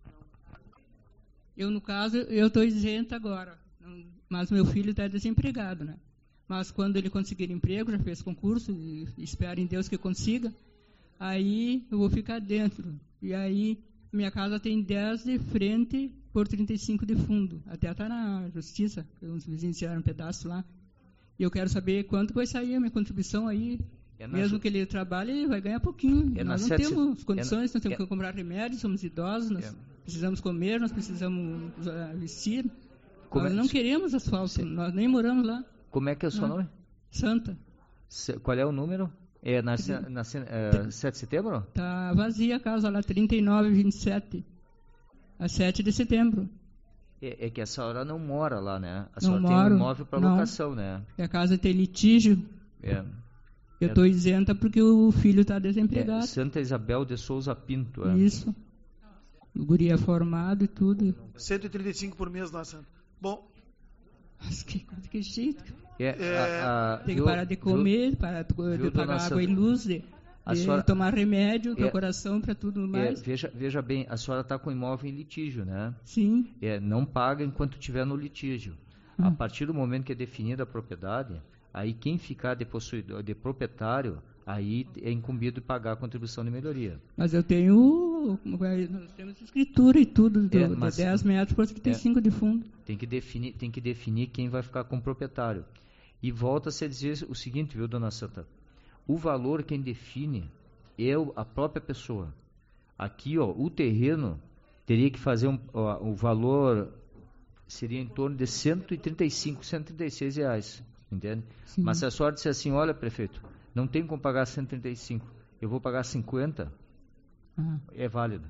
Speaker 7: Eu, no caso, eu estou isenta agora. Mas meu filho está desempregado, né? Mas quando ele conseguir emprego, já fez concurso, e espero em Deus que consiga, aí eu vou ficar dentro. E aí, minha casa tem dez de frente por trinta e cinco de fundo. Até está na justiça, os vizinhos tiraram um pedaço lá. E eu quero saber quanto vai sair a minha contribuição aí. É Mesmo que ele trabalhe, ele vai ganhar pouquinho. É nós não sete... temos condições, é... nós temos que comprar remédios, somos idosos, nós é... precisamos comer, nós precisamos uh, vestir. Como nós é... não queremos asfalto, Sim. nós nem moramos lá.
Speaker 3: Como é que é o seu
Speaker 7: não.
Speaker 3: nome?
Speaker 7: Santa.
Speaker 3: Se... Qual é o número? É na, na, na uh, sete de setembro?
Speaker 7: Está vazia a casa lá, trinta e nove vinte e sete. A sete de setembro.
Speaker 3: É, é que a senhora não mora lá, né? A
Speaker 7: não
Speaker 3: senhora
Speaker 7: moro,
Speaker 3: tem um imóvel para locação, né?
Speaker 7: E a casa tem litígio.
Speaker 3: É.
Speaker 7: Eu estou é. isenta porque o filho está desempregado.
Speaker 3: É, Santa Isabel de Souza Pinto. É.
Speaker 7: Isso. O guri é formado e tudo.
Speaker 1: cento e trinta e cinco por mês lá, Santa. Bom.
Speaker 7: Mas que, que jeito.
Speaker 3: É,
Speaker 7: é,
Speaker 3: a, a,
Speaker 7: tem que viu, parar de comer, viu, parar de, viu, de pagar água Santa, e luz. De,
Speaker 3: A
Speaker 7: e
Speaker 3: senhora,
Speaker 7: tomar remédio para o
Speaker 3: é,
Speaker 7: coração, para tudo mais.
Speaker 3: É, veja, veja bem, a senhora está com o imóvel em litígio, né?
Speaker 7: Sim.
Speaker 3: É, não paga enquanto estiver no litígio.
Speaker 7: Hum.
Speaker 3: A partir do momento que é definida a propriedade, aí quem ficar de, possuidor, de proprietário, aí é incumbido de pagar a contribuição de melhoria.
Speaker 7: Mas eu tenho, nós temos escritura e tudo, do,
Speaker 3: É,
Speaker 7: de
Speaker 3: mas-
Speaker 7: dez metros por trinta e cinco
Speaker 3: é,
Speaker 7: de fundo.
Speaker 3: Tem que definir, tem que definir quem vai ficar como proprietário. E volta-se a dizer o seguinte, viu, dona Santa? O valor quem define é o- a própria pessoa. Aqui, ó, o terreno teria que fazer um, ó, o valor seria em torno de cento e trinta e cinco, cento e trinta e seis reais, entende?
Speaker 7: Sim.
Speaker 3: Mas se a senhora disser assim, olha, prefeito, não tem como pagar cento e trinta e cinco, eu vou pagar cinquenta,
Speaker 7: Ah.
Speaker 3: é válido.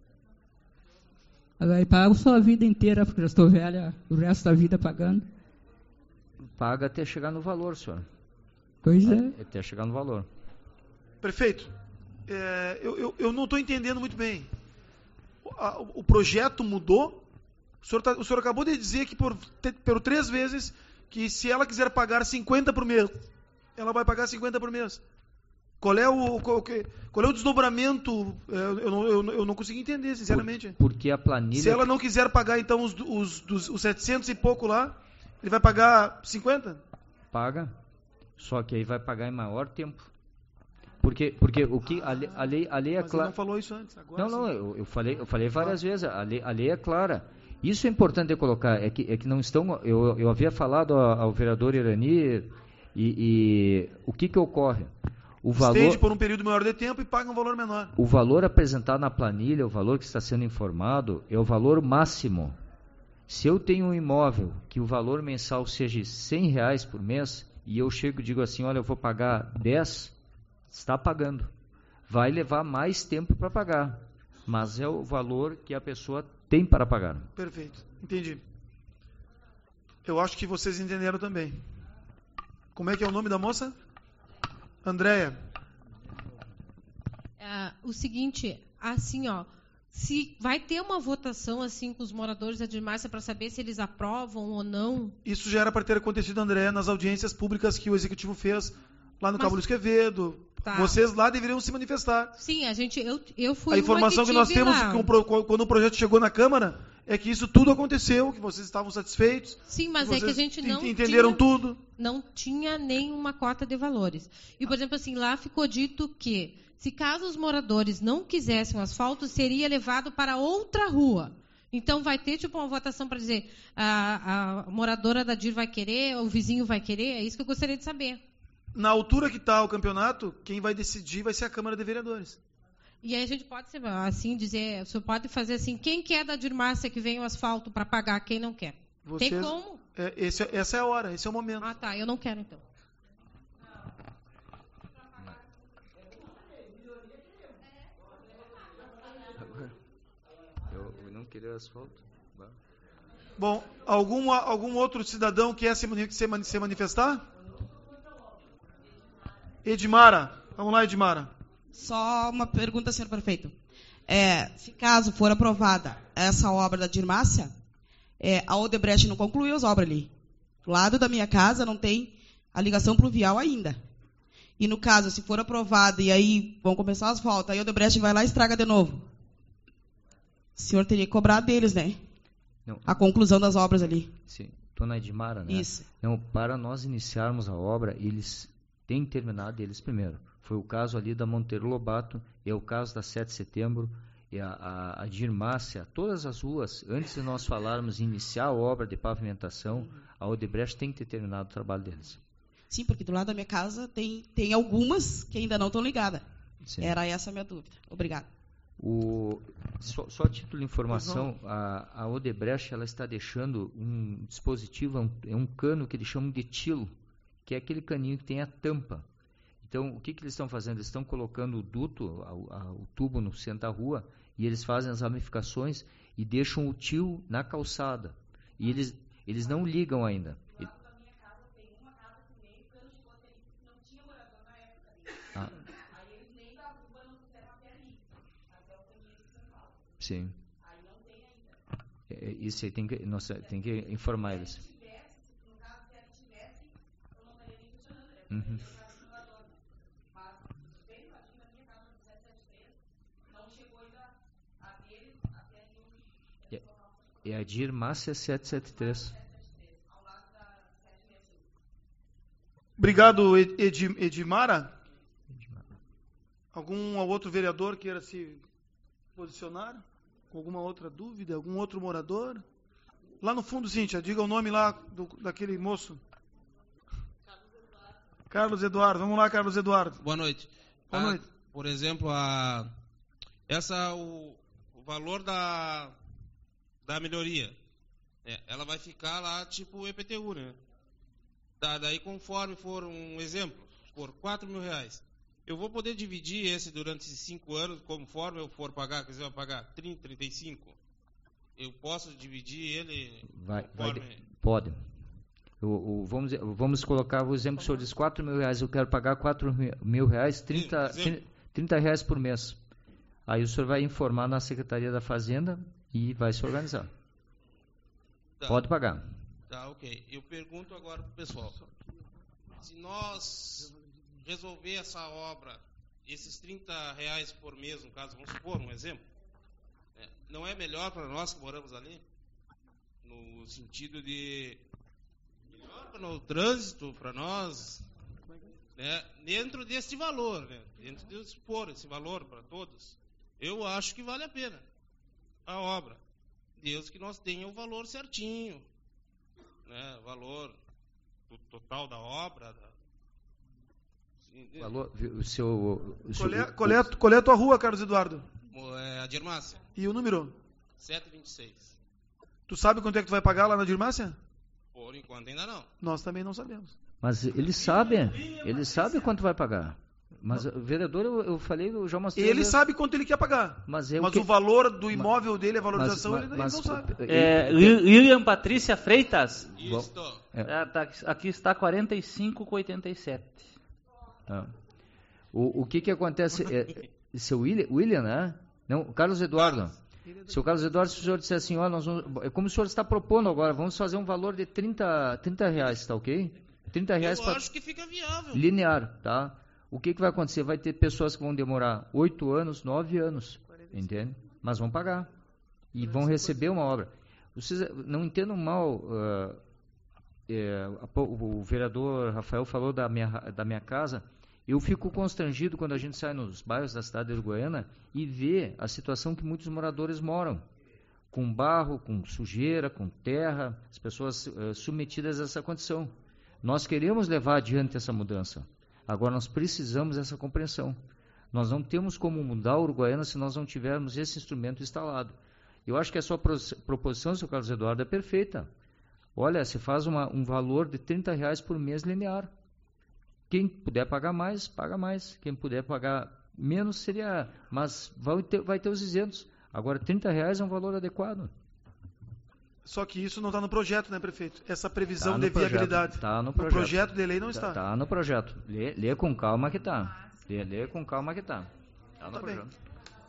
Speaker 7: Agora eu pago só a vida inteira, porque já estou velha, o resto da vida pagando.
Speaker 3: Paga até chegar no valor, senhora.
Speaker 7: Pois é.
Speaker 3: Até chegar no valor.
Speaker 1: Prefeito, é, eu, eu, eu não estou entendendo muito bem. O, a- o projeto mudou? O senhor, tá- o senhor acabou de dizer que por, te- por três vezes que se ela quiser pagar cinquenta por mês, ela vai pagar cinquenta por mês. Qual é o, qual, o que- qual é o desdobramento? É, Eu não, eu, não- eu não consegui entender, sinceramente.
Speaker 3: Porque a planilha...
Speaker 1: Se ela não quiser pagar, então, os, os, dos- os setecentos e pouco lá, ele vai pagar cinquenta?
Speaker 3: Paga, só que aí vai pagar em maior tempo. Porque, porque o que a lei, a lei, a lei é
Speaker 1: Mas ele
Speaker 3: clara.
Speaker 1: não falou isso antes. Agora
Speaker 3: Não, não,
Speaker 1: sim.
Speaker 3: eu, eu falei, eu falei várias vezes. A lei, a lei é clara. Isso é importante de colocar. É que, é que não estão. Eu, eu havia falado ao, ao vereador Irani e, e o que que ocorre? O valor,
Speaker 1: Estende por um período maior de tempo e paga um valor menor.
Speaker 3: o valor apresentado na planilha, o valor que está sendo informado, é o valor máximo. Se eu tenho um imóvel que o valor mensal seja cem reais por mês, e eu chego e digo assim, olha, eu vou pagar dez, está pagando. Vai levar mais tempo para pagar, mas é o valor que a pessoa tem para pagar.
Speaker 1: Perfeito, entendi. Eu acho que vocês entenderam também. Como é que é o nome da moça? Andréia.
Speaker 8: É, o seguinte, assim, ó, se vai ter uma votação assim com os moradores da Dirmácia para saber se eles aprovam ou não.
Speaker 1: Isso já era para ter acontecido, Andréia, nas audiências públicas que o Executivo fez lá no
Speaker 8: Mas-
Speaker 1: Cabo Luiz Quevedo.
Speaker 8: Tá.
Speaker 1: Vocês lá deveriam se manifestar.
Speaker 8: Sim, a gente, eu, eu fui
Speaker 1: A informação
Speaker 8: uma
Speaker 1: que nós
Speaker 8: tive
Speaker 1: temos
Speaker 8: lá.
Speaker 1: com o pro- quando o projeto chegou na Câmara é que isso tudo aconteceu, que vocês estavam satisfeitos.
Speaker 8: Sim, mas
Speaker 1: que
Speaker 8: é que a
Speaker 1: vocês
Speaker 8: gente não
Speaker 1: ent- entenderam
Speaker 8: tinha,
Speaker 1: tudo.
Speaker 8: não tinha nenhuma cota de valores. E, por exemplo, assim, lá ficou dito que, se caso os moradores não quisessem o asfalto, seria levado para outra rua. Então, vai ter, tipo, uma votação para dizer a, a moradora da D I R vai querer, o vizinho vai querer, é isso que eu gostaria de saber.
Speaker 1: Na altura que está o campeonato, quem vai decidir vai ser a Câmara de Vereadores.
Speaker 8: E aí a gente pode, ser, assim, dizer, o senhor pode fazer assim, quem quer da Dirmácia que vem o asfalto para pagar, quem não quer?
Speaker 1: Vocês-
Speaker 8: Tem como?
Speaker 1: É, esse- essa é a hora, esse é o momento.
Speaker 8: Ah, tá, eu não quero, então.
Speaker 3: Eu, eu não queria asfalto.
Speaker 1: Bom, algum, algum outro cidadão quer se, mani- se mani- se manifestar? Edmara. Vamos lá, Edmara.
Speaker 21: Só uma pergunta, senhor prefeito. É, se caso for aprovada essa obra da Dirmácia, é, a Odebrecht não concluiu as obras ali. Do lado da minha casa não tem a ligação pluvial ainda. E no caso, se for aprovada e aí vão começar as voltas, aí a Odebrecht vai lá e estraga de novo. O senhor teria que cobrar deles, né?
Speaker 3: Não.
Speaker 21: A conclusão das obras ali.
Speaker 3: Sim, Dona Edmara, né?
Speaker 21: Isso.
Speaker 3: Não, para nós iniciarmos a obra, eles têm terminado eles primeiro. Foi o caso ali da Monteiro Lobato, é o caso da sete de setembro, e a, a, a Dirmácia, todas as ruas, antes de nós falarmos em iniciar a obra de pavimentação, a Odebrecht tem que ter terminado o trabalho deles.
Speaker 21: Sim, porque do lado da minha casa tem, tem algumas que ainda não estão ligadas.
Speaker 3: Sim.
Speaker 21: Era essa a minha dúvida. Obrigada.
Speaker 3: O, só, só a título de informação, a, a Odebrecht ela está deixando um dispositivo, é um, é um cano que eles chamam de tilo, que é aquele caninho que tem a tampa. Então, o que, que eles estão fazendo? Eles estão colocando o duto, a, a, o tubo no centro da rua, e eles fazem as ramificações e deixam o tio na calçada. E eles, eles não ligam ainda. E- Ah. Sim. É, isso aí tem que, nossa, tem que informar eles. Uhum. É a Dirmácia setecentos e setenta e três.
Speaker 1: Obrigado, Ed, Edmara. Algum outro vereador queira se posicionar? Com alguma outra dúvida? Algum outro morador? Lá no fundo, Cíntia, diga o nome lá do, daquele moço. Carlos Eduardo. Vamos lá, Carlos Eduardo.
Speaker 5: Boa noite.
Speaker 1: Boa
Speaker 5: Ah,
Speaker 1: noite.
Speaker 5: Por exemplo, a, essa, o, o valor da, da melhoria, é, ela vai ficar lá tipo E P T U, né? Da, daí, conforme for um exemplo, por quatro mil reais, eu vou poder dividir esse durante esses cinco anos, conforme eu for pagar, quiser eu pagar trinta, trinta e cinco, eu posso dividir ele
Speaker 3: Vai, vai,
Speaker 5: conforme...
Speaker 3: pode. O, o, vamos, vamos colocar o exemplo que o senhor diz, quatro mil reais, eu quero pagar quatro mil reais, trinta, trinta reais por mês. Aí o senhor vai informar na Secretaria da Fazenda e vai se organizar.
Speaker 5: Tá.
Speaker 3: Pode pagar.
Speaker 5: Tá, ok. Eu pergunto agora pro pessoal. Se nós resolver essa obra, esses trinta reais por mês, no caso, vamos supor um exemplo, é, não é melhor para nós que moramos ali? No sentido de... melhor para o trânsito, para nós, né, dentro desse valor, né, dentro de expor esse valor para todos, eu acho que vale a pena a obra, desde que nós tenha o valor certinho, né, o valor do total da obra. Da...
Speaker 3: Valor, o seu, o seu,
Speaker 1: Qual é, qual, é, qual é a tua rua, Carlos Eduardo?
Speaker 5: É a Dirmácia.
Speaker 1: E o número?
Speaker 5: setecentos e vinte e seis.
Speaker 1: Tu sabe quanto é que tu vai pagar lá na Dirmácia?
Speaker 5: Por enquanto ainda não.
Speaker 1: Nós também não sabemos.
Speaker 3: Mas ele sabe, ele sabe quanto vai pagar. Mas o vereador, eu, eu falei, eu já mostrei.
Speaker 1: Ele sabe quanto ele quer pagar.
Speaker 3: Mas, é
Speaker 1: mas
Speaker 3: o, que...
Speaker 1: o valor do imóvel dele, a valorização,
Speaker 3: mas,
Speaker 1: ele,
Speaker 3: mas,
Speaker 1: ele não sabe.
Speaker 2: É, Lilian Patrícia Freitas.
Speaker 5: Isso.
Speaker 2: É, tá, aqui está quarenta e cinco com oitenta e sete.
Speaker 3: Ah. O, o que que acontece? É, seu William, William, né? Não, Carlos Eduardo. Seu Carlos Eduardo, se o senhor disser assim, ó, nós vamos, é como o senhor está propondo agora, vamos fazer um valor de trinta, trinta reais, tá ok? trinta reais
Speaker 5: eu
Speaker 3: pra...
Speaker 5: acho que fica viável.
Speaker 3: Linear, tá? O que que vai acontecer? Vai ter pessoas que vão demorar oito anos, nove anos, entende? Mas vão pagar. E vão receber uma obra. Vocês não entendam mal, uh, é, o vereador Rafael falou da minha, da minha casa. Eu fico constrangido quando a gente sai nos bairros da cidade de Uruguaiana e vê a situação que muitos moradores moram. Com barro, com sujeira, com terra, as pessoas uh, submetidas a essa condição. Nós queremos levar adiante essa mudança. Agora nós precisamos dessa compreensão. Nós não temos como mudar a Uruguaiana se nós não tivermos esse instrumento instalado. Eu acho que a sua proposição, seu Carlos Eduardo, é perfeita. Olha, se faz uma, um valor de trinta reais por mês linear. Quem puder pagar mais, paga mais. Quem puder pagar menos, seria... Mas vai ter, vai ter os isentos. Agora, trinta reais é um valor adequado.
Speaker 1: Só que isso não está no projeto, né, prefeito? Essa previsão
Speaker 3: tá
Speaker 1: de
Speaker 3: projeto,
Speaker 1: viabilidade.
Speaker 3: Está no
Speaker 1: projeto.
Speaker 3: projeto.
Speaker 1: No projeto de lei não está.
Speaker 3: Está no projeto. Lê, lê com calma que está. Lê, lê com calma que está. Está no
Speaker 1: tá
Speaker 3: projeto.
Speaker 1: Bem.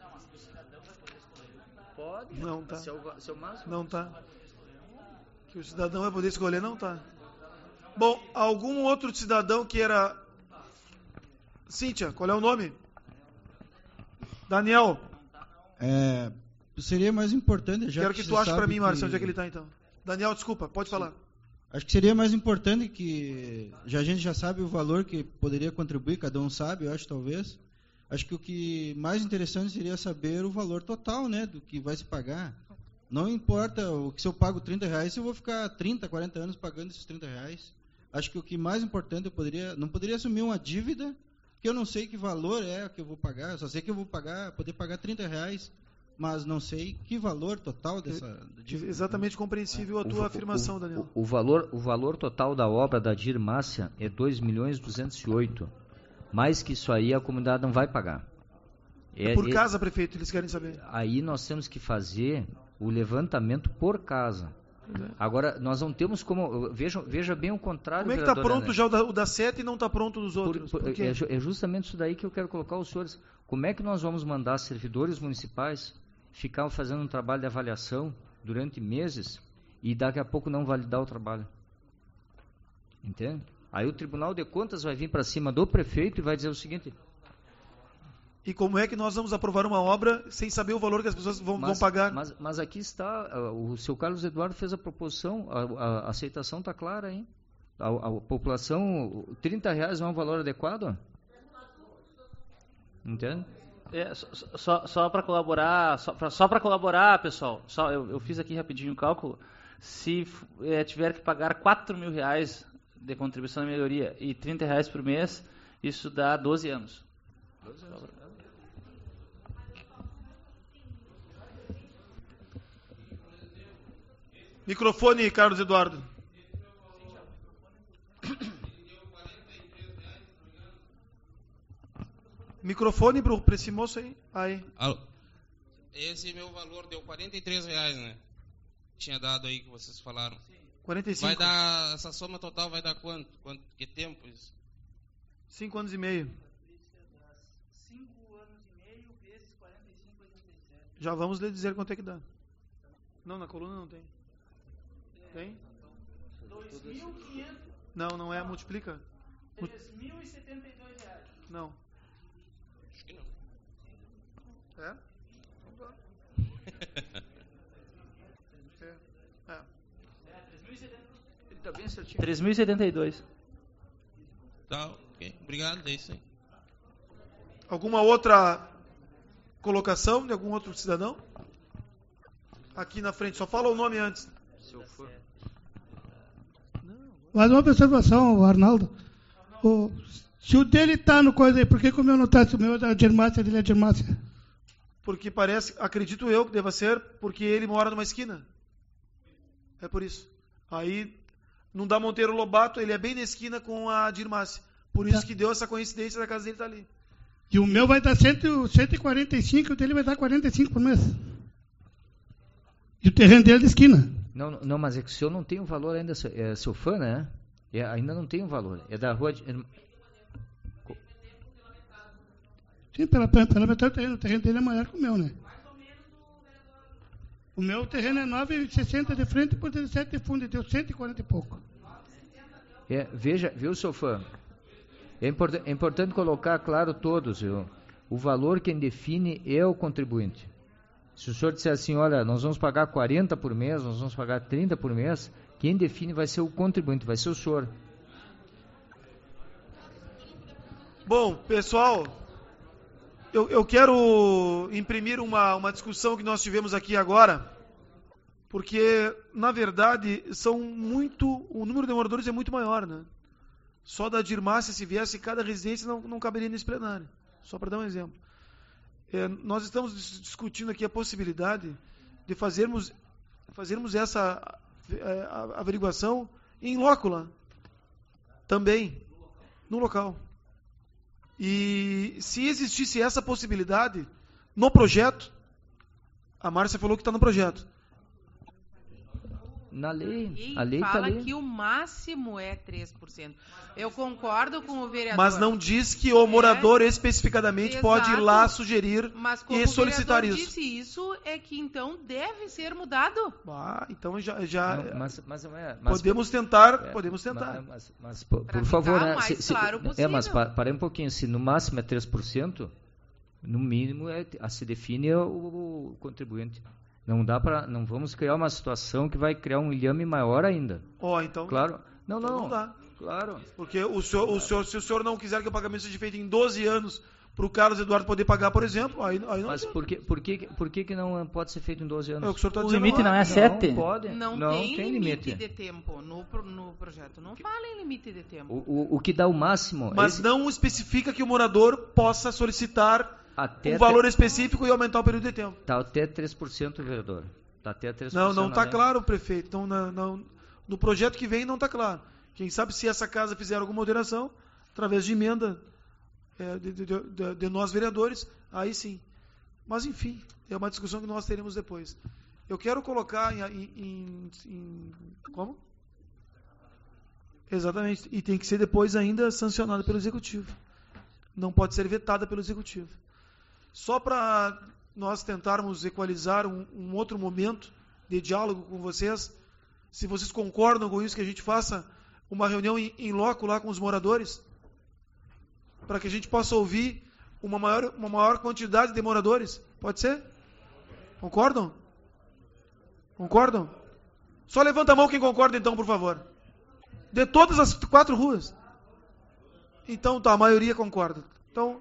Speaker 2: Pode?
Speaker 1: Não está.
Speaker 2: Seu, seu
Speaker 1: não está. Que o cidadão vai poder escolher, não está. Bom, algum outro cidadão que era... Cíntia, qual é o nome? Daniel.
Speaker 15: É, seria mais importante... Já
Speaker 1: Quero que,
Speaker 15: que
Speaker 1: tu ache para mim,
Speaker 15: que...
Speaker 1: Márcio, onde é que ele está, então. Daniel, desculpa, pode
Speaker 15: Sim.
Speaker 1: falar.
Speaker 15: Acho que seria mais importante que... Já, a gente já sabe o valor que poderia contribuir, cada um sabe, eu acho, talvez. Acho que o que mais interessante seria saber o valor total, né, do que vai se pagar. Não importa o que se eu pago trinta reais, se eu vou ficar trinta, quarenta anos pagando esses trinta reais. Acho que o que mais importante, eu poderia, não poderia assumir uma dívida, que eu não sei que valor é que eu vou pagar, eu só sei que eu vou pagar, poder pagar trinta reais, mas não sei que valor total dessa dívida.
Speaker 1: Exatamente compreensível a tua
Speaker 3: o,
Speaker 1: afirmação,
Speaker 3: o,
Speaker 1: Daniel.
Speaker 3: O, o, valor, o valor total da obra da Dirmácia é dois milhões duzentos e oito. Mais que isso aí a comunidade não vai pagar.
Speaker 1: É, é por é, casa, prefeito, eles querem saber.
Speaker 3: Aí nós temos que fazer o levantamento por casa. É. Agora, nós não temos como... Veja, veja bem o contrário.
Speaker 1: Como é que está pronto André. já o da, o da sete e não está pronto dos outros?
Speaker 3: Por, por, é, é justamente isso daí que eu quero colocar os senhores. Como é que nós vamos mandar servidores municipais ficar fazendo um trabalho de avaliação durante meses e daqui a pouco não validar o trabalho? Entende? Aí o Tribunal de Contas vai vir para cima do prefeito e vai dizer o seguinte:
Speaker 1: E como é que nós vamos aprovar uma obra sem saber o valor que as pessoas vão,
Speaker 3: mas,
Speaker 1: vão pagar?
Speaker 3: Mas, mas aqui está, o seu Carlos Eduardo fez a proposição, a, a, a aceitação está clara, hein? A, a população, trinta reais não é um valor adequado? Entende?
Speaker 2: É, só só, só para colaborar, só para só para colaborar, pessoal, só, eu, eu fiz aqui rapidinho o cálculo. Se é, tiver que pagar quatro mil reais de contribuição de melhoria e trinta reais por mês, isso dá doze anos. doze anos.
Speaker 1: Microfone, Carlos Eduardo. Microfone para esse moço aí. aí.
Speaker 5: Esse meu valor deu quarenta e três reais, né? Tinha dado aí que vocês falaram.
Speaker 1: quarenta e cinco.
Speaker 5: Vai dar, essa soma total vai dar quanto? quanto que tempo isso?
Speaker 1: Cinco anos e meio.
Speaker 12: Cinco anos e meio vezes quarenta e cinco, oitenta e sete.
Speaker 1: Já vamos lhe dizer quanto é que dá. Não, na coluna não tem. Tem?
Speaker 12: dois mil e quinhentos.
Speaker 1: Não, não é, multiplica.
Speaker 12: três mil e setenta e dois reais.
Speaker 1: Não.
Speaker 5: Acho que não.
Speaker 1: É? É. É.
Speaker 2: três mil e setenta e dois.
Speaker 5: Tá, ok. Obrigado, é isso aí.
Speaker 1: Alguma outra colocação de algum outro cidadão? Aqui na frente, só fala o nome antes.
Speaker 3: Se eu for.
Speaker 16: Mais uma observação, Arnaldo. O, se o dele está no coisa aí, por que, que o meu não está? Se o meu é da Germácia, dele é Germácia.
Speaker 1: Porque parece, acredito eu que deva ser, porque ele mora numa esquina. É por isso. Aí, não dá Monteiro Lobato, ele é bem na esquina com a Dirmácia. Por isso
Speaker 16: Tá.
Speaker 1: que deu essa coincidência da casa dele estar ali.
Speaker 16: E o meu vai dar cento e quarenta e cinco, o dele vai dar quarenta e cinco por mês. E o terreno dele é de esquina.
Speaker 3: Não, não, mas é que o senhor não tem o valor ainda, é seu fã, né? É, ainda não tem o valor. É da rua de...
Speaker 16: Sim, pela, pela metade do terreno. O terreno dele é maior que o meu, né? O meu terreno é nove e sessenta de frente por dezessete de fundo. Deu cento e quarenta e pouco.
Speaker 3: É, veja, viu, seu fã? É, import, é importante colocar claro todos, viu? O valor quem define é o contribuinte. Se o senhor disser assim, olha, nós vamos pagar quarenta por mês, nós vamos pagar trinta por mês, quem define vai ser o contribuinte, vai ser o senhor.
Speaker 1: Bom, pessoal, eu, eu quero imprimir uma, uma discussão que nós tivemos aqui agora, porque, na verdade, são muito, o número de moradores é muito maior, né? Só da Dirmácia, se viesse cada residência, não, não caberia nesse plenário. Só para dar um exemplo. É, nós estamos discutindo aqui a possibilidade de fazermos, fazermos essa é, averiguação em lócula, também, no local. E se existisse essa possibilidade no projeto, a Márcia falou que está no projeto.
Speaker 3: Na lei,
Speaker 14: E
Speaker 3: a lei está
Speaker 14: fala
Speaker 3: ali.
Speaker 14: que o máximo é três por cento. Eu concordo com o vereador.
Speaker 1: Mas não diz que o morador
Speaker 14: É,
Speaker 1: especificamente
Speaker 14: exato.
Speaker 1: pode ir lá sugerir
Speaker 14: Mas como
Speaker 1: e solicitar
Speaker 14: o vereador
Speaker 1: isso.
Speaker 14: disse isso, é que então deve ser mudado.
Speaker 1: Ah, então já, já
Speaker 3: Não, mas, mas não é, mas-
Speaker 1: podemos tentar,
Speaker 3: é,
Speaker 1: podemos tentar.
Speaker 3: Mas, mas, mas, por,
Speaker 14: Pra
Speaker 3: por favor,
Speaker 14: ficar
Speaker 3: né?
Speaker 14: o mais
Speaker 3: se, se,
Speaker 14: claro
Speaker 3: é, mas
Speaker 14: possível.
Speaker 3: pa, parei um pouquinho. Se no máximo é três por cento, no mínimo é, a se define é o, o contribuinte. Não dá para, não vamos criar uma situação que vai criar um ilhame maior ainda.
Speaker 1: Ó, então.
Speaker 3: Claro. Não,
Speaker 1: então
Speaker 3: não.
Speaker 1: não dá.
Speaker 3: Claro.
Speaker 1: Porque o senhor, o senhor, se o senhor não quiser que o pagamento seja feito em doze anos para o Carlos Eduardo poder pagar, por exemplo, aí, aí não.
Speaker 3: Mas por que, por, que, por que que não pode ser feito em doze anos?
Speaker 1: É o que o senhor está
Speaker 2: O
Speaker 1: dizendo.
Speaker 2: limite
Speaker 1: agora.
Speaker 2: não é sete?
Speaker 3: Não pode.
Speaker 14: Não,
Speaker 3: não
Speaker 14: tem,
Speaker 3: tem
Speaker 14: limite,
Speaker 3: limite.
Speaker 14: de tempo no, pro- no projeto. Não fala em limite de tempo.
Speaker 3: O, o, o que dá o máximo...
Speaker 1: Mas
Speaker 3: esse-
Speaker 1: não especifica que o morador possa solicitar
Speaker 3: até
Speaker 1: um valor específico e aumentar o período de tempo.
Speaker 3: Está até três por cento, vereador. Está até três por cento.
Speaker 1: Não, não está
Speaker 3: né?
Speaker 1: claro, prefeito. Então, na- na- no projeto que vem não está claro. Quem sabe se essa casa fizer alguma alteração, através de emenda é, de, de- de- de nós vereadores, aí sim. Mas, enfim, é uma discussão que nós teremos depois. Eu quero colocar em... em- em- em- como? Exatamente. E tem que ser depois ainda sancionada pelo Executivo. Não pode ser vetada pelo Executivo. Só para nós tentarmos equalizar um, um outro momento de diálogo com vocês, se vocês concordam com isso, que a gente faça uma reunião em, em loco lá com os moradores, para que a gente possa ouvir uma maior, uma maior quantidade de moradores. Pode ser? Concordam? Concordam? Só levanta a mão quem concorda, então, por favor. De todas as quatro ruas. Então, tá, a maioria concorda. Então...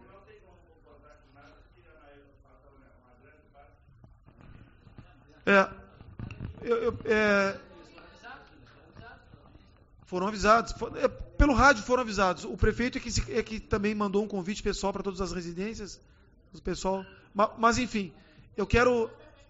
Speaker 1: É, eu, eu, é, foram avisados. For, é, pelo rádio foram avisados. O prefeito é que, é que também mandou um convite pessoal para todas as residências. O pessoal, mas, mas, enfim, eu quero...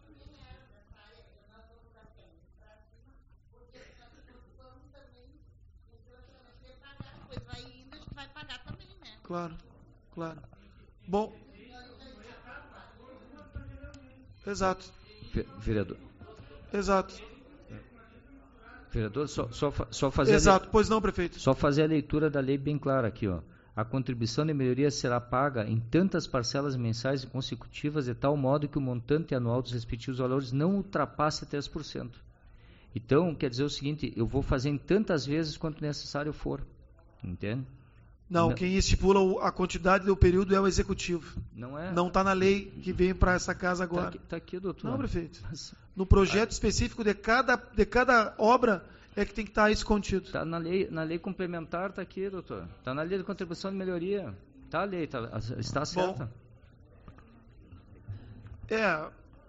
Speaker 1: Claro, claro. Bom... Exato.
Speaker 3: Vereador.
Speaker 1: Exato.
Speaker 3: Vereador, só, só, só fazer...
Speaker 1: Exato,
Speaker 3: le...
Speaker 1: pois não, prefeito.
Speaker 3: Só fazer a leitura da lei bem clara aqui, ó. A contribuição de melhoria será paga em tantas parcelas mensais e consecutivas de tal modo que o montante anual dos respectivos valores não ultrapasse três por cento. Então, quer dizer o seguinte, eu vou fazer em tantas vezes quanto necessário for. Entende?
Speaker 1: Não, não, quem estipula a quantidade do período é o executivo.
Speaker 3: Não é?
Speaker 1: Não está na lei que vem para essa casa agora.
Speaker 3: Está aqui, tá aqui, doutor.
Speaker 1: Não, prefeito. No projeto ah. específico de cada, de cada obra é que tem que estar tá isso contido.
Speaker 3: Está na lei, na lei complementar, está aqui, doutor. Está na lei de contribuição de melhoria. Está a lei, tá, está certa.
Speaker 1: Bom, é...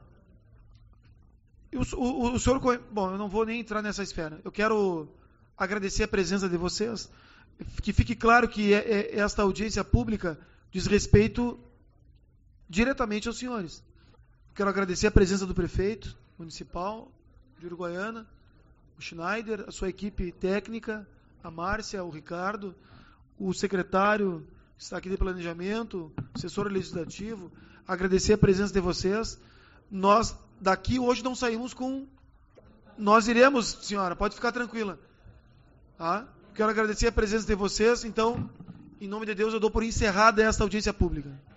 Speaker 1: O, o, o senhor... Bom, eu não vou nem entrar nessa esfera. Eu quero agradecer a presença de vocês. Que fique claro que é, é, esta audiência pública diz respeito diretamente aos senhores. Quero agradecer a presença do prefeito municipal de Uruguaiana, o Schneider, a sua equipe técnica, a Márcia, o Ricardo, o secretário que está aqui de planejamento, o assessor legislativo. Agradecer a presença de vocês. Nós, daqui, hoje não saímos com... Nós iremos, senhora, pode ficar tranquila. Tá? Quero agradecer a presença de vocês. Então, em nome de Deus, eu dou por encerrada esta audiência pública.